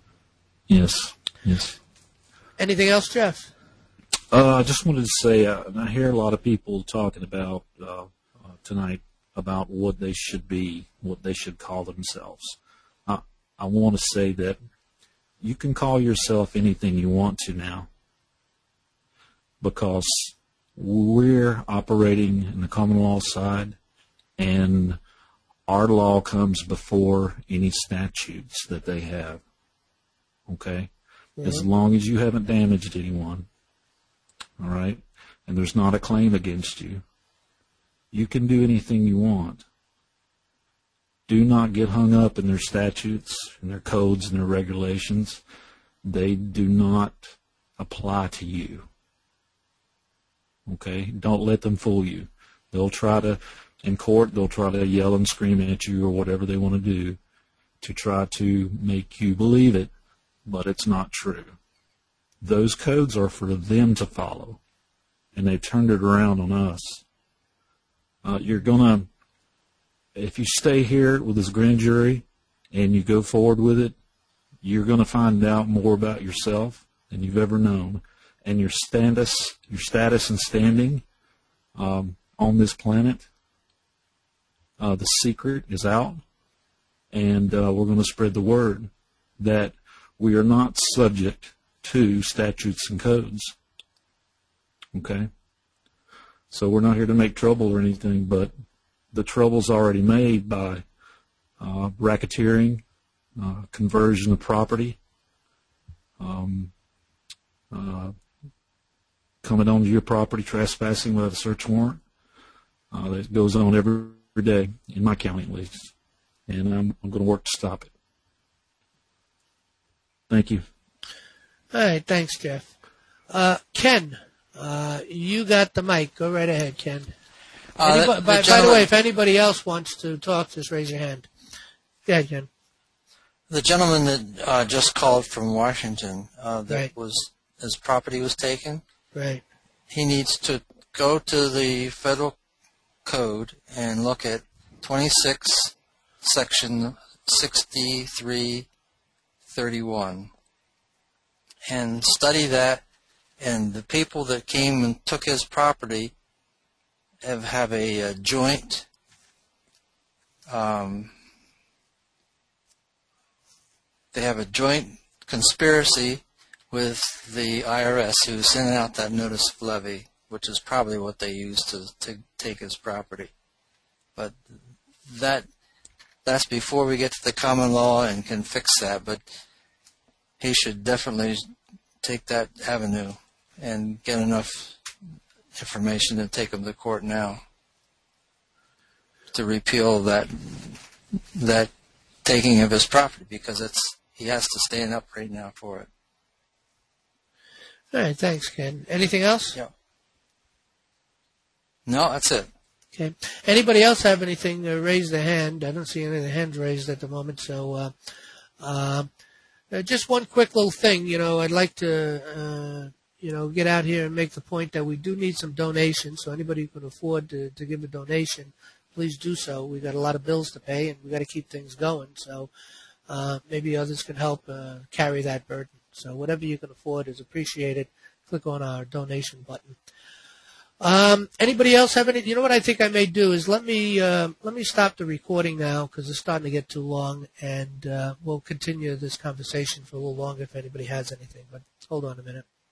S13: Yes, yes.
S1: Anything else, Jeff?
S13: Uh, I just wanted to say, uh, I hear a lot of people talking about uh, tonight about what they should be, what they should call themselves. I, I want to say that you can call yourself anything you want to now, because we're operating in the common law side, and our law comes before any statutes that they have. Okay? Mm-hmm. As long as you haven't damaged anyone, all right, and there's not a claim against you, you can do anything you want. Do not get hung up in their statutes and their codes and their regulations. They do not apply to you. Okay? Don't let them fool you. They'll try to, in court, they'll try to yell and scream at you or whatever they want to do to try to make you believe it, but it's not true. Those codes are for them to follow, and they've turned it around on us. Uh, you're going to, if you stay here with this grand jury and you go forward with it, you're going to find out more about yourself than you've ever known. And your status, your status and standing um, on this planet, uh, the secret is out. And uh, we're going to spread the word that we are not subject to statutes and codes. Okay? So we're not here to make trouble or anything, but the trouble's already made by uh, racketeering, uh, conversion of property, um, uh, coming onto your property, trespassing without a search warrant. Uh, that goes on every day in my county at least, and I'm, I'm going to work to stop it. Thank you.
S1: All right, thanks, Jeff. Uh, Ken. Uh, you got the mic. Go right ahead, Ken.
S14: Uh,
S1: Anybody,
S14: the, the
S1: by, by the way, if anybody else wants to talk, just raise your hand. Go ahead, Ken.
S14: The gentleman that uh, just called from Washington, uh, that
S1: right.
S14: was his property was taken.
S1: Right.
S14: He needs to go to the federal code and look at twenty-six, section sixty-three thirty-one, and study that. And the people that came and took his property have, have a, a joint um, they have a joint conspiracy with the I R S, who sent out that notice of levy, which is probably what they used to, to take his property. But that that's before we get to the common law and can fix that. But he should definitely take that avenue and get enough information to take him to court now to repeal that that taking of his property, because it's he has to stand up right now for it.
S1: All right, thanks, Ken. Anything else?
S14: Yeah. No, that's it.
S1: Okay. Anybody else have anything? Uh, raise their hand. I don't see any of the hands raised at the moment, so uh, uh, uh, just one quick little thing. You know, I'd like to. Uh, you know, get out here and make the point that we do need some donations. So anybody who can afford to, to give a donation, please do so. We've got a lot of bills to pay, and we've got to keep things going. So uh, maybe others can help uh, carry that burden. So whatever you can afford is appreciated. Click on our donation button. Um, anybody else have any? You know what I think I may do is let me uh, let me stop the recording now, because it's starting to get too long, and uh, we'll continue this conversation for a little longer if anybody has anything. But hold on a minute.